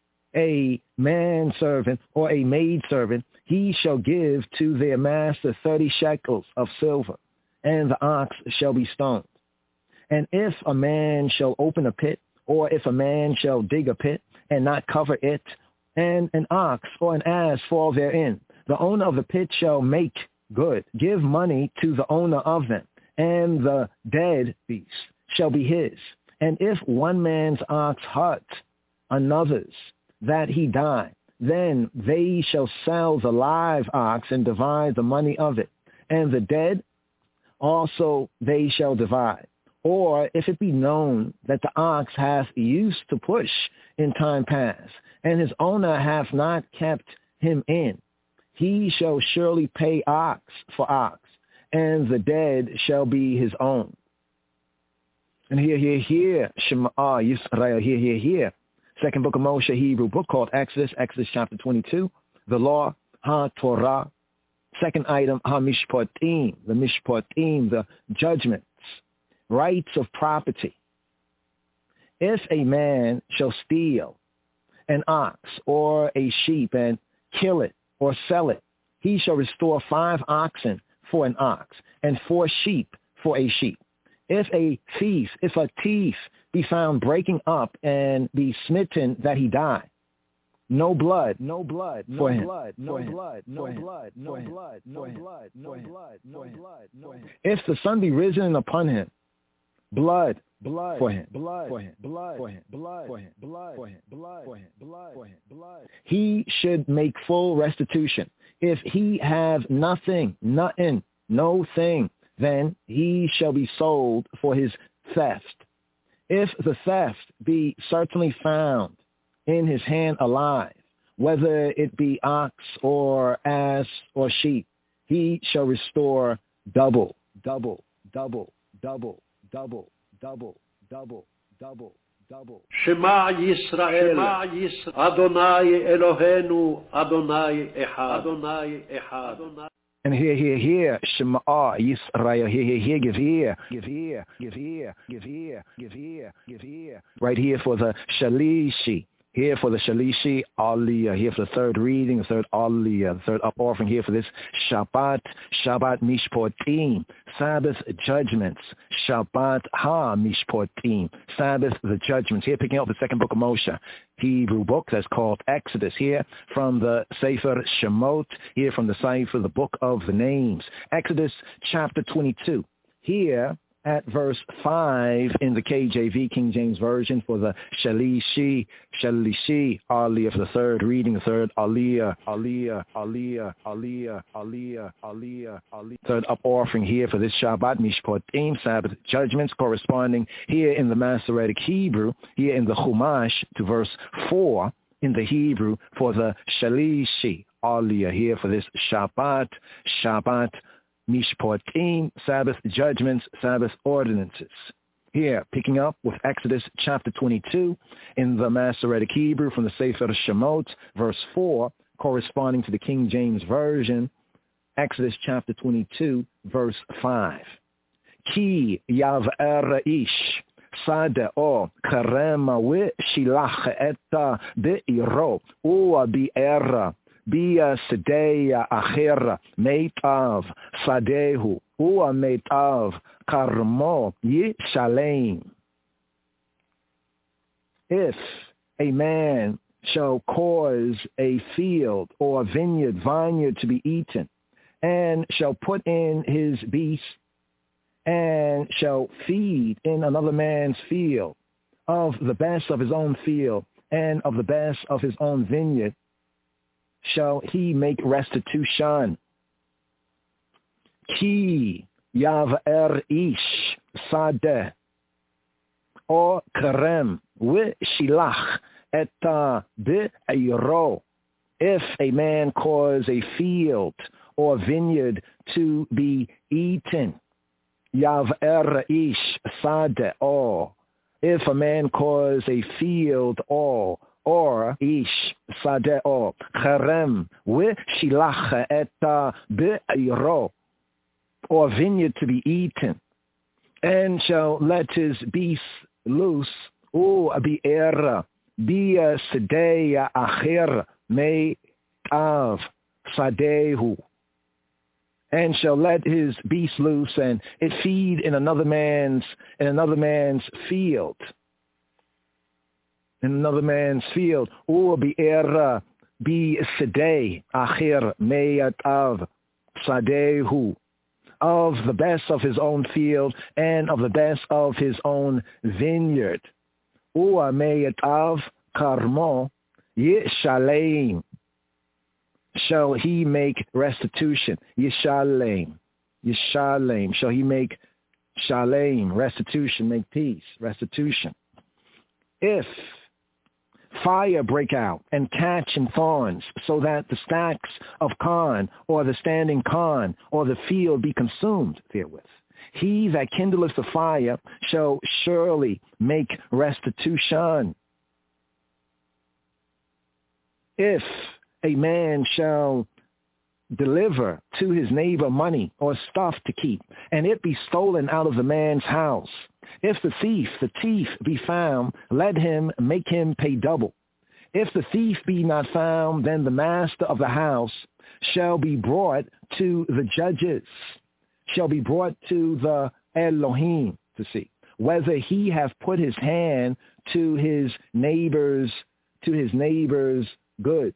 a manservant or a maidservant, he shall give to their master thirty shekels of silver, and the ox shall be stoned. And if a man shall open a pit, or if a man shall dig a pit and not cover it, and an ox or an ass fall therein, the owner of the pit shall make good, give money to the owner of them, and the dead beast shall be his. And if one man's ox hurt another's, that he die, then they shall sell the live ox and divide the money of it, and the dead also they shall divide. Or if it be known that the ox hath used to push in time past, and his owner hath not kept him in, he shall surely pay ox for ox, and the dead shall be his own. And here, here, here, Shema Yisrael, here, here, here. Second book of Moshe, Hebrew book called Exodus, Exodus chapter twenty-two, the law, ha-Torah. Second item, ha-Mishpatim, the Mishpatim, the judgments, rights of property. If a man shall steal an ox or a sheep and kill it or sell it, he shall restore five oxen for an ox and four sheep for a sheep. If a thief, if a thief be found breaking up and be smitten that he die, no blood, no blood, no blood, no blood, no blood, no blood, no blood, no blood, no blood, no. If the sun be risen upon him, blood, blood for him, blood for him, blood for him, blood for him, blood for him, blood for him, blood for him, blood. He should make full restitution. If he have nothing, nothing, no thing, then he shall be sold for his theft. If the theft be certainly found in his hand alive, whether it be ox or ass or sheep, he shall restore double, double, double, double, double, double, double, double, double. Shema Yisrael, Adonai Eloheinu, Adonai Echad, Adonai Echad. And here, here, here, Shema Yisrael, here, here, here, give here, give here, give here, give here, give here, give here. Right here for the Shalishi. Here for the Shalishi Aliyah, here for the third reading, the third Aliyah, the third up offering here for this Shabbat, Shabbat Mishpotim, Sabbath judgments, Shabbat Ha Mishpotim, Sabbath the judgments. Here picking up the second book of Moshe, Hebrew book that's called Exodus. Here from the Sefer Shemot, here from the Sefer, the book of the names. Exodus chapter twenty-two. Here at verse five in the K J V, King James Version, for the Shalishi, Shalishi, Aliyah, for the third reading, the third Aliyah, Aliyah, Aliyah, Aliyah, Aliyah, Aliyah, Aliyah. Third up offering here for this Shabbat, Mishpotim, Sabbath judgments, corresponding here in the Masoretic Hebrew, here in the Chumash to verse four in the Hebrew for the Shalishi, Aliyah, here for this Shabbat, Shabbat, Mishpotim, Sabbath judgments, Sabbath ordinances. Here, picking up with Exodus chapter twenty-two in the Masoretic Hebrew from the Sefer Shemot, verse four, corresponding to the King James Version, Exodus chapter twenty-two, verse five. Ki yav'er ish sadeo karema we shilach etta be'iro ua bi'era Bia Sedeya Achera Meitav Sadehu Ua Meitav Karmo Yishalem. If a man shall cause a field or a vineyard, vineyard to be eaten, and shall put in his beast, and shall feed in another man's field, of the best of his own field, and of the best of his own vineyard, shall he make restitution. Ki yav'er ish sadeh or karem v'shilach eta be'iro. If a man cause a field or vineyard to be eaten, yav'er ish sadeh or. If a man cause a field or or ish sadeo charem v'shilach eta be'iro, or vineyard to be eaten, and shall let his beast loose, u bi'era bia sedeya acher me av sadehu, and shall let his beast loose and it feed in another man's in another man's field. In another man's field, or be era, be sedei, achir meyatav, sadehu, of the best of his own field and of the best of his own vineyard. Or meyatav karmo, yishalem, shall he make restitution, yishalem, yishalem, shall he make shalem, restitution, make peace, restitution. If fire break out and catch in thorns, so that the stacks of corn or the standing corn or the field be consumed therewith, he that kindleth the fire shall surely make restitution. If a man shall deliver to his neighbor money or stuff to keep, and it be stolen out of the man's house, if the thief, the thief be found, let him make him pay double. If the thief be not found, then the master of the house shall be brought to the judges, shall be brought to the Elohim to see whether he have put his hand to his neighbor's, to his neighbor's goods.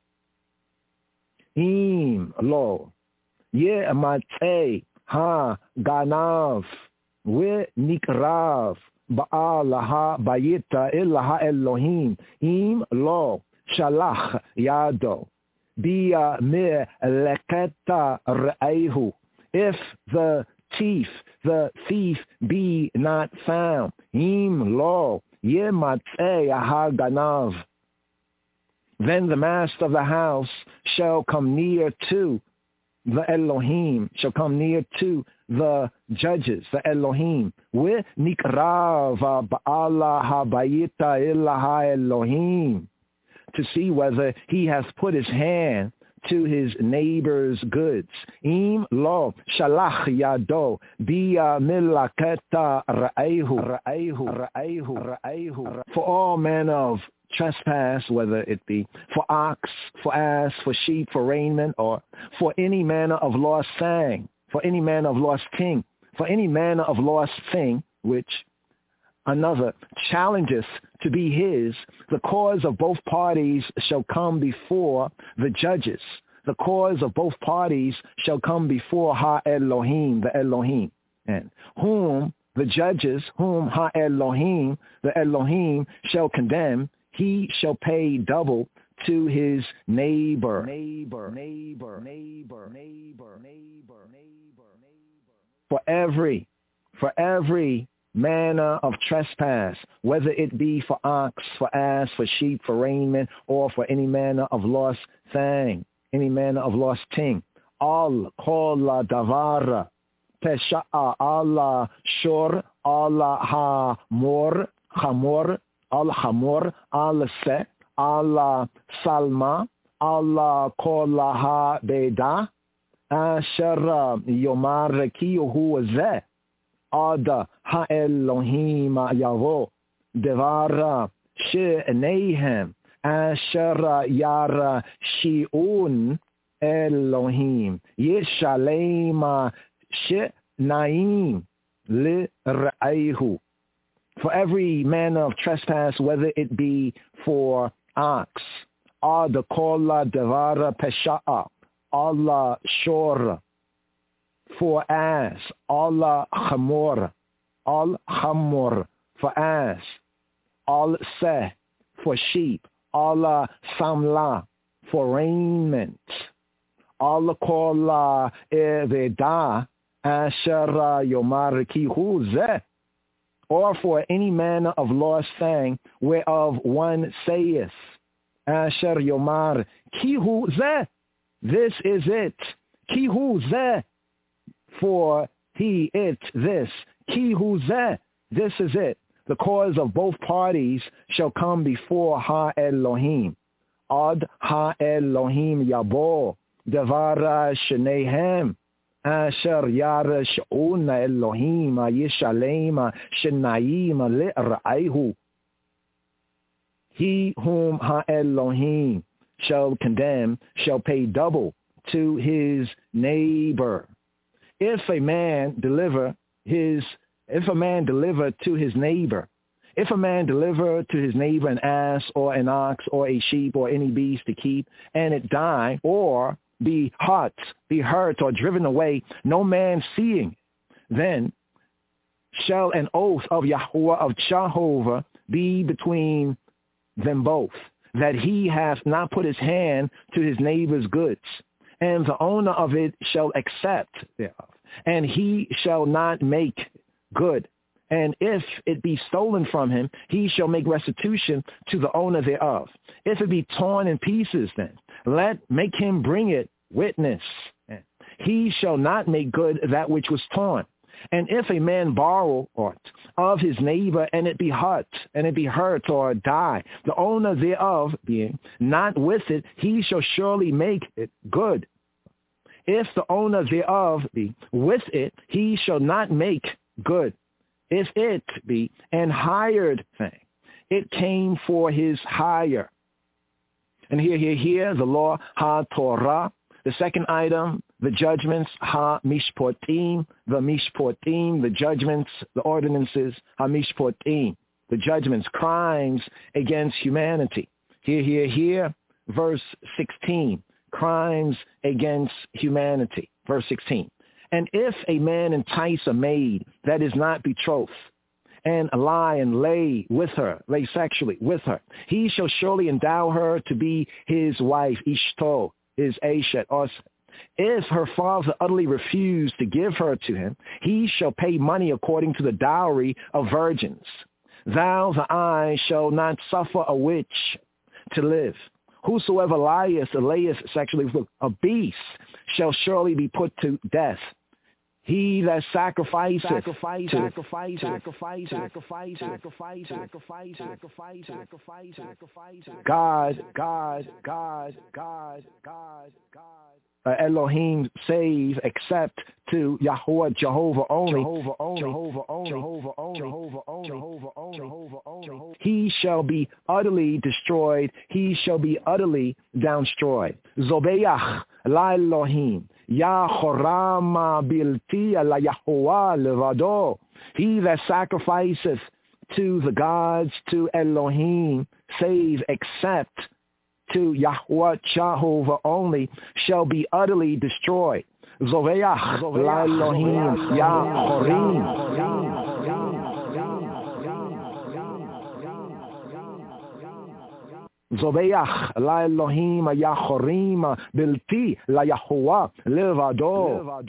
Im lo ye'matei ha ganav v'nikrav ba'alaha bayita ilaha Elohim im lo shalach yado bia me leketa re'ehu. If the thief, the thief be not found, im lo ye'matei ha ganav, then the master of the house shall come near to the Elohim, shall come near to the judges, the Elohim. With Nikrava Ba'ala Habayita Ilaha Elohim, to see whether he has put his hand to his neighbor's goods. Im lo shalach yado biya milaketa ra'ayhu ra'ayhu ra'ayhu ra'ayhu. For all manner of trespass, whether it be for ox, for ass, for sheep, for raiment, or for any manner of lost thing, for any manner of lost thing, for any manner of lost thing, which another challenges to be his, the cause of both parties shall come before the judges. The cause of both parties shall come before Ha-Elohim, the Elohim. And whom the judges, whom Ha-Elohim, the Elohim, shall condemn, he shall pay double to his neighbor. Neighbor, neighbor, neighbor, neighbor, neighbor, neighbor, neighbor. For every, for every manner of trespass, whether it be for ox, for ass, for sheep, for raiment, or for any manner of lost thing, any manner of lost thing. Al kola davara pesha'a Allah shor Allah ha mor hamor al hamor al se Allah salma Allah kola ha beda asher yomar ki hu ze Ada ha-Elohim yavo devara she'neihem asher yara shi'un Elohim yishalema she'naim li'ra'ayhu. For every manner of trespass, whether it be for ox, Ada kola devara pesha'a Allah shor, for ass, Allah chamor, al chamor, for ass, al seh, for sheep, Allah samla, for raiment, al kola eveda, asher yomar ki hu zeh, or for any manner of lost thing whereof one saith, asher yomar ki hu zeh, this is it, ki hu zeh, for he, it, this, ki hu zeh, this is it. The cause of both parties shall come before Ha-Elohim. Ad Ha-Elohim yabo, devara shenehem, asher yara she'una Elohim, yishalema shenaim li'ra'ayhu. He whom Ha-Elohim shall condemn shall pay double to his neighbor. If a man deliver his, if a man deliver to his neighbor, if a man deliver to his neighbor an ass or an ox or a sheep or any beast to keep, and it die or be hurt, be hurt or driven away, no man seeing, then shall an oath of Yahweh of Jehovah be between them both, that he hath not put his hand to his neighbor's goods, and the owner of it shall accept thereof, and he shall not make good. And if it be stolen from him, he shall make restitution to the owner thereof. If it be torn in pieces, then let make him bring it witness. He shall not make good that which was torn. And if a man borrow aught of his neighbor, and it be hurt, and it be hurt or die, the owner thereof being not with it, he shall surely make it good. If the owner thereof be with it, he shall not make good. If it be an hired thing, it came for his hire. And here, here, here, the law, ha-Torah. The second item, the judgments, ha-Mishpotim, the Mishpotim, the judgments, the ordinances, ha-Mishpotim, the judgments, crimes against humanity. Here, here, here, verse sixteen, crimes against humanity, verse sixteen. And if a man entice a maid that is not betrothed, and lie and lay with her, lay sexually with her, he shall surely endow her to be his wife, Ishto, his Ashet, or if her father utterly refuse to give her to him, he shall pay money according to the dowry of virgins. Thou, the eye, shall not suffer a witch to live, Whosoever lieth or layeth sexually with a beast shall surely be put to death. He that sacrifices, sacrifice, sacrifice, sacrifice, sacrifice, sacrifice, sacrifice, sacrifice, sacrifice, sacrifice, God, God, God, God, God, God. Uh, Elohim save except to Yahweh, Jehovah only, Jehovah only, Jehovah only, Jehovah only, Jehovah only, Jehovah only, Jehovah only. He shall be utterly destroyed. He shall be utterly destroyed. Zobeach la Elohim, Yahorama biltia la Yahweh levado. He that sacrificeth to the gods, to Elohim, save except to Yahweh Jehovah only, shall be utterly destroyed. Zoveach la Elohim Yahorim. Zoveach la Elohim Yahorim bilti la Yahweh levado.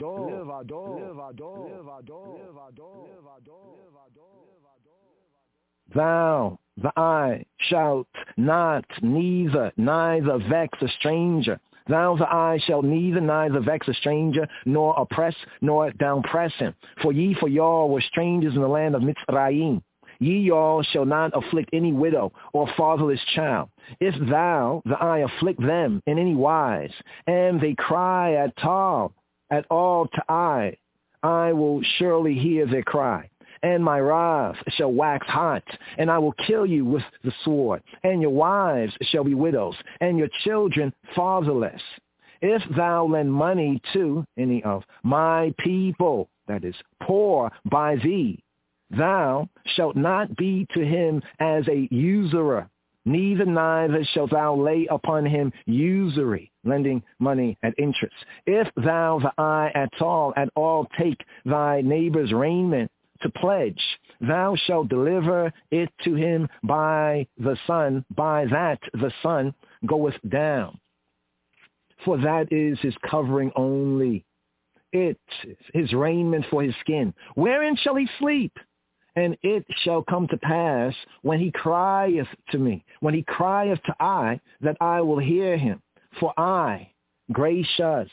Thou, thou shalt not neither, neither vex a stranger. Thou, thou shalt neither, neither vex a stranger, nor oppress, nor downpress him. For ye, for y'all were strangers in the land of Mitzrayim. Ye y'all shall not afflict any widow or fatherless child. If thou, thou afflict them in any wise, and they cry at all, at all to I, I will surely hear their cry. And my wrath shall wax hot, and I will kill you with the sword. And your wives shall be widows, and your children fatherless. If thou lend money to any of my people, that is, poor by thee, thou shalt not be to him as a usurer, neither neither shalt thou lay upon him usury, lending money at interest. If thou the eye at all, at all take thy neighbor's raiment, to pledge, thou shalt deliver it to him by the sun, by that the sun goeth down. For that is his covering only. It is his raiment for his skin. Wherein shall he sleep? And it shall come to pass when he crieth to me, when he crieth to I, that I will hear him. For I, gracious,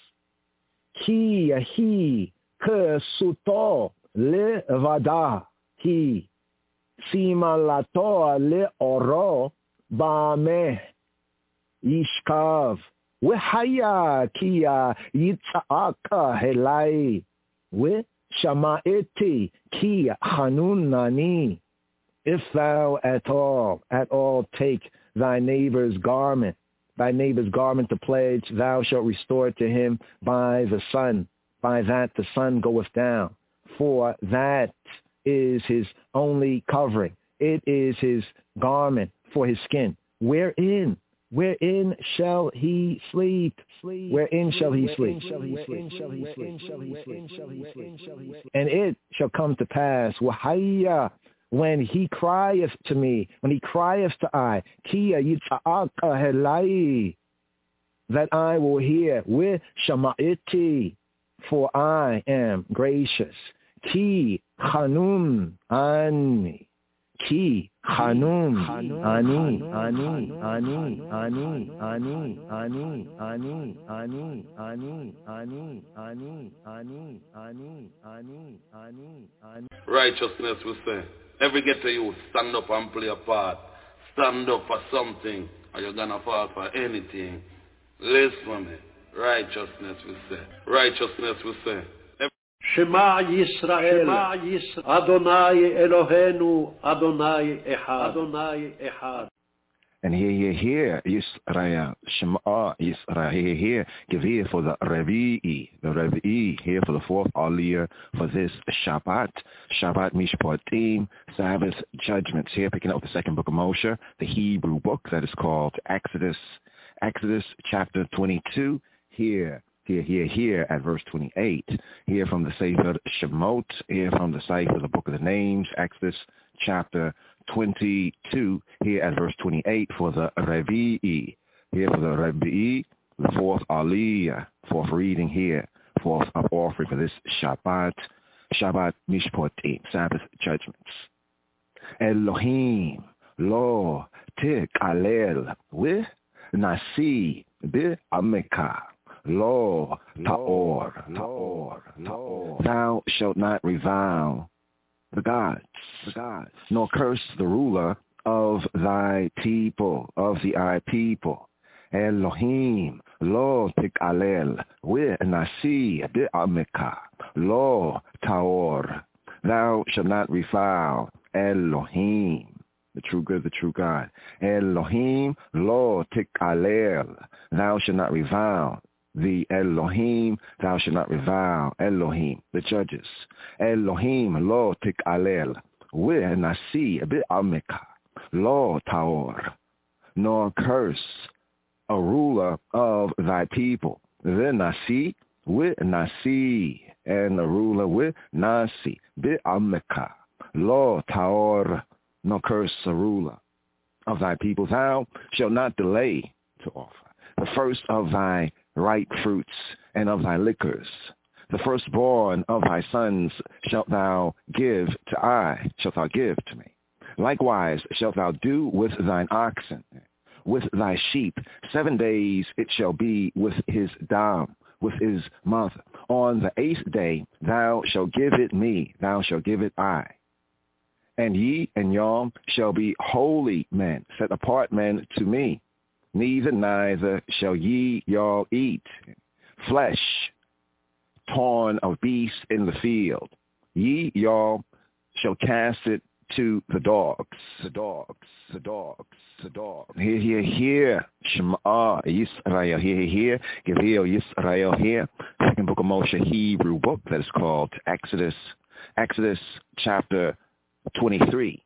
ki yahi kesuto, Le vada hi sima lato le oro ba me ishkav we haya kia yitzaka helai we shamaeti kia hanunani. If thou at all, at all take thy neighbor's garment, thy neighbor's garment to pledge, thou shalt restore it to him by the sun, by that the sun goeth down. For that is his only covering. It is his garment for his skin. Wherein, wherein shall he sleep? Wherein shall he sleep? And it shall come to pass, wahaya, when he crieth to me, when he crieth to I, kia yitza'aka helai, that I will hear, with shama'iti, for I am gracious. Ki chanun ani, ki chanun ani, ani, ani, ani, ani, ani, ani, ani, ani, ani, ani, ani, ani, ani, ani, ani, ani. Righteousness, we say. Every ghetto youth, stand up and play a part. Stand up for something, or you're gonna fall for anything. Listen to me. Righteousness, we say. Righteousness, we say. Shema Yisrael, Adonai Eloheinu, Adonai Echad, Adonai Echad. And here, here, here, Yisrael, Shema Yisrael, here, here, give here for the Revi'i, the Revi'i, here for the fourth Aliyah for this Shabbat, Shabbat Mishpatim, Sabbath Judgments, here picking up the second book of Moshe, the Hebrew book that is called Exodus, Exodus chapter twenty-two, here. Here, here, here at verse twenty-eight. Here from the Sefer Shemot. Here from the Sefer, the Book of the Names, Exodus chapter twenty-two. Here at verse twenty-eight for the Revi'i. Here for the Revi'i, the fourth Aliyah, fourth reading here, fourth of offering for this Shabbat, Shabbat Mishpatim, Sabbath Judgments. Elohim, Lo, Tik, Alel, with nasi bi'amika. Lo ta'or, ta'or, ta'or. Thou shalt not revile the gods, the gods, nor curse the ruler of thy people, of the I people. Elohim, lo tikalel, we nasi bi'amika, lo ta'or. Thou shalt not revile Elohim, the true good, the true God. Elohim, lo tikalel. Thou shalt not revile the Elohim, thou shalt not revile Elohim, the judges. Elohim, lo tikalel, we nasi bi'amika, lo ta'or. Nor curse a ruler of thy people. The nasi, we nasi, and the ruler with nasi bi'amika, lo ta'or. Nor curse a ruler of thy people. Thou shalt not delay to offer the first of thy ripe fruits and of thy liquors. The firstborn of thy sons shalt thou give to I, shalt thou give to me. Likewise shalt thou do with thine oxen, with thy sheep. Seven days it shall be with his dam, with his mother. On the eighth day thou shalt give it me, thou shalt give it I. And ye and y'all shall be holy men, set apart men to me. Neither neither shall ye y'all eat flesh torn of beasts in the field. Ye y'all shall cast it to the dogs, the dogs, the dogs, the dogs. Hear, hear, hear, Shema Yisrael, hear, hear, hear, Gevil Yisrael, here. Second book of Moshe, Hebrew book that is called Exodus, Exodus chapter twenty-three.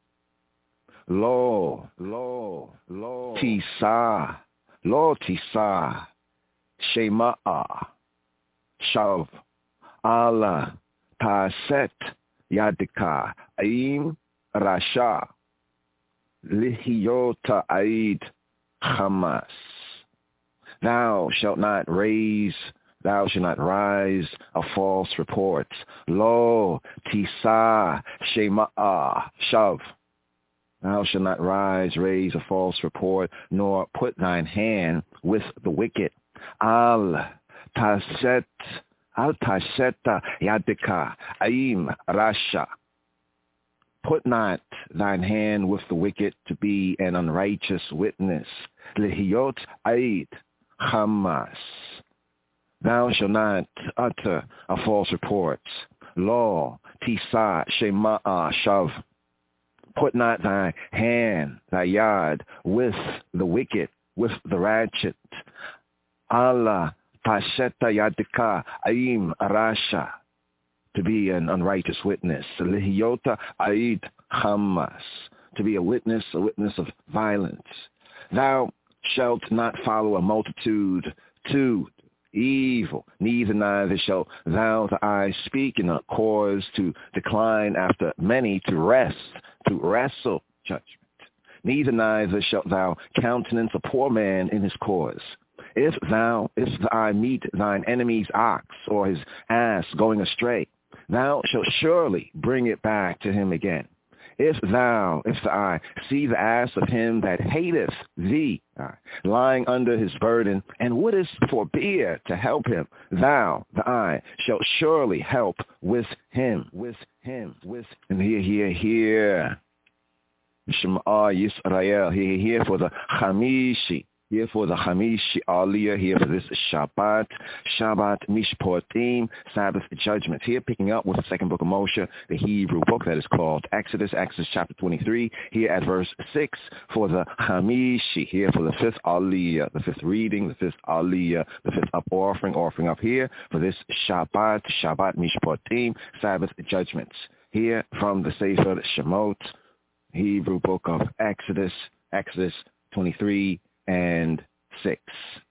Lo, lo, lo, tisa, lo tisa, shema'a, shav, ala, taset, yadika, aim, rasha, lihiyota aid, hamas. Thou shalt not raise, thou shalt not rise a false report. Lo, tisa, shema'a, shav. Thou shalt not rise, raise a false report, nor put thine hand with the wicked. Al taset, al taseta yadika, aim rasha. Put not thine hand with the wicked to be an unrighteous witness. Lihiyot aid hamas. Thou shalt not utter a false report. Lo tisa shema'a shav. Put not thy hand, thy yard, with the wicked, with the ratchet. Allah tasheta yadika aim rasha, to be an unrighteous witness. Lihiyota aid hamas, to be a witness, a witness of violence. Thou shalt not follow a multitude to evil, neither neither shalt thou the eye speak in a cause to decline after many, to rest, to wrestle judgment. Neither neither shalt thou countenance a poor man in his cause. If thou, if the eye meet thine enemy's ox or his ass going astray, thou shalt surely bring it back to him again. If thou, if the eye, see the ass of him that hateth thee, uh, lying under his burden, and wouldest forbear to help him, thou, the eye, shalt surely help with him, with him, with him. And here, here, here, Shema Yisrael, here, here for the Chamishi. Here for the Hamishi Aliyah, here for this Shabbat, Shabbat Mishpatim, Sabbath judgments. Here picking up with the second book of Moshe, the Hebrew book that is called Exodus, Exodus chapter twenty-three, here at verse six for the Hamishi, here for the fifth Aliyah, the fifth reading, the fifth Aliyah, the fifth up offering, offering up here for this Shabbat, Shabbat Mishpatim, Sabbath judgments. Here from the Sefer Shemot, Hebrew book of Exodus, Exodus twenty-three, and six.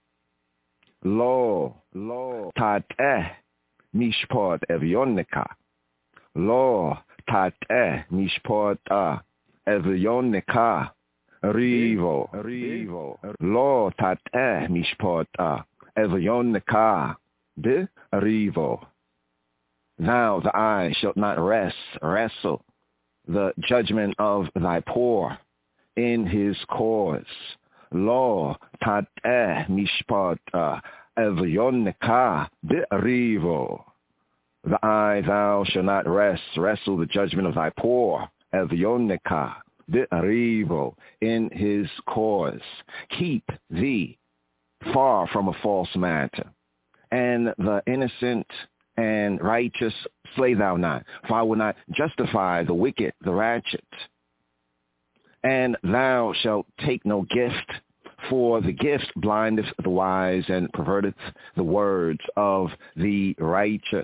Lo, lo, tateh, mishpat evyonika. Lo, tateh, mishpat evyonika. Rivo, rivo. Lo, tateh, mishpat evyonika. De, rivo. Thou, the eye, shalt not rest, wrestle the judgment of thy poor in his cause. Lo Tateh Mishpat Evyonika Derivo. The eye thou shalt not rest, wrestle the judgment of thy poor, Evyonika Derivo, in his cause. Keep thee far from a false matter, and the innocent and righteous slay thou not, for I will not justify the wicked, the ratchet. And thou shalt take no gift, for the gift blindeth the wise and perverteth the words of the righteous.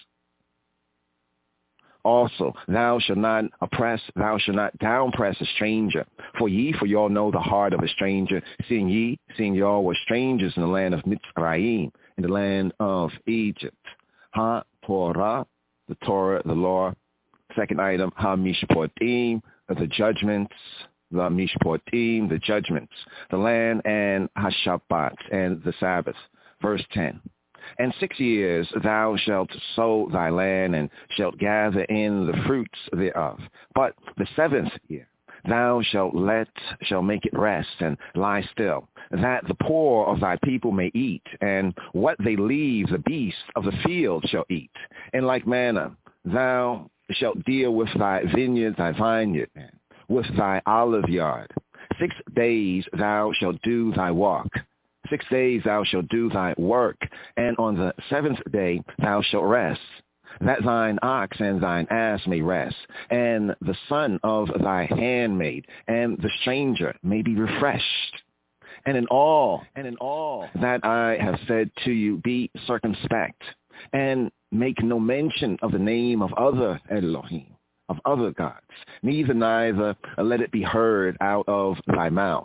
Also, thou shalt not oppress, thou shalt not downpress a stranger. For ye, for y'all know the heart of a stranger, seeing ye, seeing y'all were strangers in the land of Mitzrayim, in the land of Egypt. Ha Torah, the Torah, the law. Second item, Ha Mishpatim, the judgments, the Mishpatim, the judgments, the land, and Ha-Shabbat, and the Sabbath. Verse ten. And six years thou shalt sow thy land, and shalt gather in the fruits thereof. But the seventh year thou shalt let, shall make it rest, and lie still, that the poor of thy people may eat, and what they leave the beasts of the field shall eat. In like manner thou shalt deal with thy vineyard, thy vineyard, and with thy olive yard. Six days thou shalt do thy work. Six days thou shalt do thy work, and on the seventh day thou shalt rest, that thine ox and thine ass may rest, and the son of thy handmaid and the stranger may be refreshed. And in all, and in all that I have said to you, be circumspect, and make no mention of the name of other Elohim, of other gods, neither neither let it be heard out of thy mouth.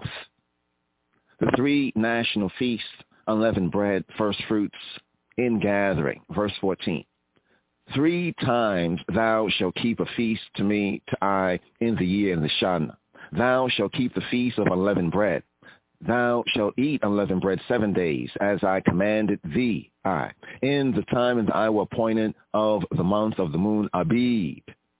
The three national feasts, unleavened bread, first fruits, in gathering. Verse fourteen. Three times thou shalt keep a feast to me, to I, in the year, in the Shana. Thou shalt keep the feast of unleavened bread. Thou shalt eat unleavened bread seven days, as I commanded thee, I, in the time and the hour appointed of the month of the moon Abib.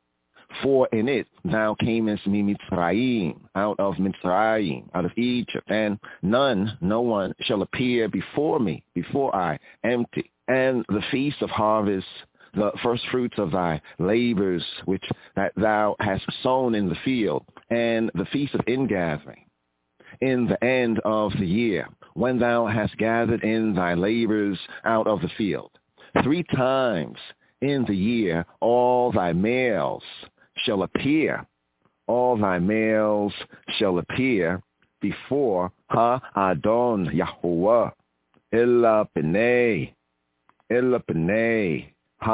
For in it thou camest me Mitzrayim, out of Mitzrayim, out of Egypt, and none, no one shall appear before me, before I empty. And the feast of harvest, the first fruits of thy labors, which that thou hast sown in the field, and the feast of ingathering, in the end of the year, when thou hast gathered in thy labors out of the field. Three times in the year all thy males shall appear, all thy males shall appear before Ha-Adon Yahuwah, Illa B'nai, Illa B'nai,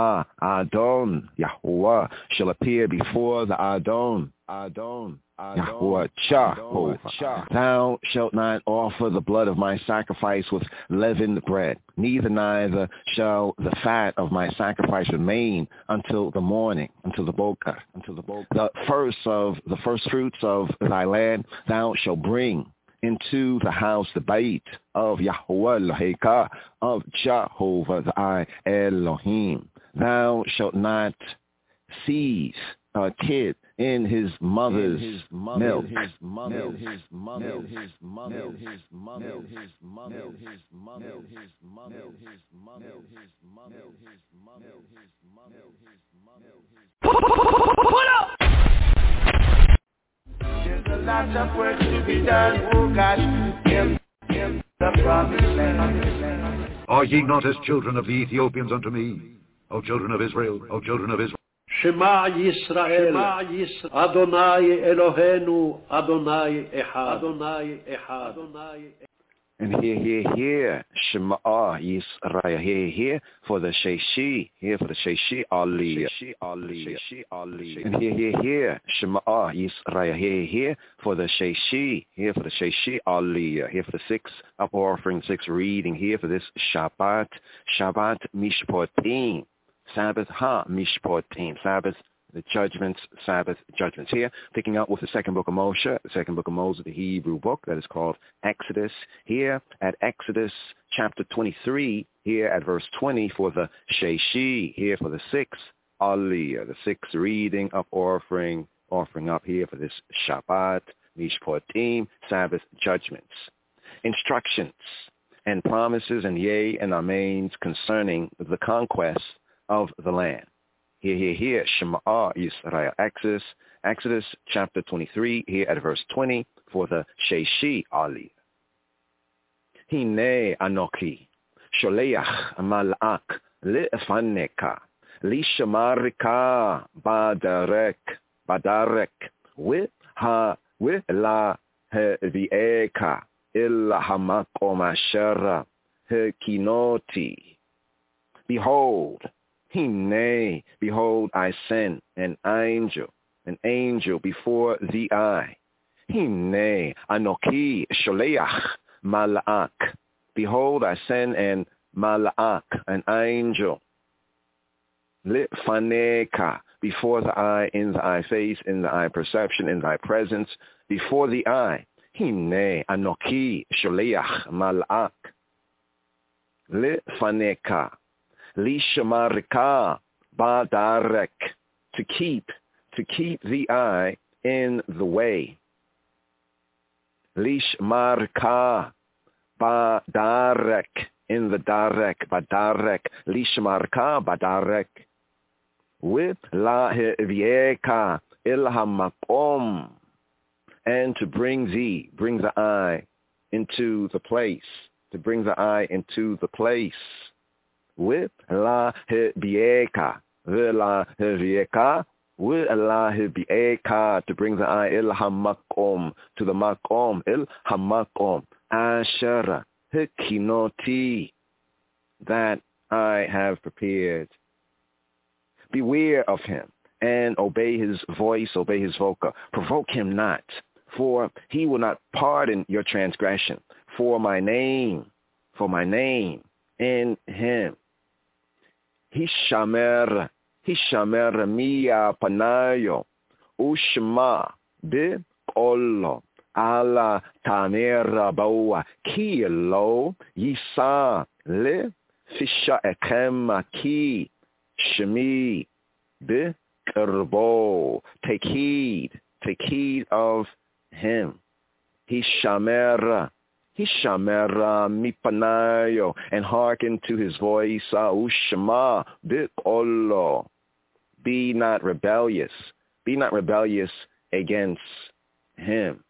Ha-Adon Yahuwah shall appear before the Adon, Adon, Yahuwah Jehovah. Thou shalt not offer the blood of my sacrifice with leavened bread, neither neither shall the fat of my sacrifice remain until the morning, until the boker, until the boker. The first of the first fruits of thy land thou shalt bring into the house, the bait of Yahuwah Eloheka, of Jehovah thy Elohim. Thou shalt not seize a kid in his mother's milk. There's a lot of work to be done, oh gosh, in, in the promised land. Are ye not as children of the Ethiopians unto me, O children of Israel, O children of Israel? Shema Yisrael, Adonai Eloheinu, Adonai Echad, Adonai Echad, Adonai Echad. And hear, hear, hear, Shema Yisrael, hear, hear, for the Sheishi, hear for the Sheishi Aliyah. And hear, hear, hear, Shema Yisrael, hear, hear, for the Sheishi, hear for the Sheishi Aliyah, hear for the six up offering, six reading, here for this Shabbat, Shabbat Mishpatim, Sabbath Ha Mishpatim, Sabbath the judgments, Sabbath judgments. Here, picking up with the second book of Moshe, the second book of Moses, the Hebrew book that is called Exodus. Here at Exodus chapter twenty-three, here at verse twenty for the Sheishi, here for the sixth Aliyah, the sixth reading of offering, offering up here for this Shabbat, Mishportim, Sabbath judgments, instructions, and promises, and yea, and amens concerning the conquest of the land. Here, here, here, Shema Yisrael. Exodus, Exodus chapter twenty-three, here at verse twenty, for the Sheishi Ali. Hine Anoki, Sholeach Malak, Le'faneka, Lishamarika, Badarek, Badarek, with ha, with la, Vieka, Illa Hamakom Asherah, Hekinoti. Behold, Hine, behold, I send an angel, an angel before the eye. Hine, Anoki, Sholeach, Malak. Behold, I send an Malak, an angel. Litfaneka, before the eye, in the eye face, in the eye perception, in thy presence, before the eye. Hine, Anoki, Sholeach, Malak. Litfaneka. Lishamarika, Badarek, to keep, to keep the eye in the way. Lishmarka, Badarek, in the Darek, Badarek, Lishmarka, Badarek, with La Vieka, Ilhamakom, and to bring thee, bring the eye into the place, to bring the eye into the place. With la hebieka, with la hebieka, with la hebieka, to bring the eye il hamakom, to the makom, il hamakom, ashera, hekinoti, that I have prepared. Beware of him, and obey his voice, obey his voca. Provoke him not, for he will not pardon your transgression. For my name, for my name in him. Hishamer, Hishamer mia panayo, Ushma de Olo, ala Tamera Boa, Kilo, Yisa, Le, Fisha Ekema Ki, Shemi, de Kerbo. Take heed, take heed of him. Hishamer. Hishamera mipanayo, and hearken to his voice. Ushma bi'olo. Be not rebellious. Be not rebellious against him.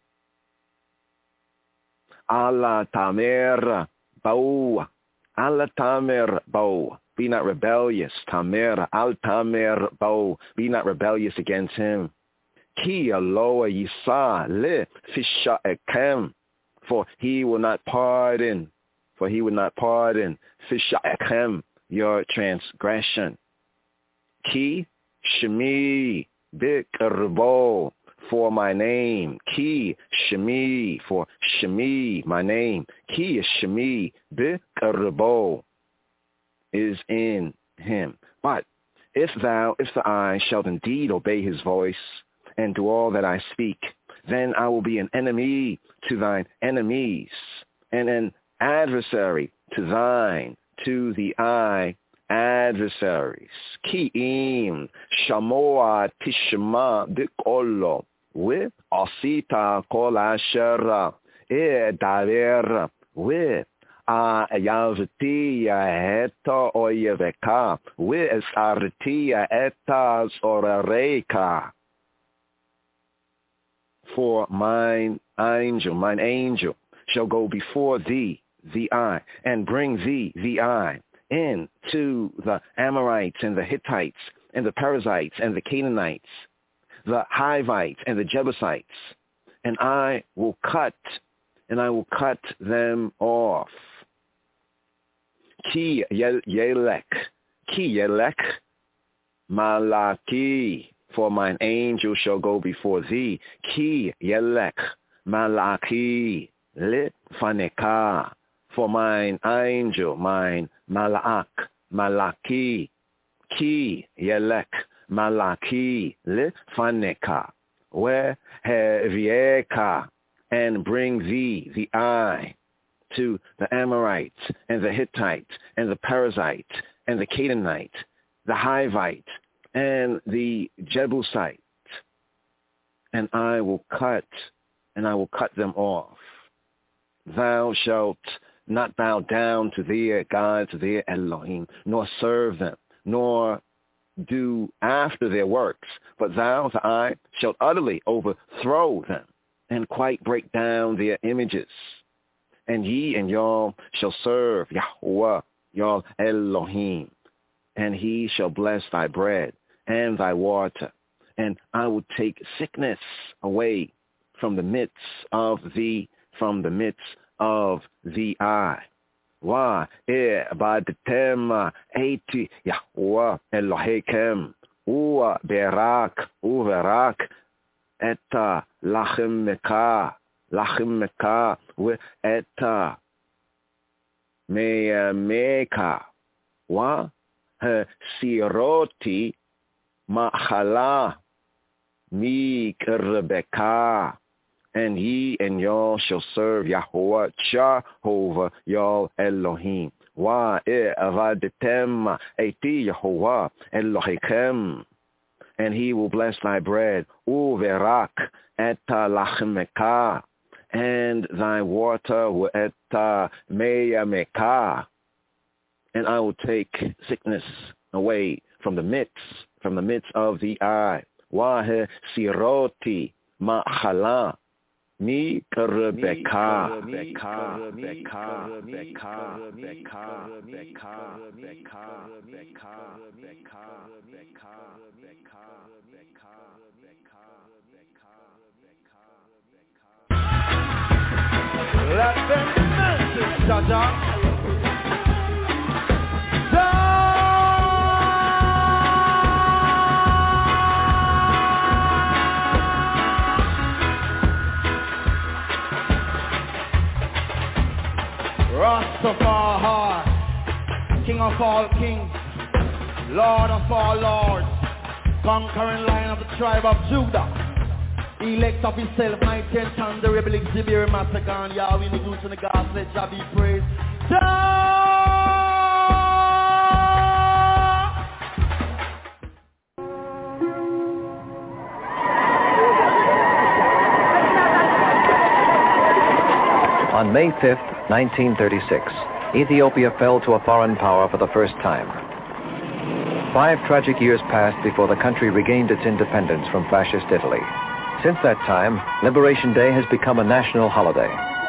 Allah tamer bau. Allah tamer bau. Be not rebellious. Tamer al tamer bau. Be not rebellious against him. Ki aloa yisa le fisha ekem. For he will not pardon, for he will not pardon, Fisha'akem, your transgression. Ki Shemi Bikrbo, for my name. Ki Shemi, for Shemi, my name. Ki Shemi Bikrbo is in him. But if thou, if the eye shalt indeed obey his voice and do all that I speak, then I will be an enemy to thine enemies, and an adversary to thine, to the eye adversaries. Ki'im shamoa tishma bikolo, with asita kol asher e daver, with a yavtia eta oyeveka, with artia eta zorareka. For mine angel, mine angel, shall go before thee, the eye, and bring thee, the eye, in to the Amorites and the Hittites and the Perizzites and the Canaanites, the Hivites and the Jebusites, and I will cut, and I will cut them off. Ki yelek, ki yelek, malaki. For mine angel shall go before thee. Ki yelek malaki lit faneka. For mine angel, mine malak, malaki. Ki yelek malaki lit faneka. Where hevieka, and bring thee, the eye, to the Amorites and the Hittites and the Perizzites and the Canaanites, the Hivites, and the Jebusite. and I will cut, and I will cut them off. Thou shalt not bow down to their gods, their Elohim, nor serve them, nor do after their works, but thou, I, shalt utterly overthrow them, and quite break down their images. And ye and y'all shall serve Yahweh, y'all Elohim, and he shall bless thy bread and thy water. And I will take sickness away from the midst of thee, from the midst of thee I. Wa e'badtem eiti Yahweh Elohim, uwa berak uverak eta lachem meka, lachem meka we eta meka wa siroti ma'chala mikrabeka. And ye and y'all shall serve Yahweh, Jehovah, y'all Elohim. Wa e'avadetem eti Yahweh Elohim. And he will bless thy bread, uverak eta lachmeka, and thy water eta meyameka. And I will take sickness away from the midst, from the midst of the eye. Wa siroti ma'chala. Mi Rebecca, Rebecca, Rebecca, Rebecca, Rebecca, Rebecca, Rebecca, Rebecca, Let them message, Jaja. Rastafari, King of all kings, Lord of all lords, conquering Lion of the tribe of Judah, elect of himself, mighty and thunder, rebel exhibit, massacre, Yahweh, the goose and the gospel, let Jah be praised. On May fifth, nineteen thirty-six, Ethiopia fell to a foreign power for the first time. Five tragic years passed before the country regained its independence from fascist Italy. Since that time, Liberation Day has become a national holiday.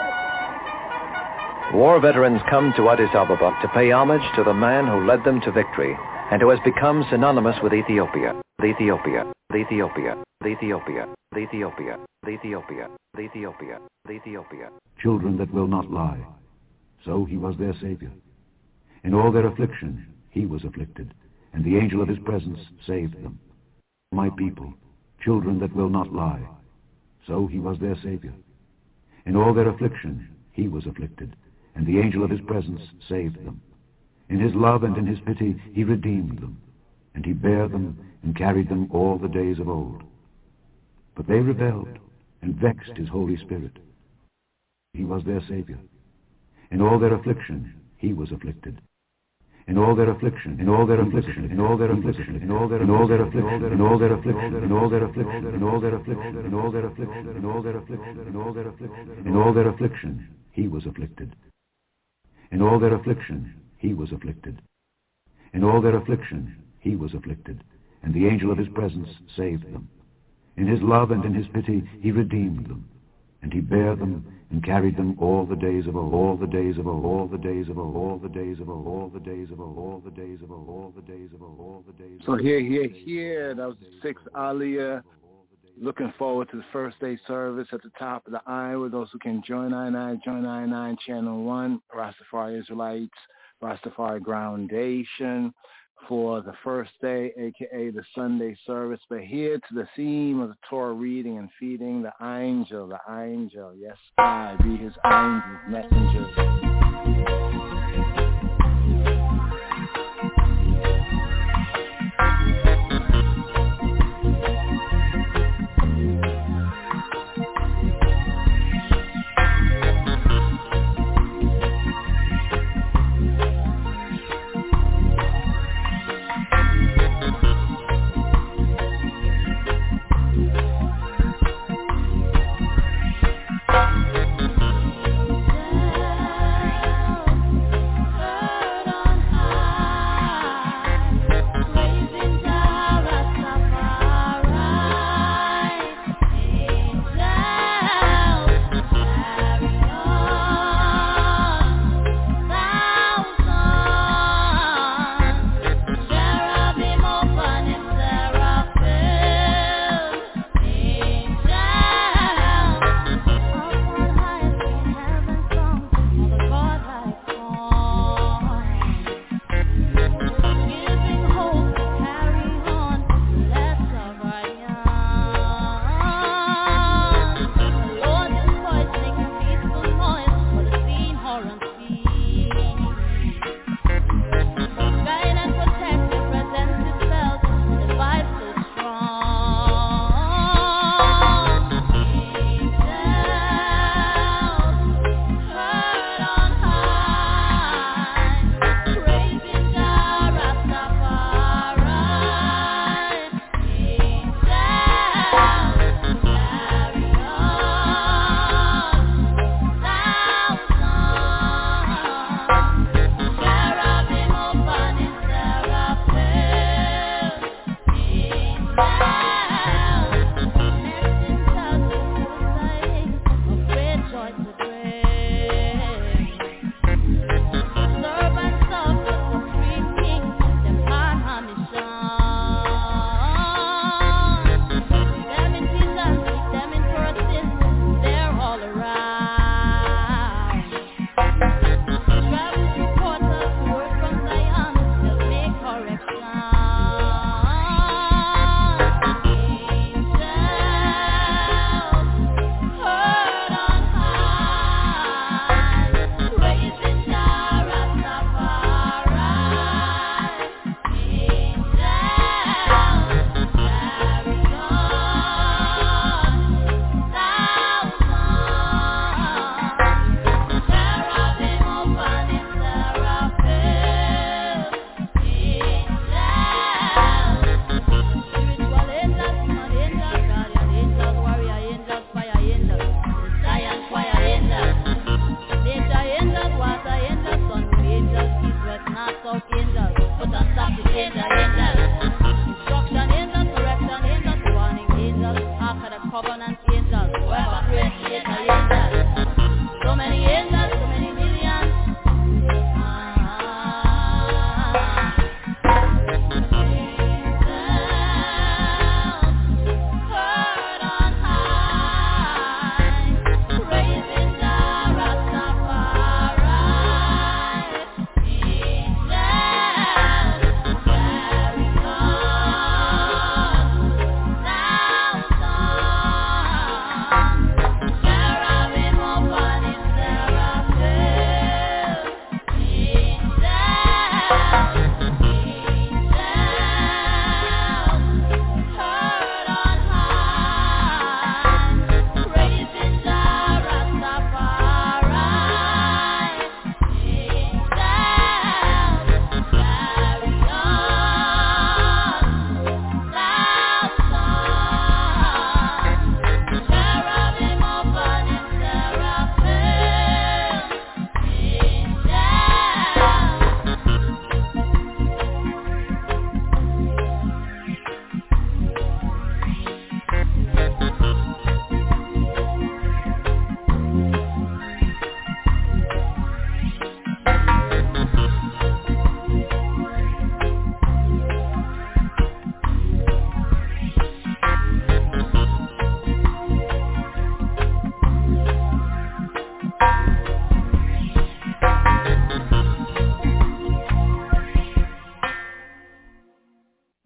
War veterans come to Addis Ababa to pay homage to the man who led them to victory and who has become synonymous with Ethiopia. Ethiopia, Ethiopia, Ethiopia, Ethiopia, Ethiopia, Ethiopia, Ethiopia. Children that will not lie. So he was their Savior. In all their affliction, he was afflicted, and the angel of his presence saved them. My people, children that will not lie. So he was their Savior. In all their affliction, he was afflicted, and the angel of his presence saved them. In his love and in his pity, he redeemed them, and he bare them and carried them all the days of old. But they rebelled and vexed his Holy Spirit. He was their Savior. In all their affliction, he was afflicted. In all their affliction, in all their affliction, in all their affliction, in all their in all their affliction, in all their affliction, in all their affliction, in all their affliction, in all their affliction, in all their affliction, in all their affliction, in all their affliction, he was afflicted. In all their affliction, he was afflicted. In all their affliction, he was afflicted, and the angel of his presence saved them. In his love and in his pity, he redeemed them, and he bare them and carried them all the days of old, all the days of old, all the days of old, all the days of old, all the days of old, all the days of old, all the days of old, all the days of old. So here, here, here, that was the sixth Aliyah. Looking forward to the first day service at the top of the Iowa. Those who can join I nine, join I nine Channel one, Rastafari Israelites, Rastafari Groundation for the first day, a k a the Sunday service. But here to the theme of the Torah reading and feeding, the angel, the angel. Yes, I be his angel, messenger.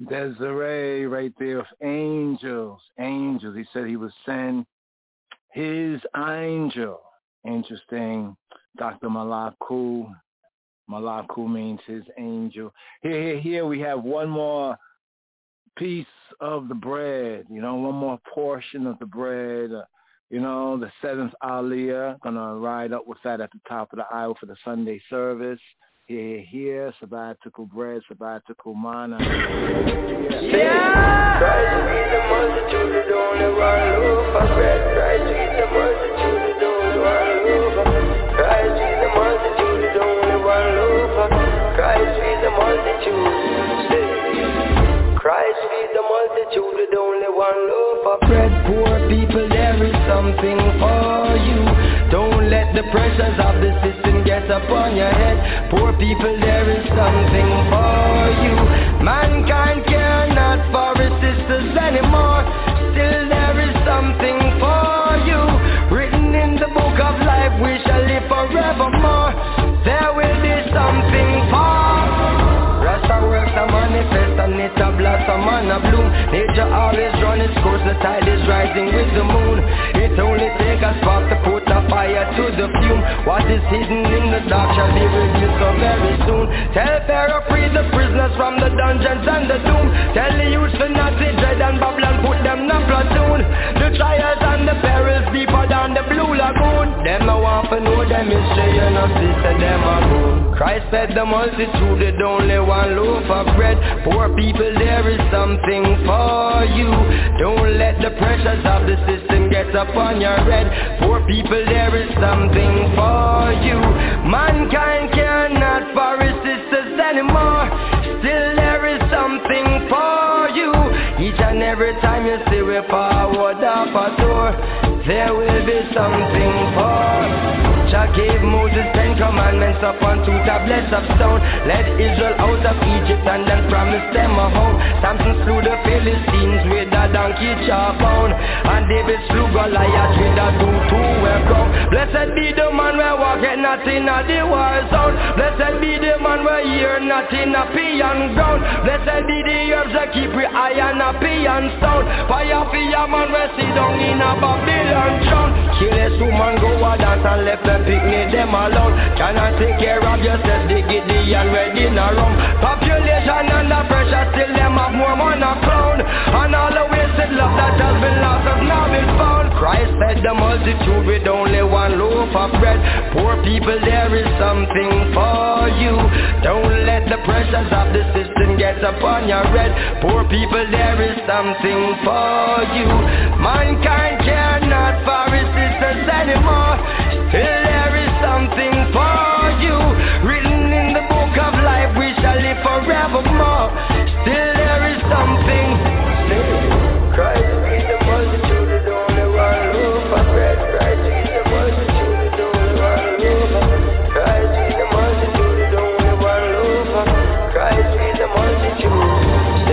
Desiree right there with angels, angels. He said he would send his angel. Interesting. Doctor Malaku. Malaku means his angel. Here, here, here we have one more piece of the bread, you know, one more portion of the bread. Uh, you know, the seventh Aliyah, going to ride up with that at the top of the aisle for the Sunday service. Here, here, sabbatical bread, sabbatical manna. Yeah! Yeah. Christ feed the multitude, the only one loaf of bread. Christ feed the multitude, the only one loaf of bread. Christ feed the multitude, the only one loaf of bread. Christ feed the multitude. Christ feed the multitude, the only one loaf of bread. Poor people, there is something for you. Don't let the pressures of the system get upon your head. Poor people, there is something for you. Mankind care not for his sisters anymore. Still there is something for you. Written in the book of life, we shall live forevermore. There will be something for Rasta works a manifest and it a blossom and a bloom. Nature always run its course, the tide is rising with the moon. It only takes a spark to put a fire to the fume. What is hidden in the dark shall be revealed so very soon. Tell Pharaoh free the prisoners from the dungeons and the doom. Tell the youths to not see dread and Babylon, put them in platoon. The trials and the perils deeper than the blue lagoon. Them no want to know them history, you know, sister, them a moon. Christ fed the multitude, it only one loaf of bread. Poor people, there is something for you. Don't let the pressures of the system get upon your head. Poor people, there is something for you. Mankind care not for his sisters anymore. Still there is something for you. Each and every time you see we forward up a door, there will be something for. Jah gave Moses ten commandments upon two tablets of stone. Led Israel out of Egypt and then promised them a home. Samson slew the Philistines with a donkey jawbone, and David slew Goliath with a two-two-way crown. Blessed be the man where walketh not in a the war zone. Blessed be the man where hear not in a peon ground. Blessed be the herbs that keep we eye on a peon sound. Fire for your man where sit down in a Babylon town. Kill woman go a dance and left them picnic them alone. Cannot take care of yourself, they get the and ready in a room. Population under pressure, still them have more money clown. And all the wasted love that has been lost has now been found. Christ fed the multitude with only one loaf of bread. Poor people, there is something for you. Don't let the pressures of the system get upon your head. Poor people, there is something for you. Mankind care not for his sisters anymore. Still there is something for you. Written in the book of life, we shall live forevermore. Still there is something. Christ be the multitude, the only one loaf of bread. Christ be the multitude, the only one loaf of bread. Christ be the multitude, the only one loaf of bread. Christ be the multitude.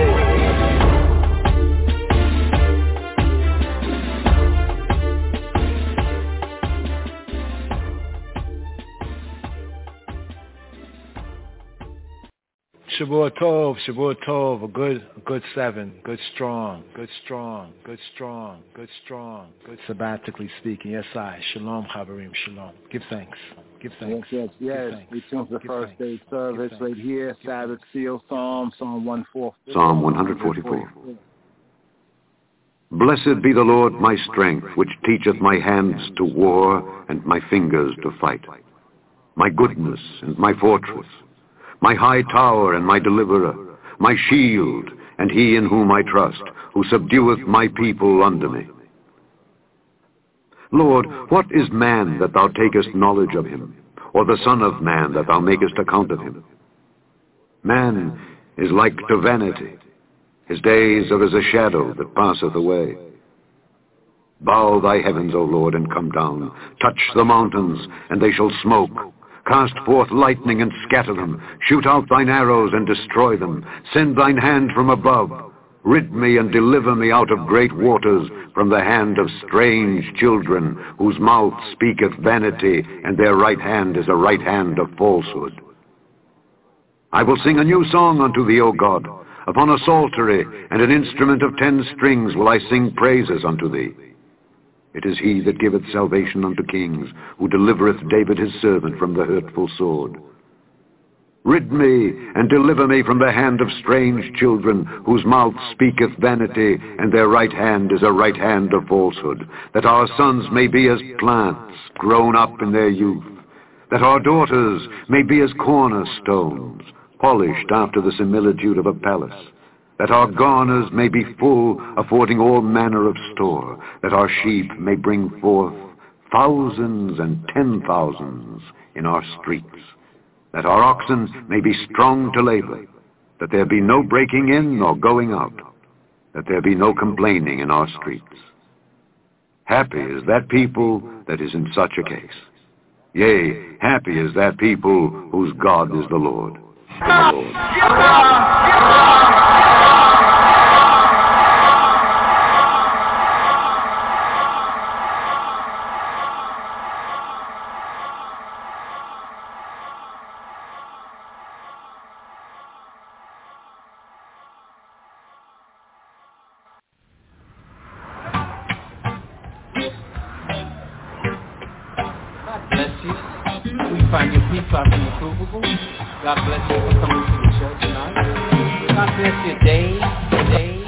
Shabbat Tov, Shabbat Tov, a good, a good seven, good strong, good strong, good strong, good strong, good sabbatically speaking. Yes, I. Shalom, Chaverim, shalom. Give thanks. Give thanks. Yes, yes, yes. We tuned the first day service right here. Sabbath seal, Psalm, Psalm one forty-four. Psalm one forty-four. Blessed be the Lord my strength, which teacheth my hands to war and my fingers to fight. My goodness and my fortress, my high tower and my deliverer, my shield, and he in whom I trust, who subdueth my people under me. Lord, what is man that thou takest knowledge of him, or the son of man that thou makest account of him? Man is like to vanity. His days are as a shadow that passeth away. Bow thy heavens, O Lord, and come down. Touch the mountains, and they shall smoke. Cast forth lightning and scatter them. Shoot out thine arrows and destroy them. Send thine hand from above. Rid me and deliver me out of great waters, from the hand of strange children, whose mouth speaketh vanity, and their right hand is a right hand of falsehood. I will sing a new song unto thee, O God. Upon a psaltery and an instrument of ten strings will I sing praises unto thee. It is he that giveth salvation unto kings, who delivereth David his servant from the hurtful sword. Rid me and deliver me from the hand of strange children, whose mouth speaketh vanity, and their right hand is a right hand of falsehood, that our sons may be as plants grown up in their youth, that our daughters may be as cornerstones, polished after the similitude of a palace, that our garners may be full, affording all manner of store, that our sheep may bring forth thousands and ten thousands in our streets, that our oxen may be strong to labor, that there be no breaking in nor going out, that there be no complaining in our streets. Happy is that people that is in such a case. Yea, happy is that people whose God is the Lord. The Lord. God bless you for coming to the church tonight. God bless your day, today,